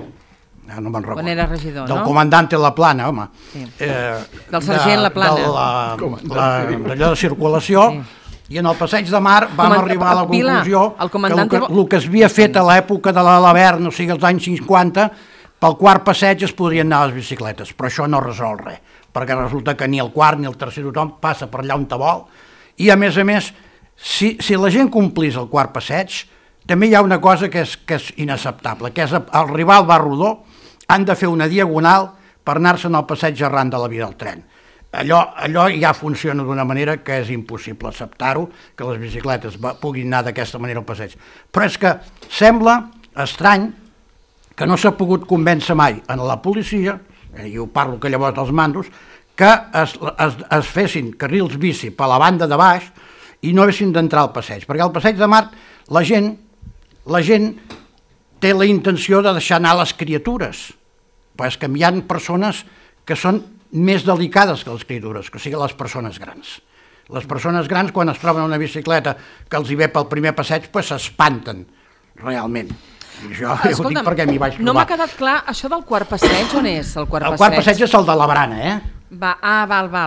no me'n recordo. Quan era regidor, del no? comandante La Plana, home. Sí. Eh, del sergent La Plana. De la, d'allò de circulació... Sí. I en el passeig de mar vam Comand... arribar a la conclusió Vila, comandante... que el que, el que es havia fet a l'època de l'Avern, o sigui, als anys cinquanta, pel quart passeig es podrien anar a les bicicletes, però això no resol res, perquè resulta que ni el quart ni el tercer tothom passa per allà on te vol, i a més a més, si, si la gent complís el quart passeig, també hi ha una cosa que és, que és inacceptable, que és arribar al bar Rodó, han de fer una diagonal per anar-se'n al passeig arran de la via del tren. Allò, allò ja funciona d'una manera que és impossible acceptar-ho, que les bicicletes va, puguin anar d'aquesta manera al passeig. Però és que sembla estrany que no s'ha pogut convèncer mai en la policia, i ho parlo que llavors dels mandos, que es, es, es fessin carrils bici per la banda de baix i no haguessin d'entrar al passeig. Perquè al passeig de mar la gent, la gent té la intenció de deixar anar les criatures. Però és que hi ha persones que són més delicades que les criatures, que siguin les persones grans. Les persones grans, quan es troben una bicicleta que els hi ve pel primer passeig, pues s'espanten, realment. I això ja ho dic perquè m'hi vaig trobar. No m'ha quedat clar, això del quart passeig, on és el quart passeig? El quart passeig és el de la Barana, eh? Va, ah, val, val.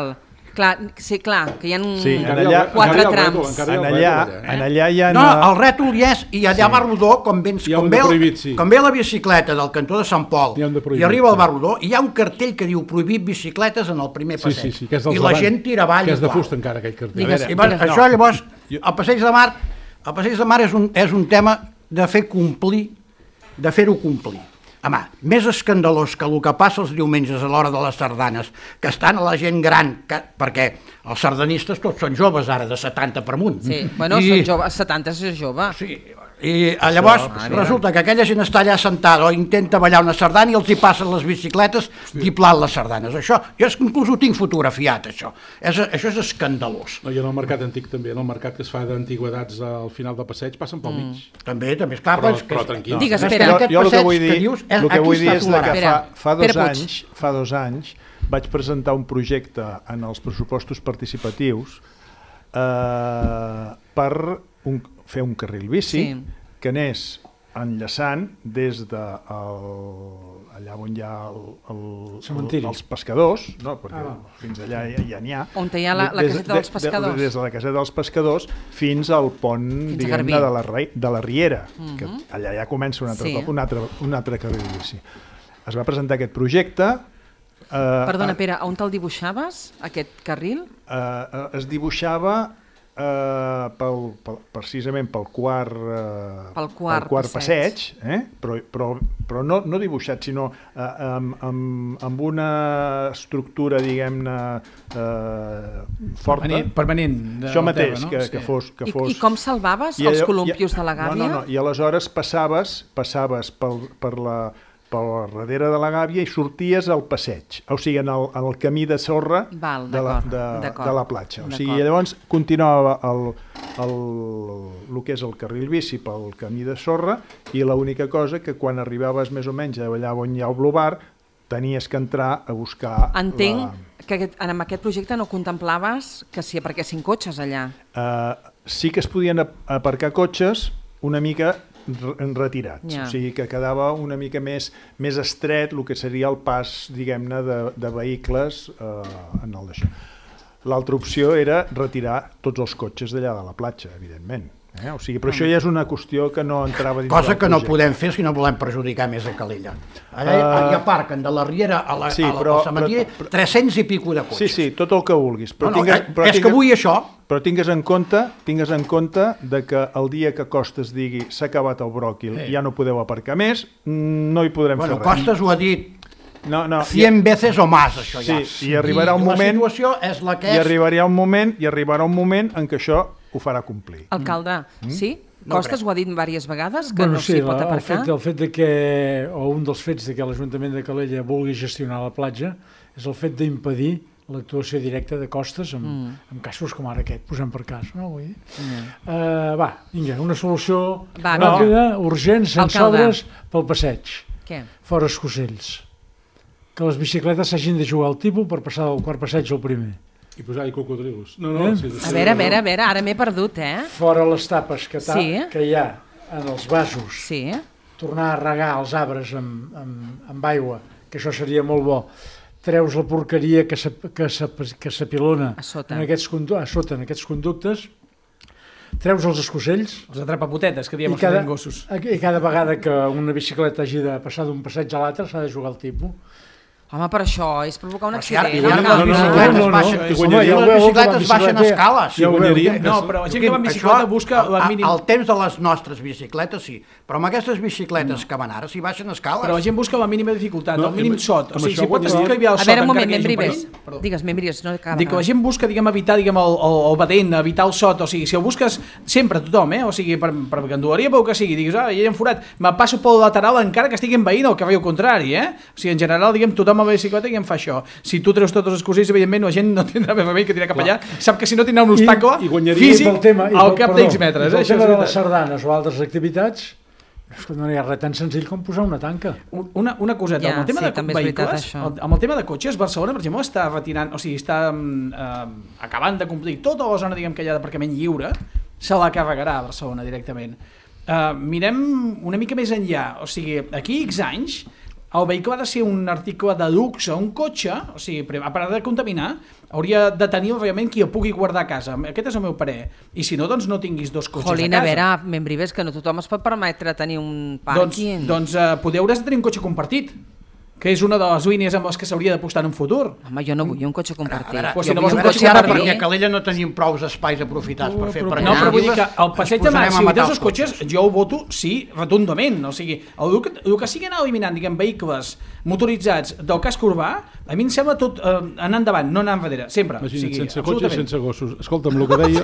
Clar, sí, clar, que hi ha un... Sí, en allà, quatre en trams. En allà, en allà hi ha... No, el rètol hi és, i allà a Bar Rodó, com, vens, com, ve el, sí. com ve la bicicleta del cantó de Sant Pol i arriba al Bar Rodó, hi ha un cartell que diu prohibit bicicletes en el primer passeig. Sí, sí, sí, que és dels I la davant, gent tira avall. Que és de fusta encara, aquell cartell. Digues, I, veure, això no. Llavors, el passeig de mar, el passeig de mar és un, és un tema de fer complir, de fer-ho complir. Home, més escandalós que el que passa els diumenges a l'hora de les sardanes, que estan a la gent gran, que, perquè els sardanistes tots són joves ara, de setanta per amunt. Sí, bueno, I, són joves, setanta és jove. Sí, i llavors Això, resulta que aquella gent està allà sentada o intenta ballar una sardana i els hi passen les bicicletes diplant les sardanes. Això, jo inclús ho tinc fotografiat, això. És, això és escandalós. No, I en el mercat antic també, en el mercat que es fa d'antigüedats al final del passeig, passen pel mig. Mm. També, també, esclar. Però, però tranquil. No. Digues, Pere. Jo, jo el que vull dir, que dius, el que vull dir és que fa, fa, dos Pere anys, fa dos anys vaig presentar un projecte en els pressupostos participatius eh, per un, fer un carril bici, sí, que anés enllaçant des de el, allà on hi ha el, el, el, els pescadors, no, perquè ah. fins allà ja n'hi ha, on hi ha la, la caseta dels pescadors, des, des de la caseta dels pescadors fins al pont fins diguem, de, la, de la Riera, uh-huh. que allà ja comença un altre, sí. cop, un altre, un altre carril bici. Es va presentar aquest projecte. Eh, Perdona, Pere, on te'l dibuixaves, aquest carril? Eh, es dibuixava Uh, pel, pel, precisament pel quart, uh, pel quart, pel quart passeig, passeig eh? però, però, però no, no dibuixat, sinó uh, amb, amb, amb una estructura, diguem-ne, uh, forta. Permanent, permanent de, Això mateix, terra, no? que, sí. que fos... Que I, fos... I com salvaves I els columpios i, de la gàbia? No, no, no, i aleshores passaves, passaves pel, per la... per darrere de la gàbia i sorties al passeig, o sigui, en el, en el camí de sorra Val, de, la, de, de la platja. O sigui, llavors continuava el, el, el que és el carril bici pel camí de sorra i l'única cosa que quan arribaves més o menys allà on hi ha el Blue Bar tenies que entrar a buscar... Entenc la... que aquest, en aquest projecte no contemplaves que s'hi aparquessin cotxes allà. Uh, sí que es podien aparcar cotxes una mica retirats, yeah. O sigui que quedava una mica més, més estret el que seria el pas, diguem-ne, de, de vehicles eh, en el d'això. L'altra opció era retirar tots els cotxes d'allà de la platja, evidentment. Eh? O sigui, però això ja és una qüestió que no entrava dins cosa que no podem fer si no volem perjudicar més a Calella. Allà uh, hi aparquen de la Riera a la, sí, a la, però, al cementiri però, tres-cents i pico de cotxes. Sí, sí, tot el que vulguis. Però no, no, tingues, però és tingues, que vull això. Però tingues en compte, tingues en compte de que el dia que Costes digui s'ha acabat el bròquil, sí. ja no podeu aparcar més, no hi podrem bueno, fer res. Costes ho ha dit no, no, cien veces o más, això ja. Sí, i arribarà un I moment... la situació és la que és... I arribarà un moment, i arribarà un moment en què això ho farà complir. Alcalde, mm? sí? No Costes crec. Ho ha dit diverses vegades, que bueno, no s'hi sí, pot aparcar? El fet, el fet de que, o un dels fets de que l'Ajuntament de Calella vulgui gestionar la platja és el fet d'impedir l'actuació directa de Costes en, mm. en casos com ara aquest, posem per cas, no? Vull dir? Mm. Uh, va, vinga, una solució va, ràpida, no. urgent, sense obres, pel passeig. Què? Fora Escocells. Que les bicicletes s'hagin de jugar al tipus per passar del quart passeig al primer. I posar-hi cocodrilos. No, no, eh? sí, sí, a veure, a veure, a veure, ara m'he perdut, eh? Fora les tapes que, ta sí. que hi ha en els vasos. Sí. Tornar a regar els arbres amb, amb, amb aigua, que això seria molt bo. Treus la porqueria que s'apilona a sota. En aquests, a sota en aquests conductes, treus els escocells... Els atrapapotetes, que diem els cada, gossos. I cada vegada que una bicicleta hagi de passar d'un passeig a l'altre s'ha de jugar al tipus. Home, per això és provocar un accident. I les bicicletes baixen, les bicicletes baixen escales. No, però la gent que va en bicicleta busca la mínima... Al temps de les nostres bicicletes, sí. Però amb aquestes bicicletes que van ara, s'hi baixen escales. Però la gent busca la mínima dificultat, el mínim sot. O sigui, si pot escriure el sot... A veure, un moment, Membrives. Digues, Membrives, no acaba. Dic que la gent busca, diguem, evitar, diguem, el badent, evitar el sot. O sigui, si el busques sempre, tothom, eh? O sigui, per ganduleria, pel que sigui, digues, ah, hi ha forat, me passo pel lateral encara que estigui envaint el que faig al contrari, eh? O sigui, en general, diguem, tothom amb la bicicleta i em fa això. Si tu treus tots els excusis, evidentment la gent no tindrà més remei que tirar cap allà. Sap que si no tindrà un obstacle I, i físic tema, al cap d'X metres. I pel tema de les sardanes o altres activitats, no hi ha res tan senzill com posar una tanca. Una, una coseta, ja, amb el tema sí, de vehicles, el, amb el tema de cotxes, Barcelona, per exemple, està retirant, o sigui, està eh, acabant de complir tota la zona, diguem, que hi ha d'aparcament lliure, se la carregarà a Barcelona directament. Eh, mirem una mica més enllà, o sigui, aquí X anys, el vehicle ha de ser un article de luxe, un cotxe, o sigui, a part de contaminar, hauria de tenir realment qui el pugui guardar a casa. Aquest és el meu parer. I si no, doncs no tinguis dos cotxes Jolín, a casa. a veure, Membrives, que no tothom es pot permetre tenir un pàrquing. Doncs, doncs eh, poder hauràs de tenir un cotxe compartit, que és una de les línies amb les que s'hauria d'apostar en un futur. Home, jo no vull un cotxe compartit. A veure, Pues si no vols un cotxe compartit, perquè a Calella no tenim prou espais aprofitats per fer... No, però vull dir que el passeig de mar, si hi tens els cotxes, jo ho voto sí, rotundament. O sigui, el que, el que sigui anar eliminant, diguem, vehicles motoritzats del casc urbà, a mi em sembla tot eh, anar endavant, no anar enrere, sempre. Imagina't, o sigui, sense cotxes, sense gossos. Escolta'm, el que deia...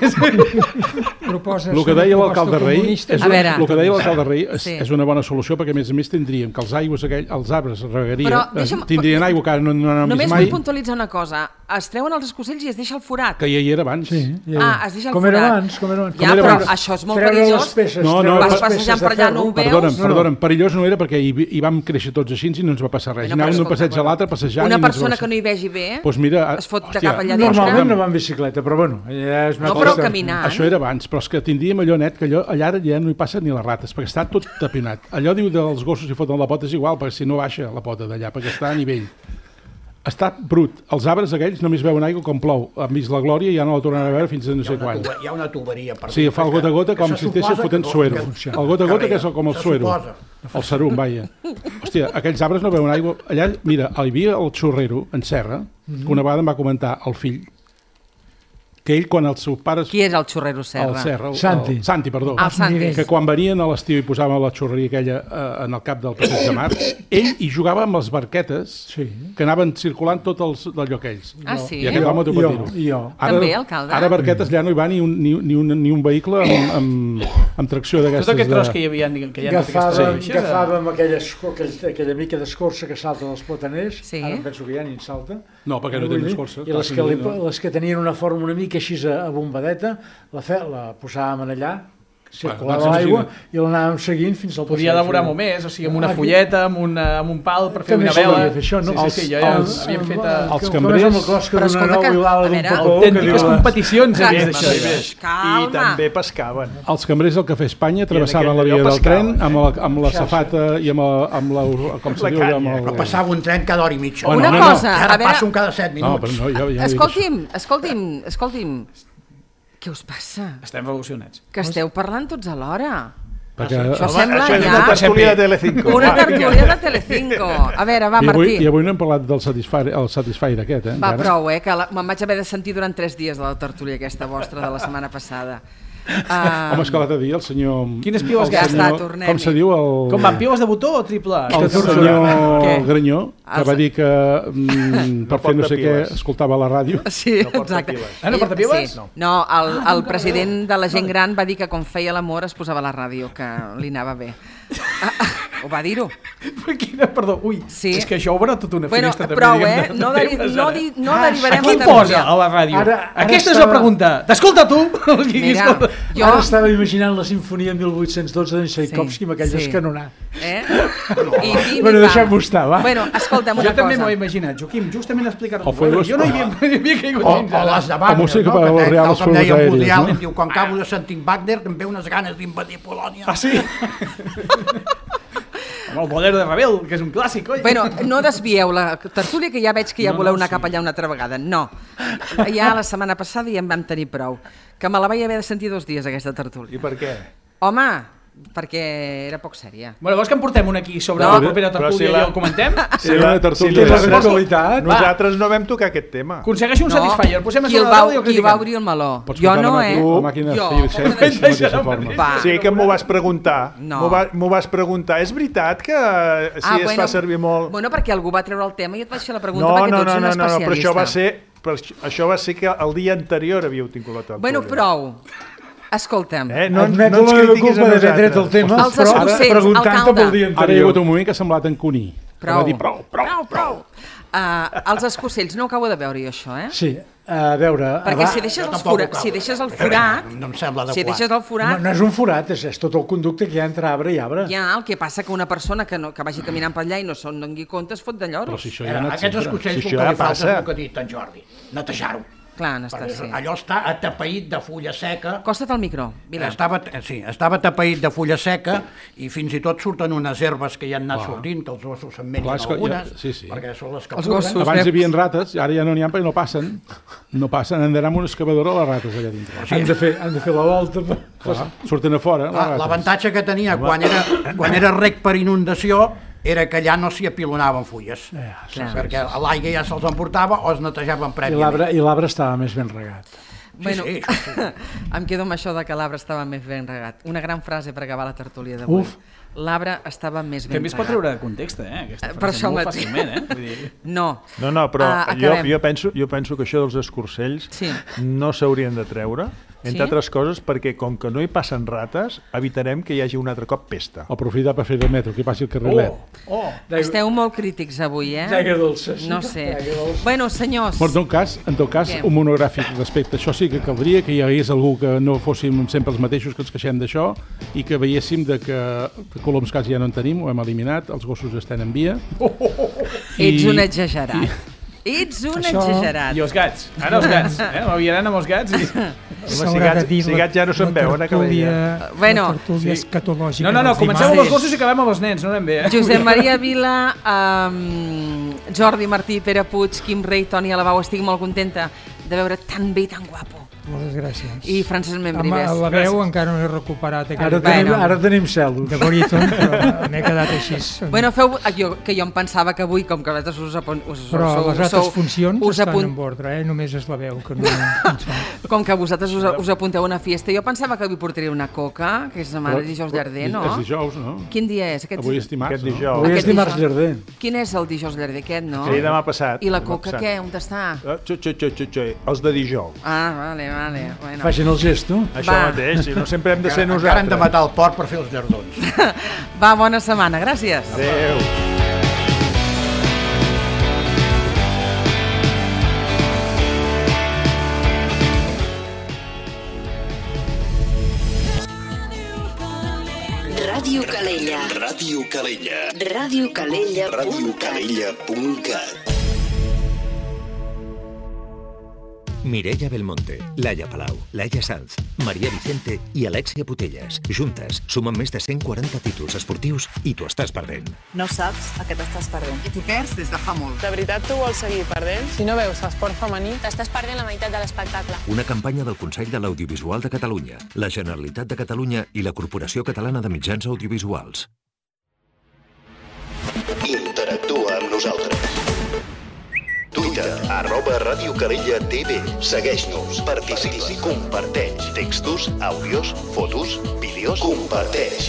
Proposes el que deia l'alcalde Rei, és, A veure. el que deia l'alcalde Rei és, Sí. és una bona solució, perquè a més a més tindríem que els aigües aquell, els arbres regaria, Però eh, deixa'm- tindrien aigua que ara no, no n'hem Només vist vull mai, puntualitzar una cosa. Es treuen els escocells i es deixa el forat. que ja hi era abans. Sí, ja, Ah, es deixa el com forat. era abans, com era abans. Ja, Com era però abans. això és molt Treure les perillós. peces, No, no, treure vas les passejant peces de per allà, no ho ferro. veus? Perdona'm, No, no. perdona'm, perillós no era perquè hi, hi vam créixer tots així i no ens va passar res. Bueno, Anàvem però d'un escolta, passeig a l'altre, passejant... Una i no ens va persona passar. que no hi vegi bé Doncs mira, es fot de hòstia, cap allà dintre. Normalment no va en bicicleta, però bueno, ja és una No, cosa... però caminant. Això era abans, però és que tindríem allò net, que allò, allà ja no hi passen ni les rates, perquè està tot tapinat. Allò diu dels gossos si foten la pota és igual, perquè si no baixa la pota d'allà, perquè està a nivell. Està brut. Els arbres aquells només veuen aigua com plou. Han vist la glòria i ja no la tornaran a veure fins a no sé quan. Hi ha una tuberia per Sí, fa el gota a gota com si estigués fotent suero. que- El gota a gota que és com el se suero. suposa. El serum, vaja. Hòstia, aquells arbres no veuen aigua. Allà, mira, hi havia el xorrero, en Serra, que una vegada em va comentar el fill, que ell, quan els seus pares... Qui és el xorrero Serra? El Serra. El, Santi. El, Santi, perdó. Ah, el Santi. Que quan venien a l'estiu i posaven la xorreria aquella eh, en el cap del passeig de mar, ell hi jugava amb les barquetes Sí. que anaven circulant tot els, d'allò aquells. Ah, sí? I aquest home t'ho pot Jo, dir-ho. jo. Ara, També, alcalde? Ara barquetes ja no hi va ni un, ni, ni un, ni un vehicle amb, amb, amb tracció d'aquestes... Tot aquest tros de... que hi havia, diguem, que hi ha Agafàvem, sí. agafàvem aquella, esco- aquell, aquella mica d'escorça que salta dels plataners, Sí. ara em penso que ja ni en salta. No, perquè no Vull tenen dir, escorça. I les que, li, No. les que tenien una forma una mica així a, a bombadeta, la, fe, la posàvem en allà, circulava Bueno, l'aigua imagina't. i l'anàvem seguint fins al Podia elaborar molt més, o sigui, amb una fulleta, amb, una, amb un pal per fer També una s'hauria vela. de fer això, no? Sí, sí, sí, jo ja Els- havíem fet... Els Uh, els cambrers- Amb el closca Però d'una escolta nou que- i l'ala a d'un veure, papó. autèntiques que diu, competicions he Calma, vist d'això. I Calma. també pescaven. Els cambrers del Cafè Espanya travessaven aquell la via allò del tren pescaven, amb la, amb la safata i amb la, amb la, com se La diu, canya. amb el... Però passava un tren cada hora i mitja. Bueno, Una no, no. cosa, I ara a veure... passa un cada set No, minuts. però no, ja, ja no Escolti'm, escolti'm, escolti'm. Què us passa? Estem revolucionats. Que esteu parlant tots alhora. perquè... Això Home, sembla això és ja... una tertúlia de Telecinco. Una Va, tertúlia de Telecinco. A veure, va, I avui, Martí. I avui no hem parlat del Satisfyer, el Satisfyer aquest, eh? Va, encara. prou, eh, que la- me'n vaig haver de sentir durant tres dies de la tertúlia aquesta vostra de la setmana passada. Uh, Home, és que l'altre dia el senyor... Quines piles el que ja senyor- està, tornem-hi. Com se diu? El, Com van, piles de botó o triple A? el que senyor Què? Granyó, que El va se- dir que mm, per fer no porta sé què piles. escoltava la ràdio. Sí, No porta exacte. piles. Ah, no porta piles? Sí. No, el, el president de la gent gran va dir que quan feia l'amor es posava la ràdio, que li anava bé. Ah, ah, ho va dir-ho. Quina, perdó, ui, Sí. és que això obre tota una Bueno, finestra. prou, també, eh? diguem, de- No, de deri temes, no, ara. di no Ah, derivarem A qui la posa tertúlia. a la ràdio? Ara- ara Aquesta és estava- la pregunta. T'escolta tu? Mira, jo... Ara estava imaginant la sinfonia mil vuit-cents dotze d'en Tchaikovsky amb aquell sí. descanonat. Eh? I pim, Bueno, i pam. deixem-ho estar, va. Bueno, escolta'm una Jo també m'ho cosa. he imaginat, Joaquim, justament explicar-ho. O Fuegos- Jo no hi havia, no hi havia caigut O, fins o ara. les de O Wagner, música no? per als Que Reals tal com deia Fuegos Woody Aèries, Allen, no? diu, quan acabo de sentir Wagner em ve unes ganes d'invadir Polònia. Ah, sí? Amb el Bolero de Ravel, que és un clàssic, oi? Bueno, no desvieu la tertúlia, que ja veig que ja No, voleu no, anar sí. cap allà una altra vegada. No. Ja la setmana passada ja en vam tenir prou. Que me la vaig haver de sentir dos dies, aquesta tertúlia. I per què? Home, perquè era poc sèria. Bueno, vols que en portem una aquí sobre No, la propera però tertúlia si la- i el comentem? Si la, una tertúlia si de la, l'actualitat. nosaltres no vam tocar aquest tema. Aconsegueixo un Satisfyer, posem a qui, el sobre va, la taula i el qui va critiquem. obrir el meló? Pots Jo tocar no, la eh? màquina- la màquina de Jo, fer pobre de la mateixa forma. Va. Sí que m'ho vas preguntar. No. M'ho va, m'ho vas preguntar. És veritat que si Ah, es bueno, fa servir molt... Bueno, perquè algú va treure el tema i et vaig fer la pregunta No, perquè no, tu ets no, un no, no, especialista. però això va ser... Però això va ser que el dia anterior havíeu tingut la tertúlia. Bueno, prou. Escolta'm. Eh? No, Admeto no ens la meva critiquis a culpa d'haver nosaltres. tret el tema, Els però ara escocells, preguntant-te alcalde. pel dia Ara hi ha anterior. hagut un moment que ha semblat en Cuní. Que Prou. va dir prou, prou. Prou, prou. Uh, els escocells, no ho acabo de veure jo, això, eh? Sí, a veure... Perquè aba- si deixes, jo els tampoc fora, ho acabo. si deixes el forat, No em sembla si adequat. deixes el No, forat, no és un forat, és, és tot el conducte que hi ha entre arbre i arbre. ja, el que passa que una persona que, no, que vagi caminant per allà i no se'n doni compte es fot de Però lloros. si això ja ha Ara, anat aquests sempre. escocells, Si si això el que ja li falta passa. és el que ha dit en Jordi, netejar-ho. Clar, n'està, sí. Allò està atapeït de fulla seca. Costa't el micro, Vila. Estava, sí, estava atapeït de fulla seca i fins i tot surten unes herbes que ja han anat Clar. sortint, que els gossos se'n mengen algunes, ja, sí, sí. perquè són les que purguen. Abans hi havia rates, ara ja no n'hi ha perquè no passen. No passen, han d'anar amb una excavadora a les rates allà dintre. Sí. Han, de fer, han de fer la volta. Clar, surten a fora. L'avantatge que tenia quan era, quan era rec per inundació era que allà no s'hi apilonaven fulles, eh, sí, perquè l'aigua ja se'ls emportava o es netejaven prèviament. I l'arbre estava més ben regat. Bueno, sí, sí, sí. Em quedo amb això de que l'arbre estava més ben regat. Una gran frase per acabar la tertúlia d'avui. L'arbre estava més ben regat. També es pot treure de context, eh? Aquesta frase molt fàcilment, eh? Vull dir... No. No, no, però uh, jo, jo, penso, jo penso que això dels escorcells sí. no s'haurien de treure, entre sí? altres coses, perquè com que no hi passen rates, evitarem que hi hagi un altre cop pesta. Aprofitar per fer el metro, que passi el carrilet. Oh, oh. Esteu molt crítics avui, eh? Jaga dolça. No sé. Bueno, senyors... En tot cas, en tot cas un monogràfic respecte a això sí que caldria, que hi hagués algú que no fóssim sempre els mateixos que ens queixem d'això i que veiéssim de que coloms quasi ja no en tenim, ho hem eliminat, els gossos estan en via. Oh, oh, oh. I... Ets un exagerat. I... Ets un Això... exagerat. I els gats, ara els gats, eh? M'aviaran amb els gats i... Si gats, si gats ja no se'n veuen, acabem ja. Bueno, la tertúlia escatològica. No, no, no, comencem amb els gossos i acabem amb els nens, no anem bé, eh? Josep Maria Vila, um, Jordi Martí, Pere Puig, Quim Rei, Toni Alabau, estic molt contenta de veure tan bé i tan guapo. Moltes gràcies. I Francesc Membrives. La veu encara no he recuperat. Ara tenim, bueno. ara tenim cel·los. De baríton, però m'he quedat així. Bueno, feu, jo, que jo em pensava que avui, com que vosaltres us, us, però sou, les altres funcions us estan apunt... en ordre, eh? Només és la veu que no... Com que vosaltres us, us apunteu a una fiesta, jo pensava que avui portaria una coca, que és demà dijous llarder, no? És dijous, no? Quin dia és? Aquest... Avui és dimarts, Aquest dijous. Avui és dimarts llarder. Quin és el dijous llarder aquest, no? Sí, demà passat. I la coca què? On està? Uh, xo, xo, xo, xo, xo. Els de dijous. Ah, vale, vale. Bueno. Facin el gest, no? Això Va. mateix, no sempre hem de ser nosaltres. Encara hem de matar el porc per fer els llardons. Va, bona setmana, gràcies. Adéu. Ràdio Calella. Ràdio Calella. Ràdio Calella. Ràdio Calella punt cat. Mireia Belmonte, Laia Palau, Laia Sanz, Maria Vicente i Alexia Putellas. Juntes sumen més de cent quaranta títols esportius i t'ho estàs perdent. No saps a què t'estàs perdent. I t'ho perds des de fa molt. De veritat tu vols seguir perdent? Si no veus esport femení, t'estàs perdent la meitat de l'espectacle. Una campanya del Consell de l'Audiovisual de Catalunya, la Generalitat de Catalunya i la Corporació Catalana de Mitjans Audiovisuals. Interactua amb nosaltres. Twitter, arroba Ràdio Calella T V. Segueix-nos, participa, comparteix. Textos, àudios, fotos, vídeos, comparteix.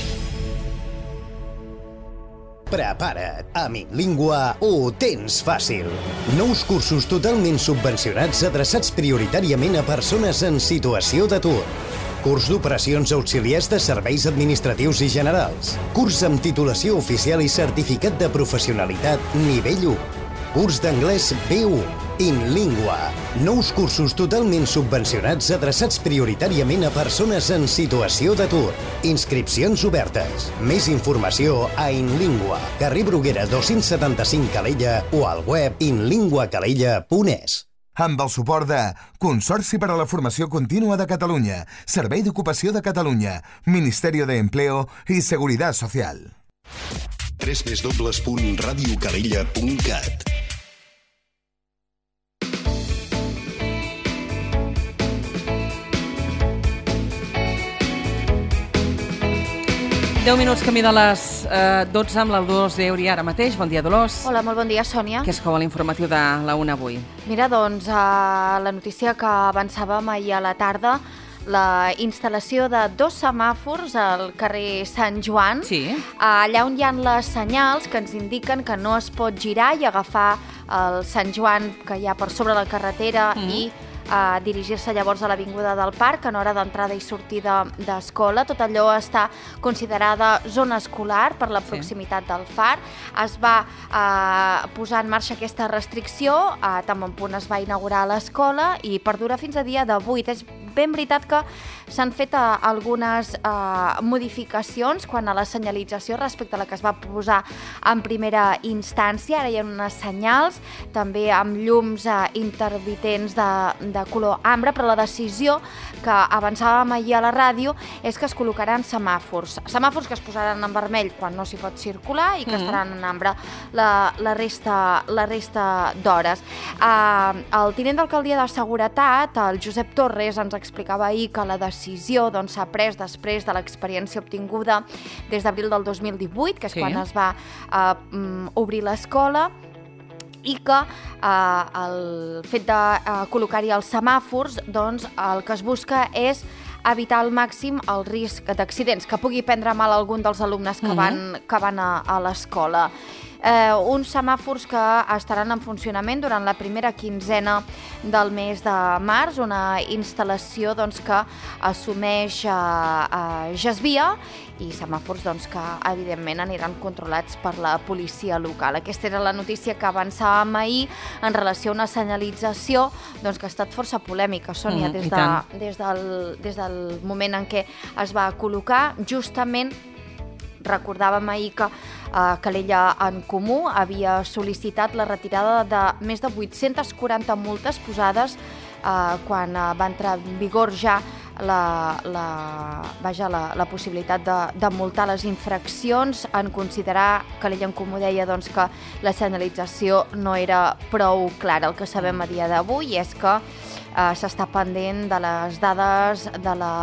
Prepara't, Amilingua ho tens fàcil. Nous cursos totalment subvencionats adreçats prioritàriament a persones en situació d'atur. Curs d'operacions auxiliars de serveis administratius i generals. Curs amb titulació oficial i certificat de professionalitat nivell u. Curs d'anglès B u. InLingua. Nous cursos totalment subvencionats adreçats prioritàriament a persones en situació d'atur. Inscripcions obertes. Més informació a InLingua. Carrer Bruguera dos-cents setanta-cinc Calella o al web inlingua calella punt es. Amb el suport de Consorci per a la Formació Contínua de Catalunya, Servei d'Ocupació de Catalunya, Ministerio de Empleo i Seguridad Social. w w w punt ràdio calella punt cat. deu minuts camí de les eh, dotze amb la Dolors Euri ara mateix. Bon dia, Dolors. Hola, molt bon dia, Sònia. Què és que vol l'informatiu de la una avui? Mira, doncs, eh, la notícia que avançàvem ahir a la tarda, la instal·lació de dos semàfors al carrer Sant Joan, sí. allà on hi ha les senyals que ens indiquen que no es pot girar i agafar el Sant Joan que hi ha per sobre la carretera mm. i a dirigir-se llavors a l'Avinguda del Parc en hora d'entrada i sortida d'escola. Tot allò està considerada zona escolar per la proximitat sí. del far. Es va eh, posar en marxa aquesta restricció, eh, tan bon punt es va inaugurar l'escola i perdura fins a dia d'avui. És ben veritat que s'han fet uh, algunes uh, modificacions quan a la senyalització respecte a la que es va posar en primera instància. Ara hi ha unes senyals, també amb llums uh, intermitents de, de color ambre, però la decisió que avançàvem ahir a la ràdio és que es col·locaran semàfors. Semàfors que es posaran en vermell quan no s'hi pot circular i que mm-hmm. estaran en ambre la, la resta, la resta d'hores. Uh, el tinent d'alcaldia de Seguretat, el Josep Torres, ens explicava ahir que la decisió doncs, s'ha pres després de l'experiència obtinguda des d'abril del dos mil divuit, que és sí. quan es va uh, obrir l'escola, i que eh, el fet de eh, col·locar-hi els semàfors, doncs el que es busca és evitar al màxim el risc d'accidents, que pugui prendre mal algun dels alumnes que van, uh-huh. que van a, a l'escola. Eh, uns semàfors que estaran en funcionament durant la primera quinzena del mes de març, una instal·lació doncs, que assumeix eh, eh, Gesvia i semàfors doncs, que evidentment aniran controlats per la policia local. Aquesta era la notícia que avançàvem ahir en relació a una senyalització doncs, que ha estat força polèmica, Sònia, mm, des, de, des, del, des del moment en què es va col·locar. Justament recordàvem ahir que eh, Calella en Comú havia sol·licitat la retirada de més de vuit-centes quaranta multes posades eh, quan eh, va entrar en vigor ja la, la, vaja, la, la possibilitat de, de multar les infraccions, en considerar, Calella en Comú deia doncs, que la senyalització no era prou clara. El que sabem a dia d'avui és que eh, s'està pendent de les dades de la...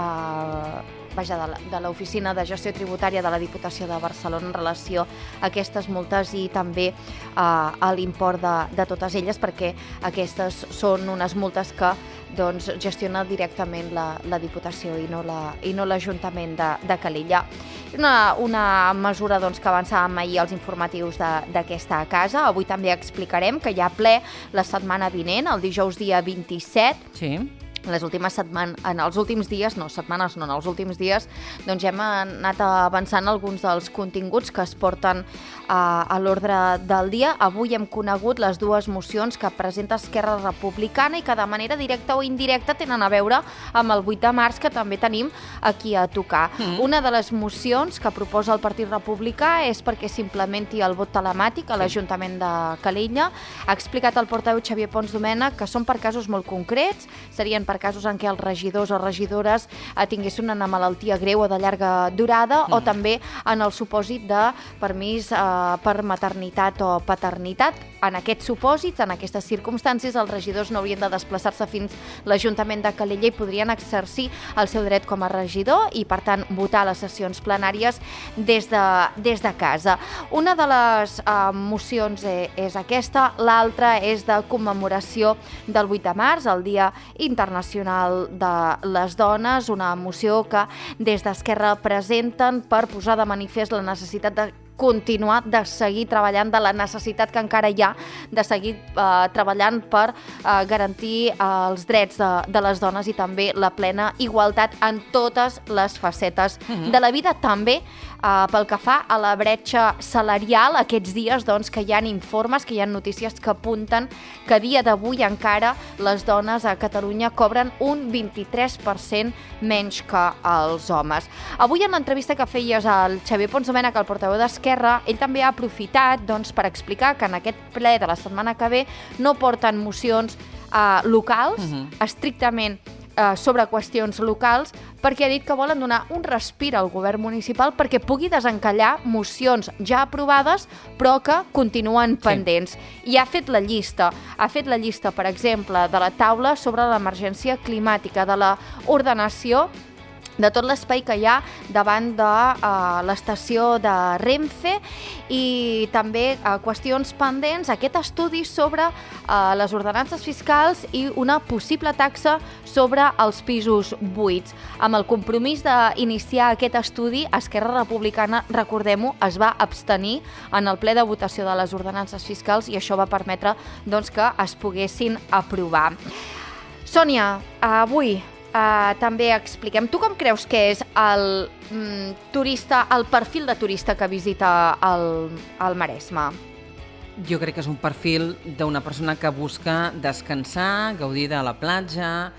Eh, vaja, de l'Oficina de Gestió Tributària de la Diputació de Barcelona en relació a aquestes multes i també eh, a l'import de, de totes elles, perquè aquestes són unes multes que doncs, gestiona directament la, la Diputació i no l'Ajuntament la, de, de Calella. Una, una mesura doncs, que avançàvem ahir als informatius d'aquesta casa. Avui també explicarem que hi ha ple la setmana vinent, el dijous dia vint-i-set. Sí. Les últimes setmanes, en els últims dies, no, setmanes no, en els últims dies, doncs hem anat avançant alguns dels continguts que es porten uh, a l'ordre del dia. Avui hem conegut les dues mocions que presenta Esquerra Republicana i que de manera directa o indirecta tenen a veure amb el vuit de març, que també tenim aquí a tocar. Mm. Una de les mocions que proposa el Partit Republicà és perquè s'implementi el vot telemàtic a l'Ajuntament de Calella. Ha explicat el portaveu Xavier Pons Domènech que són per casos molt concrets, serien per casos en què els regidors o regidores tinguessin una malaltia greu o de llarga durada, mm. o també en el supòsit de permís eh, per maternitat o paternitat. En aquests supòsits, en aquestes circumstàncies, els regidors no haurien de desplaçar-se fins l'Ajuntament de Calella i podrien exercir el seu dret com a regidor i, per tant, votar a les sessions plenàries des de, des de casa. Una de les eh, mocions eh, és aquesta, l'altra és de commemoració del vuit de març, el Dia Internacional de les Dones, una moció que des d'Esquerra presenten per posar de manifest la necessitat de continuar, de seguir treballant, de la necessitat que encara hi ha de seguir eh, treballant per eh, garantir eh, els drets de, de les dones i també la plena igualtat en totes les facetes mm-hmm. de la vida, també eh, pel que fa a la bretxa salarial. Aquests dies doncs, que hi ha informes, que hi ha notícies que apunten que a dia d'avui encara les dones a Catalunya cobren un vint-i-tres per cent menys que els homes. Avui en l'entrevista que feies al Xavier Pons Domènech, el portaveu d'Esquerra, ell també ha aprofitat doncs, per explicar que en aquest ple de la setmana que ve no porten mocions eh, locals, uh-huh. estrictament eh, sobre qüestions locals, perquè ha dit que volen donar un respir al govern municipal perquè pugui desencallar mocions ja aprovades però que continuen pendents. Sí. I ha fet la llista. Ha fet la llista, per exemple, de la taula sobre l'emergència climàtica, de la ordenació de tot l'espai que hi ha davant de uh, l'estació de Renfe i també uh, qüestions pendents, aquest estudi sobre uh, les ordenances fiscals i una possible taxa sobre els pisos buits. Amb el compromís d'iniciar aquest estudi, Esquerra Republicana, recordem-ho, es va abstenir en el ple de votació de les ordenances fiscals i això va permetre doncs, que es poguessin aprovar. Sònia, avui Uh, també expliquem. Tu com creus que és el mm, turista, el perfil de turista que visita el, el Maresme? Jo crec que és un perfil d'una persona que busca descansar, gaudir de la platja,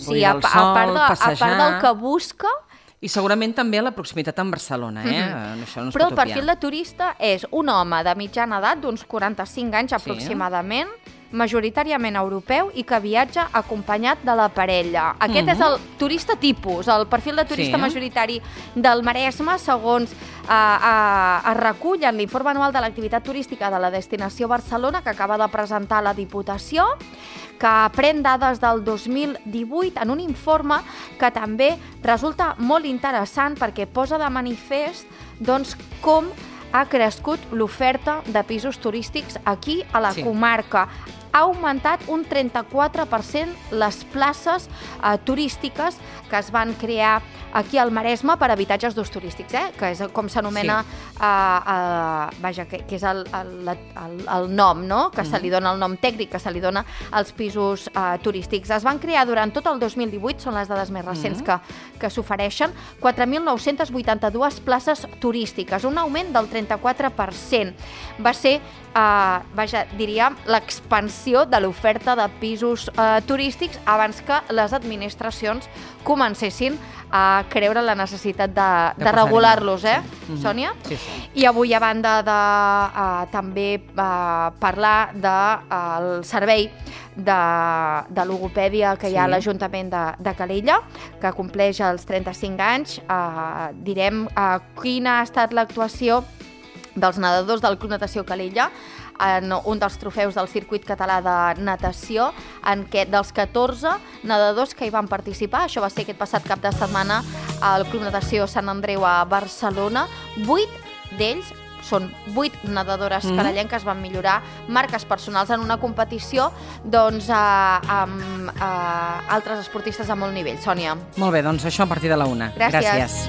Sí, a, a, part de, a part del que busca... I segurament també a la proximitat amb Barcelona, eh? Mm-hmm. Això no es Però pot el perfil de turista és un home de mitjana edat, d'uns quaranta-cinc anys aproximadament, sí. majoritàriament europeu i que viatja acompanyat de la parella. Aquest mm-hmm. és el turista tipus, el perfil de turista sí. majoritari del Maresme, segons eh, eh, es recull en l'informe anual de l'activitat turística de la destinació Barcelona, que acaba de presentar la Diputació, que pren dades del dos mil divuit en un informe que també resulta molt interessant perquè posa de manifest doncs, com ha crescut l'oferta de pisos turístics aquí a la sí. comarca. Ha augmentat un trenta-quatre per cent les places eh, turístiques que es van crear aquí al Maresme per habitatges d'ús turístics, eh? que és com s'anomena, sí. eh, eh, vaja, que, que és el, el, el, el nom, no? que mm. se li dona el nom tècnic, que se li dona als pisos eh, turístics. Es van crear durant tot el dos mil divuit, són les dades més recents mm. que, que s'ofereixen, quatre mil nou-cents vuitanta-dues places turístiques, un augment del trenta-quatre per cent. Va ser, eh, vaja, diríem, l'expansió de l'oferta de pisos eh, turístics abans que les administracions comencessin a creure la necessitat de, de, de regular-los, eh, sí. Sònia? Sí, sí. I avui, a banda de uh, també uh, parlar del uh, servei de, de logopèdia que sí. hi ha a l'Ajuntament de, de Calella, que compleix els trenta-cinc anys, uh, direm uh, quina ha estat l'actuació dels nedadors del Club Natació Calella en un dels trofeus del circuit català de natació, en què dels catorze nedadors que hi van participar, això va ser aquest passat cap de setmana al Club Natació Sant Andreu a Barcelona, vuit d'ells són vuit nedadores mm. carallenques, van millorar marques personals en una competició doncs, eh, amb eh, altres esportistes a molt nivell. Sònia. Molt bé, doncs això a partir de la una. Gràcies. Gràcies.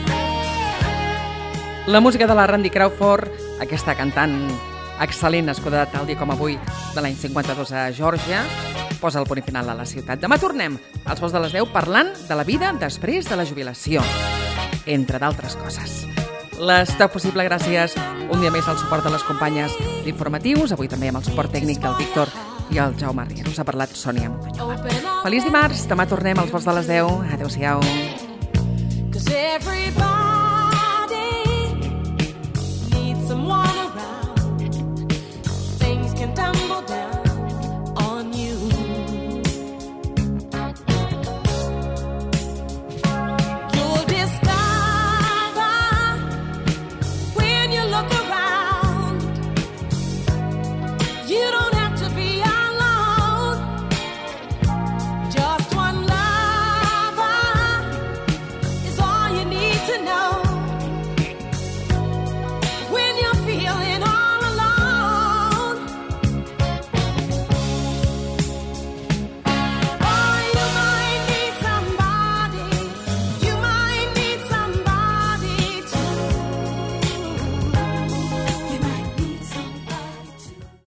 La música de la Randy Crawford, aquesta cantant excel·lent, nascuda tal dia com avui de l'any cinquanta-dos a Geòrgia, posa el punt final a la ciutat. Demà tornem als vols de les deu parlant de la vida després de la jubilació, entre d'altres coses. L'estat possible gràcies un dia més al suport de les companyes d'informatius, avui també amb el suport tècnic del Víctor i el Jaume Riera. Us ha parlat Sònia Montañola. Feliç dimarts, demà tornem als vols de les deu. Adéu-siau.